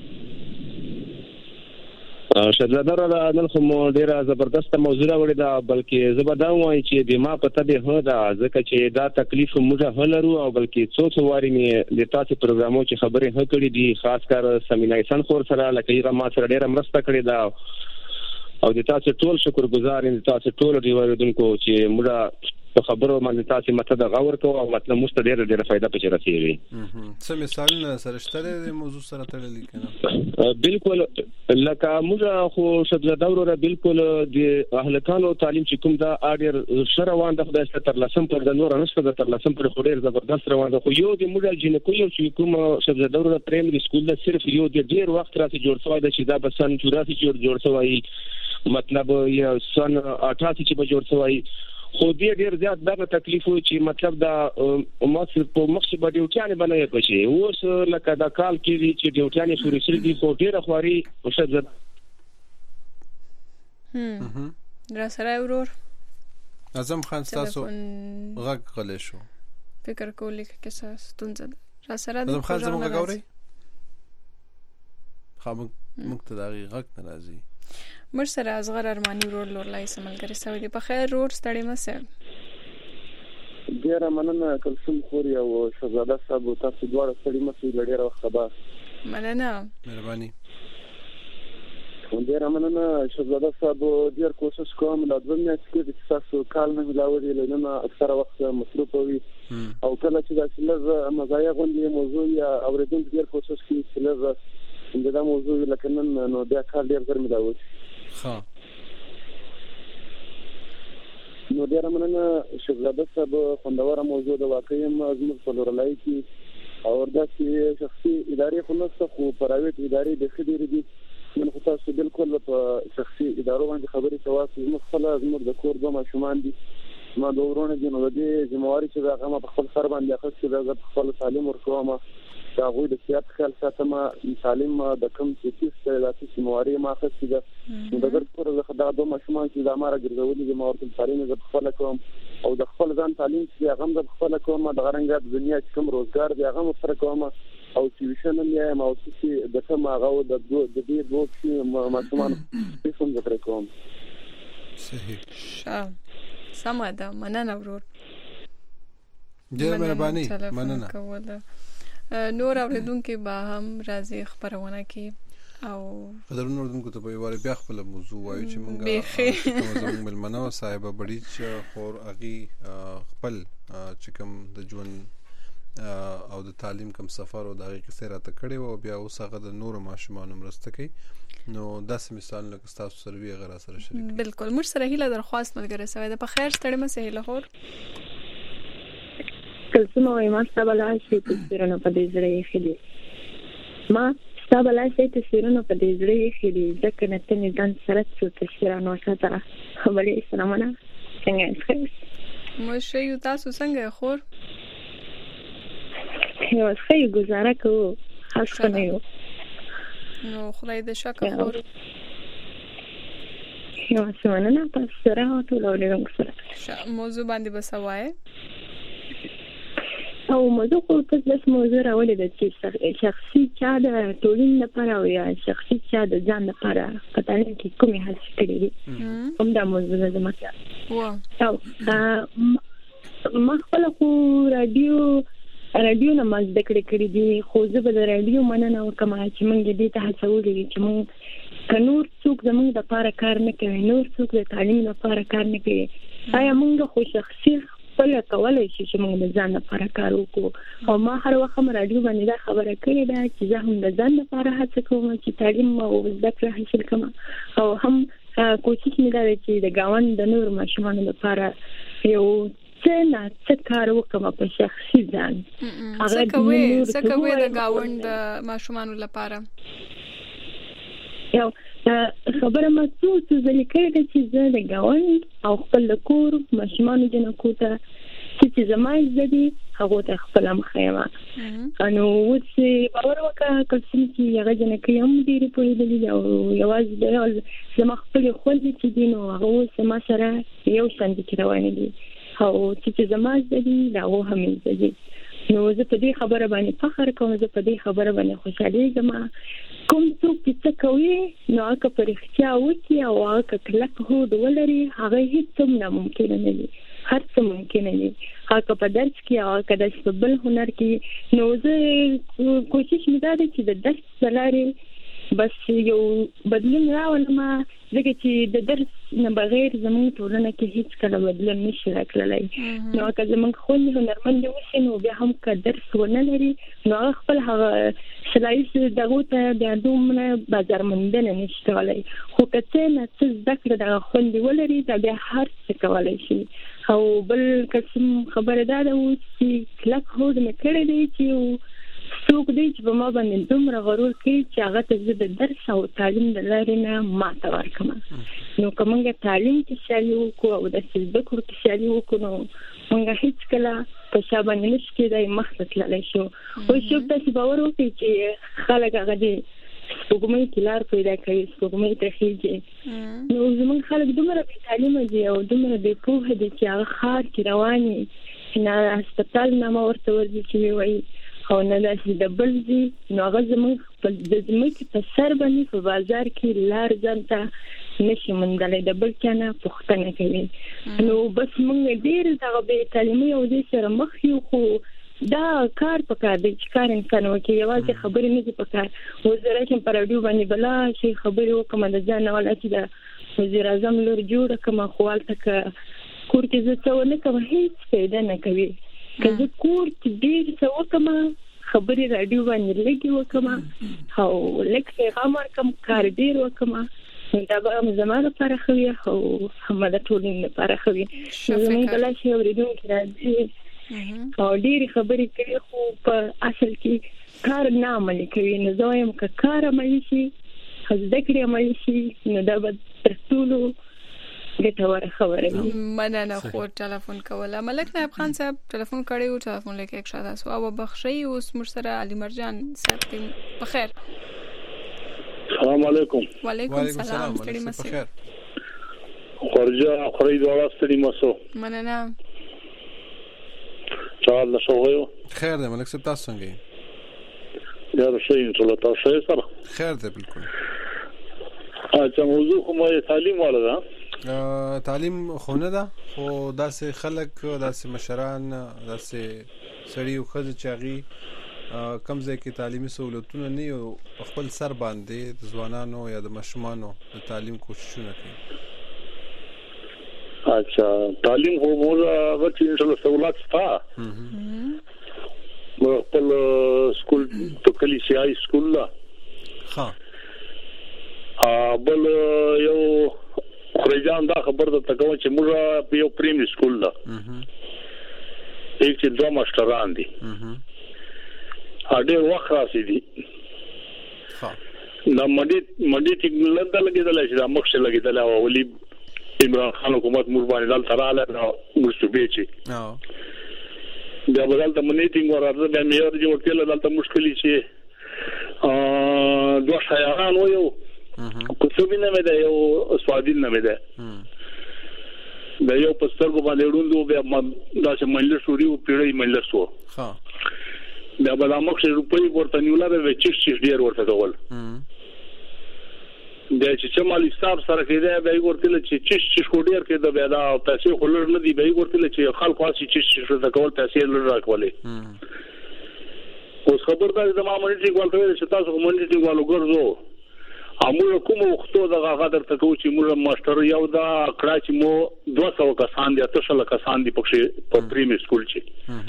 شهزاده را نن خو ډیره زبردست موضوع وړي دا بلکې زبدا وایي چې د ما پته به هو دا ځکه چې دا تکلیف موږ هلرو او بلکې څو واري می د تاسو پروګرامو چې خبرې هکړې دي خاص کر سمینای سن خور سره لکه یې ما سره ډیره مرسته کړې ده او د تاسو ټول شکرګزار یم تاسو ټول ریوردونکو چې موږ په خبرو باندې تاسو مته د غور کوو او مطلب مست ډیره فائدہ پچ رسیږي څه مثالونه سره شته د موضوع سره تړلې کنه بالکل لکه موږ خو شهزاده وروره بالکل د اهلکانو تعلیم چې کوم دا اړیر شروان د خدای ستر لسم پر د نور نشته د تر لسم پر خوري زبردست روان خو یو د موږ جنکو یو چې کوم شهزاده وروره پرایمري سکول د صرف یو د ډیر وخت راځي جوړ شوی د چې دا بسن 84 جوړ شوی مطلب یا سن 88 چې به جوړ شوی خو دې ډیر زیات دا تکلیف و چې مطلب دا مصر په مخې باندې ډیوټیانه بنوي پشي اوس لکه دا کال کې چې ډیوټیانه شروع شي دي خو ډیره خواري او شدت را سره ورور اعظم خان تاسو غږ غلې شو فکر کولی کې څه ستونزه را سره اعظم خان زموږ غوړي خامو مقتداري غږ ناراضي مر سره اصغر ارمانی ورور لورلای سملګری سوي دی په خیر روډ ستړي مسه ډیره مننه کلثوم خوري او شهزاده صاحب تاسو دواړه ستړي مسه ډیره خبر مننه مهرباني ډیر مننه شهزاده صاحب ډیر کوشش کوم لا دوه میاشتې کې چې تاسو کال نه ملاوي لنه اکثر وخت مصروف وي او کله چې د لږ مزایا غونډې موضوع یا اوریدونکو ډیر کوشش کوي چې لږ دا موضوع لکه نن نو بیا کال ډیر زر ملاوي ها نو ډیر مننه شهزاده صاحب خوندوره موضوع د واقعي زموږ په لورلای کې او دا چې شخصي ادارې خو نشته خو پرایویټ ادارې د خدای دي من خو تاسو بالکل په شخصي ادارو باندې خبرې کوي زموږ خپل زموږ د کور دوه ماشومان دي ما د ورونه دي نو د دې ذمہواری چې دا هغه په خپل سر باندې اخیستل د خپل تعلیم ورکوم دا غوې د سیاست خیال ساتم تعلیم د کوم چې د ذمہواری ما اخیستل نو د ګرځور د دوه ماشومان چې د اماره ګرځولي د مورتل تعلیم د خپل کوم او د خپل ځان تعلیم چې هغه د خپل کوم د غرنګ د دنیا کوم روزګار دی هغه سره کوم او ټیوشن نه یم او چې د کوم هغه د دې دوه چې ماشومان په څنګه تر کوم صحیح سماده مننه ورور ډېر مهرباني مننه نور اوریدونکو به هم راځي خبرونه کې او قدرونو اوریدونکو ته په واره بیا خپل موضوع وایو چې مونږه زموږ ملمنو صاحب بډیچ خور اغي خپل چې کوم د ژوند او د تعلیم کوم سفر او د هغه کیسه راته کړي او بیا اوس هغه د نور ماشومان مرسته کوي نو داسې مثال لکه تاسو سره وی غره سره شریک بالکل موږ سره هیله درخواست ملګری سوي ده په خیر ستړي مې سهيله خور کلسمه وای ما ستابلای شي تصویرونه په دې ځای کې ما ستابلای شي تصویرونه په دې ځای کې ځکه نه تنه ځان سره څو تصویرونه ساته خبرې سلامونه څنګه ښه مو شي تاسو څنګه خور یو ښه گزاره کوو خاصه نه یو نو خدای دې شکر خور یو څونه نه تاسو سره ټول اورېدونکو سره موضوع باندې بسوای او موضوع خو تاسو موضوع راولې د چې شخصي چا د ټولنې لپاره او یا شخصي چا د ځان لپاره په تعلیم کې کومې هڅې کړې دي کوم دا موضوع ده مکه او ما خپل خو رادیو نه مزد کړی دي خو زه به د رادیو مننه وکم چې موږ دې ته هڅولې چې موږ کنور څوک زموږ د لپاره کار نه کوي نور څوک د تعلیم لپاره کار نه کوي آیا موږ خو شخصي خپل کولای شي چې موږ د ځان لپاره کار وکړو او ما هر وخت رادیو باندې دا خبره کړې ده چې زه هم د ځان لپاره هڅه کوم چې تعلیم او زده کړه حاصل کړم او هم کوشش مې دا چې د گاوند د نور ماشومانو لپاره یو څه کار وکم په شخصي ځان هغه کوي د گاوند د ماشومانو لپاره یو خبره مڅو ځل کېږي چې زه د گاوند او خپل کور ماشومانو جنکو ته چې زمای زدي هغه ته خپل مخیمه انو چې باور وکړه کله چې هغه جنکې هم ډېر په دې او یوازې د زما خپل خوندې چې دین او هغه سم سره یو څنګه روان دي او چې زما زدي دا و هم زدي نو زه په دې خبره باندې فخر کوم زه په دې خبره باندې خوشاله یم کوم څوک چې کوي نو هغه پر اختیا وکي او هغه کله هو ولري هغه هیڅ نه ممکن نه دي هر څه ممکن دي هغه په درس کې او کله چې بل هنر کې نو زه کوشش مې دا چې د درس لپاره بس یو بدلون راولم ځکه چې د درس نه بغیر زموږ ټولنه کې هیڅ کله بدلون نشي راکړلای نو که زموږ خوندې هنرمند اوسي نو بیا هم که درس ونه لري نو خپل هغه صلاحیت دغه ته د دومره بازارموندنه نشي کولای خو که څه نه څه زده کړه دغه خوندې ولري دا بیا هر څه کولای شي او بل قسم خبره دا ده چې کلک هوډ مې کړی دی چې څوک دی چې په ما باندې دومره غرور کوي چې هغه ته د درس او تعلیم د لارې نه ماته ورکړم نو که موږ تعلیم کې سیالي وکړو او د زده کړو کې سیالي وکړو نو موږ هیڅکله په شا باندې نشو کېدای مخته تللی شو اوس یو داسې باور وکړي چې خلک هغه د سپوږمۍ کې لار پیدا کوي سپوږمۍ ته خېږي نو زموږ خلک دومره بې تعلیمه دي او دومره بې پوهه دي چې هغه ښار کې روان وي نه هسپتال نامه ورته ورځي چې وایي او نه داسې د بل ځي نو هغه زموږ د ځمکې په سر باندې په بازار کې لار ځان ته نشي موندلی د بل چا نه پوښتنه کوي نو بس موږ ډېر دغه بې تعلیمۍ او دې سره مخ یو خو دا کار پکار دی چې کار انسان وکړي یوازې خبرې نه دي پکار وزیر اعظم پر اډیو باندې بلا شي خبرې وکم د ځان ولا چې د وزیر اعظم لور جوړ کما خوال تک کور کې زه څه نه کوم هیڅ پیدا نه کوي کله کور کې ډیر څه وکم خبرې راډیو باندې لګي وکم او لکه غمر کم کار ډیر وکم دا به زمانه لپاره خو او هم د ټولنې لپاره خو زموږ بل شي اوریدونکو راځي او ډېری خبرې کوي خو په اصل کې کار نه عملي کوي نو زایم که کار عملي شي زده کړې عملي شي نو دا به تر ټولو ګټوره خبره وي. مننه خو ټلیفون کوله ملک نایب خان صاحب ټلیفون کړی او ټلیفون لیکه یک شاده سو او بخشي اوس مرسره علي مرجان صاحب بخیر. السلام علیکم. وعلیکم السلام. ستړي مسه خورجا خوري دوه ستړي مسو. مننه. چال نشوغیو خیر ده ملک صاحب تاسو څنګه یار شي ان شاء الله تاسو سره خیر ده بالکل. اچھا موضوع کوم تعلیم والا ده تعلیم خونه ده خو داسې خلک داسې مشران داسې سړي او خځې چاغي کم ځای کې تعلیمي سہولتونه نه یو خپل سر باندې د ځوانانو یا د مشمانو د تعلیم کوششونه کوي. اچھا تعلیم هو موږ هغه چې ان شاء الله سہولت ستا خپل سکول ته کلی سی آی سکول لا ها بل یو خریجان دا خبر ده تکو چې موږ په یو پریمری سکول لا یک چې دوه ماستران دي اډیر وخت راسي دي ها نو مډي ټیکنالوژي لګیدل چې دا مخ څه لګیدل او ولي عمران خان حکومت مور باندې دال تراله نو مرسوبې چې دا بدل ته منیټینګ ورته د میور جوړ کړل دلته مشکلي چې دوه شایعان و یو کوڅوبینه مې ده یو سوادین نه مې ده د یو پسترګو باندې وډوندو بیا دا چې ملي شوري او پیړې ملي شو ها دا به مخ روپۍ ورته نیولا به چې ډیر ورته ډول دا چې مال حساب سره کېده به ورته چې ډیر کېده بیا دا پیسې خلل نه دی به ورته چې خلک واسي چې د کول پیسې لږ راکولې اوس خبردار د مامونټي ګولته چې تاسو مونټي ګولو ګرځو امور کوم وختو دغه غادر ته کو چې موږ ماستر یو دا کړه چې مو 200 کسان دي 300 کسان دي په پریمری سکول چې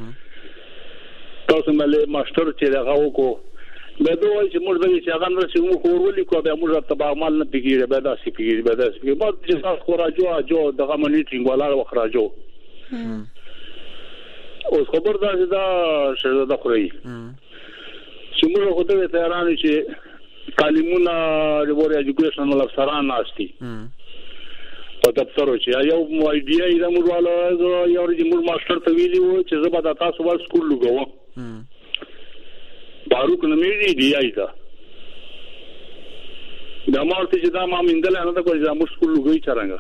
تاسو مله ماستر چې دغه وکړو به دوی چې موږ به چې هغه نرسي موږ ورولې کو به موږ ته به عمل نه پیږي به داسې پیږي به داسې پیږي بعد چې تاسو خراجو دغه منیټینګ ولا وخراجو اوس خبردار دا شهزاده خوري چې موږ خو ته تیارانه چې تعلیمونه ریور ایجوکیشن افسران ناشتي په دفتر چې یو ایډیا یې موږ والو یو موږ ماستر ته ویلو چې زه به تاسو ول سکول لګوم باروک نمېږي دی ایدا دا مارته چې دا ما مندل نه دا کوي چې موږ سکول لګوي چرانګه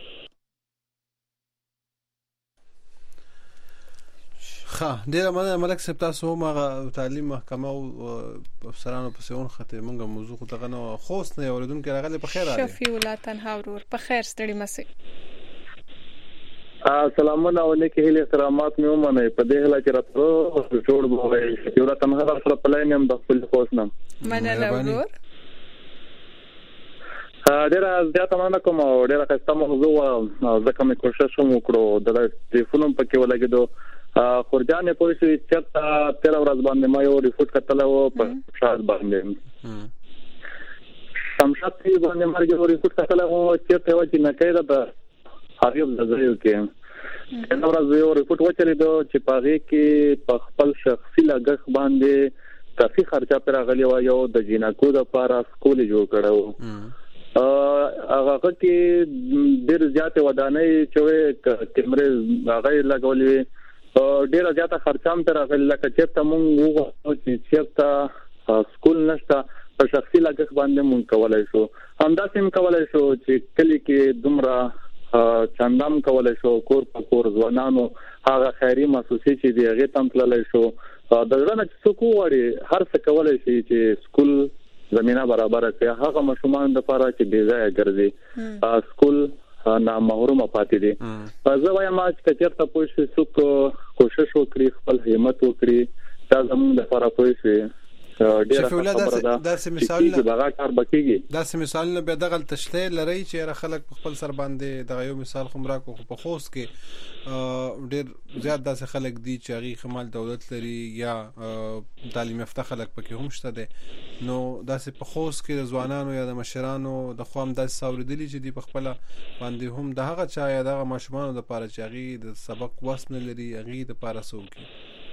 ها ډیر مننه ملک صاحب تاسو ما تعلیم محکمه او افسرانو په سیون خته مونږه موضوع خو دغه نو خوست نه اوریدونکو راغله په خیر راځي شفیع الله تنها ورور په خیر ستړي مسه سلامونه علیکم هیله احترامات مې ومنه په دې هله چې راته جوړ بووي یو را تنها سره پلاین هم د خپل خوښ نم مننه ورور ډیره زیاته مننه کوم ډیره خسته موضوع ځکه مې کوشش وکړو د ټلیفون په کې ولګیدو خورجان په پولیسو چې 13 ورځ باندې ما یو ریپورت کتل او په شاد باندې سمشات باندې ما یو ریپورت کتل او چې ته و چې نه کېده د هغه د ځایو کې دا ورځ یو ریپورت وچلې دو چې پاره کې په خپل شخصي لګښ باندې کافي خرچه پر غلي و یو د جینکو د لپاره سکول جوړ کړو هغه کې ډېر زیات ودانۍ چې کیمرې هغه لګولې ډیره زیاته خرچام تر غل لکه چې ته مونږ وغوښتو چې ته سکول نشته په شخصي لګښت باندې مونږ کولای شو همداسې هم کولای شو چې کلی کې دومره چندام کولای شو کور په کور ځوانانو هغه خیري مؤسسې چې دی هغه تم تللی شو د ځنه څوک وړي هر څه کولای شي چې سکول زمينه برابر کړي هغه مشمون د لپاره چې بي ځای ګرځي سکول نه محروم پاتې دي. زه وایم چې چېرته پوه شي څوک کوشش وکړي خپل همت وکړي دا زموږ لپاره پوه شي ډېر خبره ده. داسې مثالونه دغه کار بکیږي داسې مثالونه به دغه تشته لري چې خلک په خپل سر باندې دغه یو مثال خو مراکو په خوست کې ډېر زیات داسې خلک دي چې هغه خمال دولت لري یا تعلیم یافته خلک پکې هم شته دي. نو داسې په خوست کې د ځوانانو یا د مشرانو د خوام داسې ساوریدلی چې دی په خپل باندې هم د هغه چا یا د ماشومانو د پاره چې هغه د سبق وسن لري هغه د پاره سوکي.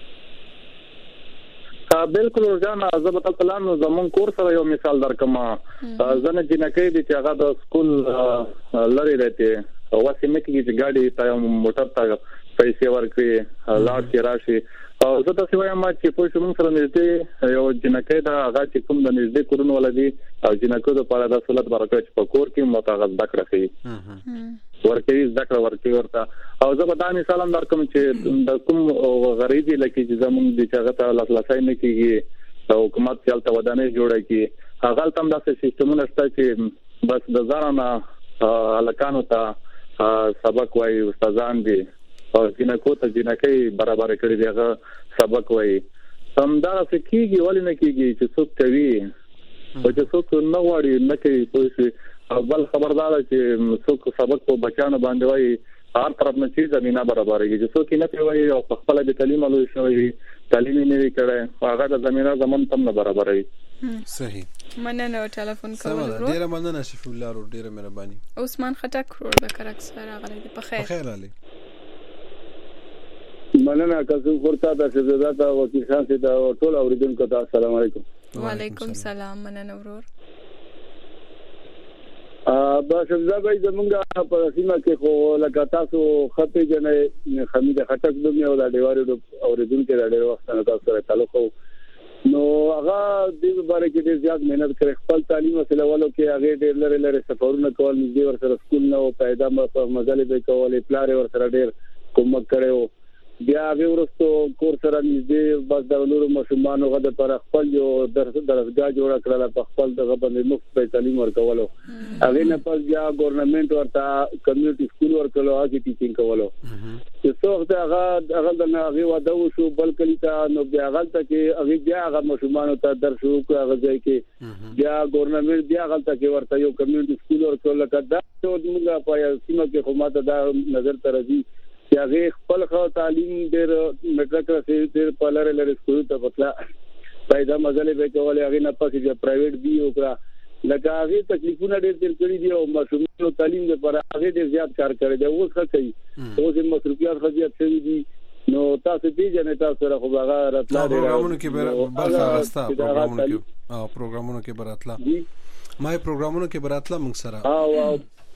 بالکل ورجان زبط کلام زمون کور سره یو مثال درکم. زنه جنکې دي چې هغه د سکول لري راته واسه مکه چې ګاډي ته موټر ته پیسې ورکړي لاړ کې راشي. زه تاسو وایم چې په شوم سره نږدې یو جنکې دا هغه چې کوم د نږدې کورونه ولدي او جنکو د پاره د سہولت برکت په کور کې متغذ دکړه کوي ورکوي ذکر ورکوي ورته. او زه به دا مثال هم درکم چې د کوم غریبي لکه چې زموږ د چاغته لاسلاسای نه کیږي او حکومت چلته ودانې جوړه کی هغه تم داسې سیستمونه شته چې بس د ځانه الکانو ته سبق وایي استادان دي او جنکو ته جنکې برابر کړی دی هغه سبق وایي. هم دا څه کیږي ولې نه کیږي چې څوک کوي او چې څوک نه غواړي نه کوي پوه. بل خبردار چې څوک سبق په بچانو باندې وایي هر طرف نه چیز زمينه برابرېږي چې څوک نه کوي او په خپل د تعلیم لوي شوی تعلیم نه وی کړي هغه د زمينه زمون تم نه برابرېږي. صحیح مننه ټلیفون کول ډیره مننه شفیع الله ورو ډیره مهرباني. عثمان خټک ورو د کرک سره غلې په خیر. بخیر علي مننه کسو ورته د شهزاده او وکیل خان سي دا ټول اوریدونکو ته السلام علیکم. وعلیکم السلام. مننه ورور. با شهزاده زمونږه په سیمه کې خو لکه تاسو خطي جنې حمید خټک د میو د ډیوارو اوریدونکو د ډیرو وخت نه تاسو سره تعلق نو هغه د باره کې ډیر زیات مهنت کړی خپل تعلیم وسله ولو کې هغه ډیر لره لره سفرونه کول نږدې ور سره سکول نه او پیدا مزل به کولې پلار ور سره ډیر کومک کړو. بیا هغه ورستو کور سره نږدې بس د نورو مشمانو غد پر خپل یو درسګاه جوړ کړل په خپل دغه باندې مفت په تعلیم ورکولو. هغه نه پس بیا ګورنمنت ورته کمیونټي سکول ورکولو هغه ټیچینګ کولو چې څوک هغه د هغه واده وشو بل کلی ته نو بیا هغه ته کې هغه بیا هغه مشمانو ته درس وکړ هغه ځای کې بیا ګورنمنت بیا هغه ته کې ورته یو کمیونټي سکول ورکول کړه دا موږ په سیمه کې حکومت دا نظر ترځي چې هغه خپل خو تعلیم ډېر مټرک رسېږي ډېر په لاره لاره سکول ته پتلا پیدا مزله به کولای هغه نه پاتې چې پرایویټ دی او لکه هغه تکلیفونه ډېر کړی دي او ماشومانو تعلیم لپاره هغه ډېر زیات کار کړی دی اوس ښه کوي اوس یې مصروفیات خزيات شوی دي نو تاسو پیژنې تاسو سره خو هغه راتلا دی پروګرامونو کې برخه غستا پروګرامونو کې براتلا ما پروګرامونو کې براتلا موږ سره او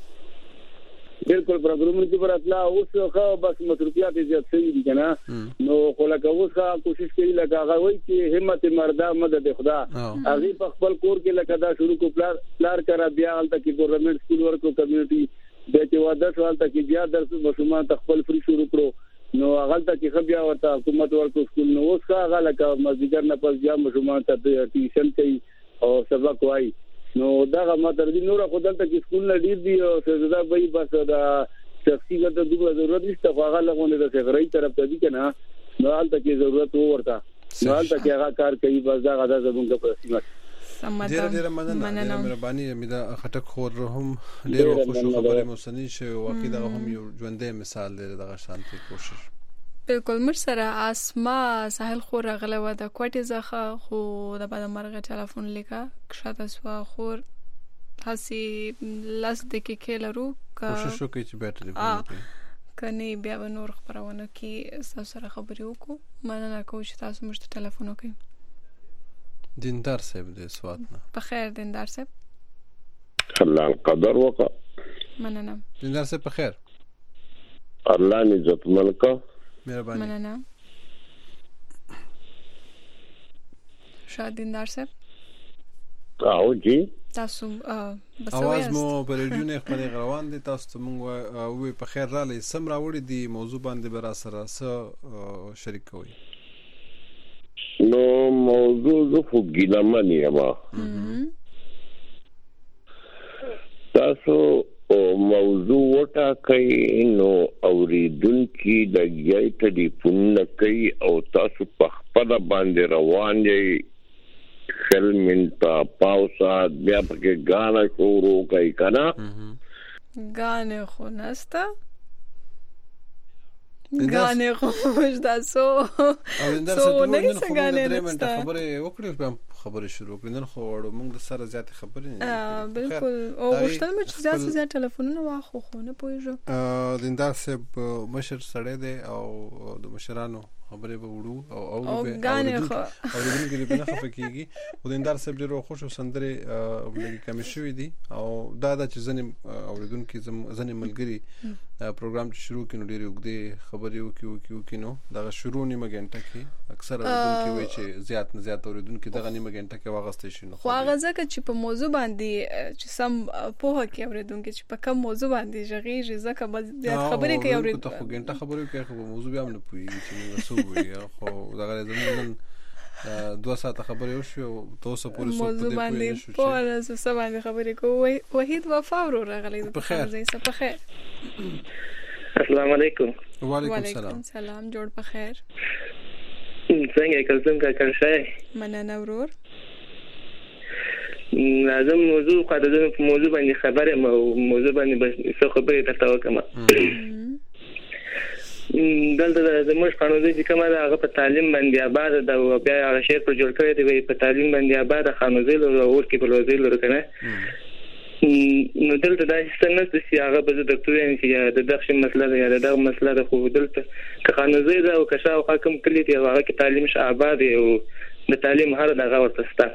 بالکل پروګرامونو کې براتلا اوس خو بس مصروفیات زیات شوی دي کنه نو خو لکه اوس کوشش کوي لکه هغه وایي چې همت مردا مدد خدا هغه په خپل کور کې لکه دا شروع کو پلار کرا بیا حالت کې ګورنمنت سکول ورکو کمیونټي د چې واده حالت کې بیا درس مشومان خپل فری شروع کړو نو هغه ته کې بیا ورته حکومت ورکو سکول نو اوس هغه لکه مزګر نه پس بیا مشومان ته ټیوشن کوي او سبق وایي نو دا ماتر دي نور خدای ته کې سکول نه ډیر دي او سزا به بس دا شخصي ګټه د ضرورت نشته هغه لغونه د غړي طرف ته دي کنه نو حالت کې ضرورت ورته نو حالت کې هغه کار کوي بس دا غدا زمونږ په سیمه ډیر مننه مهرباني امیدا خټک خور هم ډیر خوشو خبره مسنی شو واقعي دا هم یو ژوندې مثال دی دغه شانتي کوشش بالکل مر سره اسما ساحل خور غله و د کوټه زخه خو د بعد مرغه ټلیفون لیکا شاته سوا خور هسي لاس د کې کلرو کوشش وکړي چې بیٹری کني بیا نور خبرونه کې تاسو سره خبرې وکړو مننه کوم چې تاسو موږ ته ټلیفون وکړئ. دیندار صاحب دې سواتنه په خیر دیندار صاحب الله القدر وقع مننه دیندار صاحب په خیر الله عزت ملکه مهرباني مننه شاد دیندار صاحب او جی تاسو اواز مو په ریډیو نه خبرې روان دي تاسو موږ وې په خیر را لې سم راوړې دي موضوع باندې برا سره سره شریک کوي نو موضوع زه خو ګیلمنی ما تاسو او موضوع وټاکئ نو اوریدونکي لګیای ټلیفون کوي او تاسو په خپل باندې روان یې خل منټه پاوسا بیا پکې غانا شروع کوي کنه غانه خو نستا غانه خو مجدا سو نه څنګه نه نستا خبره وکړو خبره شروع کړې نن خو وړو موږ د سره زیات خبرې نه بالکل او غوښتل مې چې زیات ټلیفونونه واخو خو نه پوهیږم دیندار صاحب مشر سړی دی او د مشرانو خبرې به وړو او غانه خو اوریدونکو دې نه خفقېږي او دیندار صاحب ډېر خوش او سندره لګي کمی شوې دي او دا چې ځنې اوریدونکو ځنې ملګری پروګرام چې شروع کینو ډېر وګړي خبرې وکي نو دا شروع نیمه غنټه کې اکثر اوریدونکو وایي چې زیات نه زیات اوریدونکو دغه نیمه غنټه کې واغستې شي نو خو هغه ځکه چې په موضوع باندې چې سم پوهه کې اوریدونکو چې په کوم موضوع باندې ژغېږي ځکه به خبرې کوي اوریدونکو ته خو غنټه خبرې کوي خو موضوع به هم نه پوهیږي چې موږ خو دغه زمونږ 2 ساعته خبرې وشو او تاسو پورې څه موضوع باندې په اړه څه باندې خبرې کوي وحید وفا ورو راغلی په خیر زه په خیر السلام علیکم وعلیکم السلام جوړ په خیر څنګه کلسم کا کنشای مننه ورور لازم موضوع قاعده په موضوع باندې خبره موضوع باندې بس څه خبرې درته وکم دلته د موږ قانون چې کومه هغه په تعلیم باندې آباد دا بیا هغه شی پر جوړ کړی دی په تعلیم باندې آباد خانوزیل او ورکی په وزیر لرکنه نو دلته دا څنګه چې هغه به د ډاکټر یې چې د دغه مسله ده یا دغه مسله ده خو دلته خانوزیل او کشا او حکم کلی دی هغه کې تعلیم ش آباد او د تعلیم هر دغه ورته ستا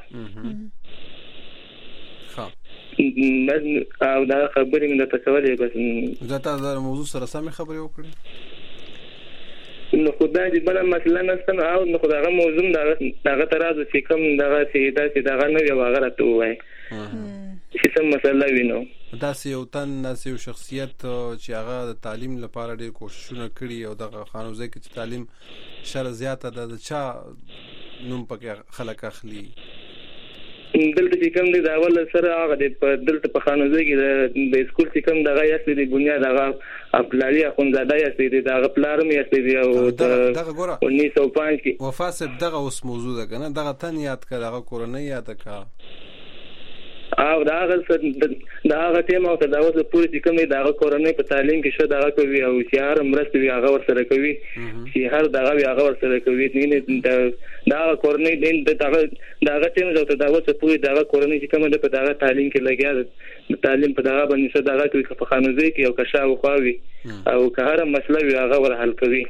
او دا خبرې مې د تکولې بس دا تاسو موضوع سره سم خبرې وکړي نو خدای دې بل مسله نستنه او نو خدای هغه موضوع دغه ترازو چې کوم دغه چې دغه نه یو هغه راته وای چې سم مسله وینو دا یو تن یو شخصیت چې هغه د تعلیم لپاره ډېر کوششونه کړي او دغه خانوزه کې چې تعلیم شر زیاته ده د چا نوم پکې خلک اخلي دلته چې کوم دی دا ول سره هغه د دلته په خانوزه کې د اسکول چې کوم دغه یاسې د بنیاد هغه ابلالي اخونزاده یاسې د هغه پلارم یاسې دی او دغه ګوره 1905 کې وفاسب دغه اوس موضوع ده کنه دغه تن یاد کړه هغه کورنۍ یاد کړه او دا هغه ټیم او دا اوس پوری چې کوم دی دا کورنۍ په تعلیم کې شو دا کوي او چې هر مرسته وی هغه ور سره کوي چې هر دغه وی هغه ور سره کوي نه دا کورنۍ دا ټیم او دا اوس پوری دا کورنۍ چې کوم دی په دا تعلیم کې لګیا تعلیم په دا باندې څه دا کوي په خانوزه کې او کشا او خواوي او که هر مسله وی هغه ور حل کوي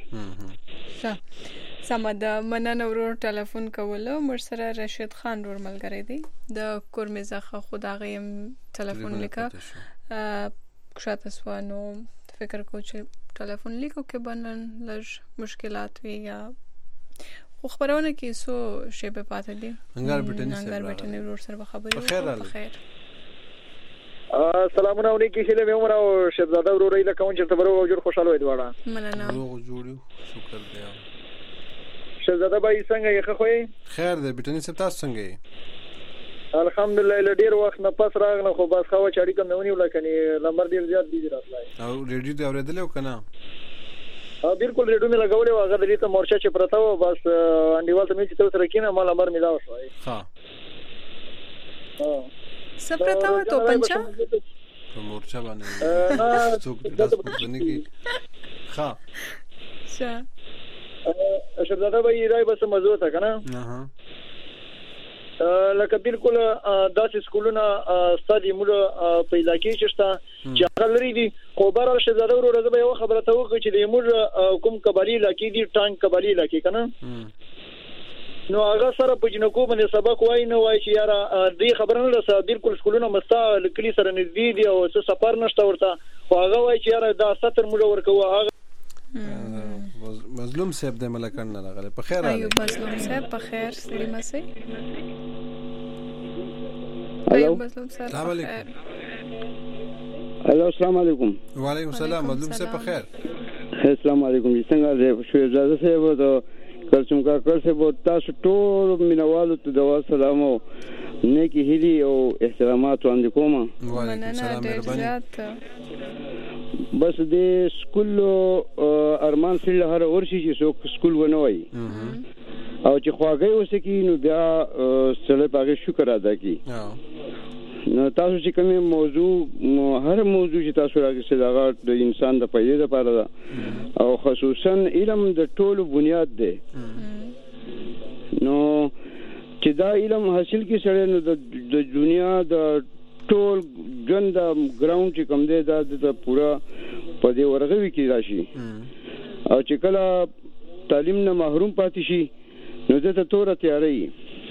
سمد مننه ورور ټلیفون کوله مر سره رشید خان ور ملګری دی د کورمزخه خداغیم ټلیفون لیکه شاته سوانو فکر کو چې ټلیفون لیکو کې بنن لږ مشکلات وی یا خو خبرونه کې سو شی په پاتې دي انګار بټنی ورور سره خبرې په خیر سلامونه علیکم چې له عمر او شهزاده ورورې له کوم چې تبرو جوړ خوشاله وي دواړه مننه جوړو شکر دی شهزاده بای څنګه یې خوې خیر دی بټنی سپ تاسو څنګه یې الحمدلله له ډیر وخت نه پس راغله خو بس خو چاړي کوم نه ونیول کني نمبر ډیر زیات دی راتلای او ریډیو دی اوریدل کنه بالکل ریډیو مې لګولې و هغه د دې ته مورچا چې پرتا و بس انډیوال ته مې چې تر سره کینه مال نمبر مې دا وشوي ها سپرتا و تو پنچا په مورچا باندې څوک تاسو په باندې کې ها شهزاده بای راي بس موضوع تا کنه لکه بالکل داسې سکولونه ستاسو موږ په علاقې کې شته چې هغه لري دي خو بهر شهزاده ورو زه به یو خبره ته وکړم چې د موږ کوم قبایلی علاقې دي ټانک قبایلی علاقې کنه نو هغه سره په جنکو باندې سبق وای نه وای چې یاره دې خبره نه رسا بالکل سکولونه مستا لکلی سره نږدې دي او څه سفر نشته ورته خو هغه وای چې یاره دا 70 موږ ورکوه هغه مظلوم صاحب د ملکان نه راغله په خیر ایوب مظلوم صاحب په خیر سلام سي ایوب مظلوم صاحب السلام علیکم الو السلام علیکم وعلیکم السلام مظلوم صاحب په خیر السلام علیکم څنګه دې شو اجازه صاحب ته کلچم کا کل سے تاسو ټول مینوالو ته دوا سلام او نیکی هیلي او احترامات وړاندې کوم. مننه ډېر زیات. بس د سکول ارمان سره هر ورشي چې څوک سکول ونه وای او چې خواږی وسکی نو بیا سره پاګه شکر ادا کی. نو تاسو چې کومه موضوع هر موضوع چې تاسو راغلی دا د انسان د پیدا لپاره ده او خصوصا علم د ټولو بنیاد دی. نو چې دا علم حاصل کی سره نو د دنیا د ټول ژوند د ګراوند چې کوم دی دا د پورا په دې ورغوي کې راشي او چې کله تعلیم نه محروم پاتې شي نو د ته تور تیاری.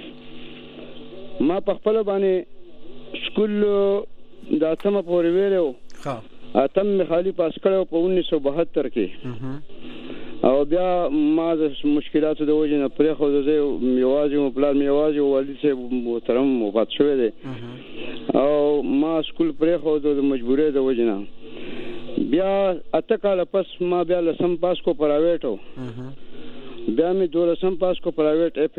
ما په خپل باندې سکول دا سم پورې ویلو اتم خالی پاس کړو په 1972 کې او بیا ما د مشکلاتو د وجه نه پرې خو زه یوازې پلان یوازې والد صاحب محترم وفات شوی دی او ما سکول پرې خو د مجبورې د وجه نه بیا اته کال پس ما بیا لسم پاس کو پرایویټو بیا می دولسم پاس کو پرایویټ اف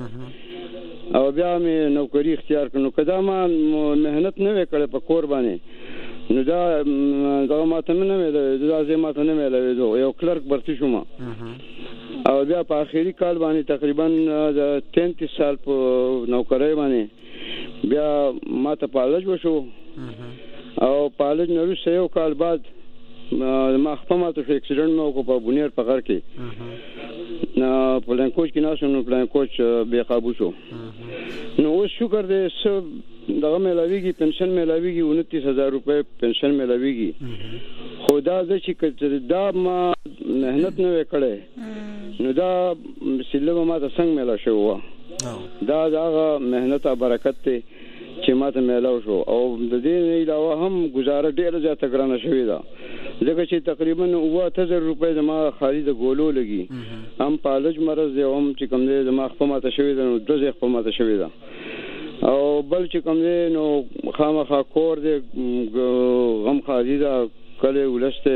او بیا می نوکری اختیار کړو. کدا ما مهنت نه وکړې په کور باندې نو دا ماته نه مې دا ماته نه مې یو کلرک برتی شوم او بیا په اخیری کال باندې تقریبا 33 سال په نوکری باندې بیا ماته پالج وشو او پالج نه وروسته یو کال بعد ما خپل ماته اکسیډنټ مې وکړ په بونیر په غر کې نه پلان کوچ کې ناسو نو پلان کوچ بے قابو شو. نو اوس شکر دې سب دغه ملاویږي پنشن ملاویږي 29000 روپے پنشن ملاویږي. خدا دې چې دا ما مهنت نه وکړې نو دا سلمه ما ته څنګه ملا شو دا مهنت او برکت ته چې ما ته ملاو شو او د دې علاوه هم گزاره ډیره زیاته ګرانه شوې ده ځکه چې تقریبا 9000 روپے زما خالي د ګولو لګي هم پالج مرز دی هم چې کوم دې زما خپل ماته شوې ده نو دوزه خپل ماته شوې ده او بل چې کوم دې نو خامخا کور دې غم خالي دا کله ولسته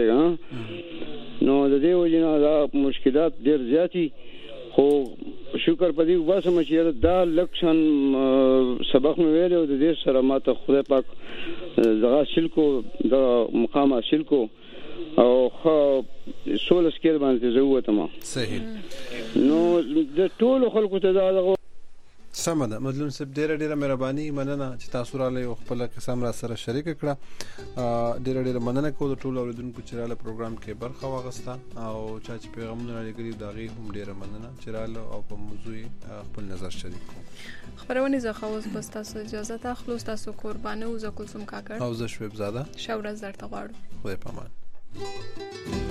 نو د دې وجنه دا مشکلات ډیر زیاتی خو شکر پدې واسه چې دا لکشن سبق مې ویلو د دې سره ماته خدای پاک زغا شلکو د مقام شلکو او خو سولس کې باندې زوته ما صحیح. نو د ټول خلکو ته دا سم ده. مظلوم صاحب ډیره مهرباني مننه چې تاسو را لې خپل قسم را سره شریک کړه. ډیره مننه کوم ټول اوریدونکو چې را له پروګرام کې برخه واغسته او چې پیغامونه لګري دا غي هم ډیره مننه چې را له او په موضوع خپل نظر شریک کړو. خبرونه زه خو اوس بس تاسو اجازه ته خلاص تاسو قربانه او زه کوم کاکړ او زه شویب زاده شاورز درته غواړم. خدای پامان.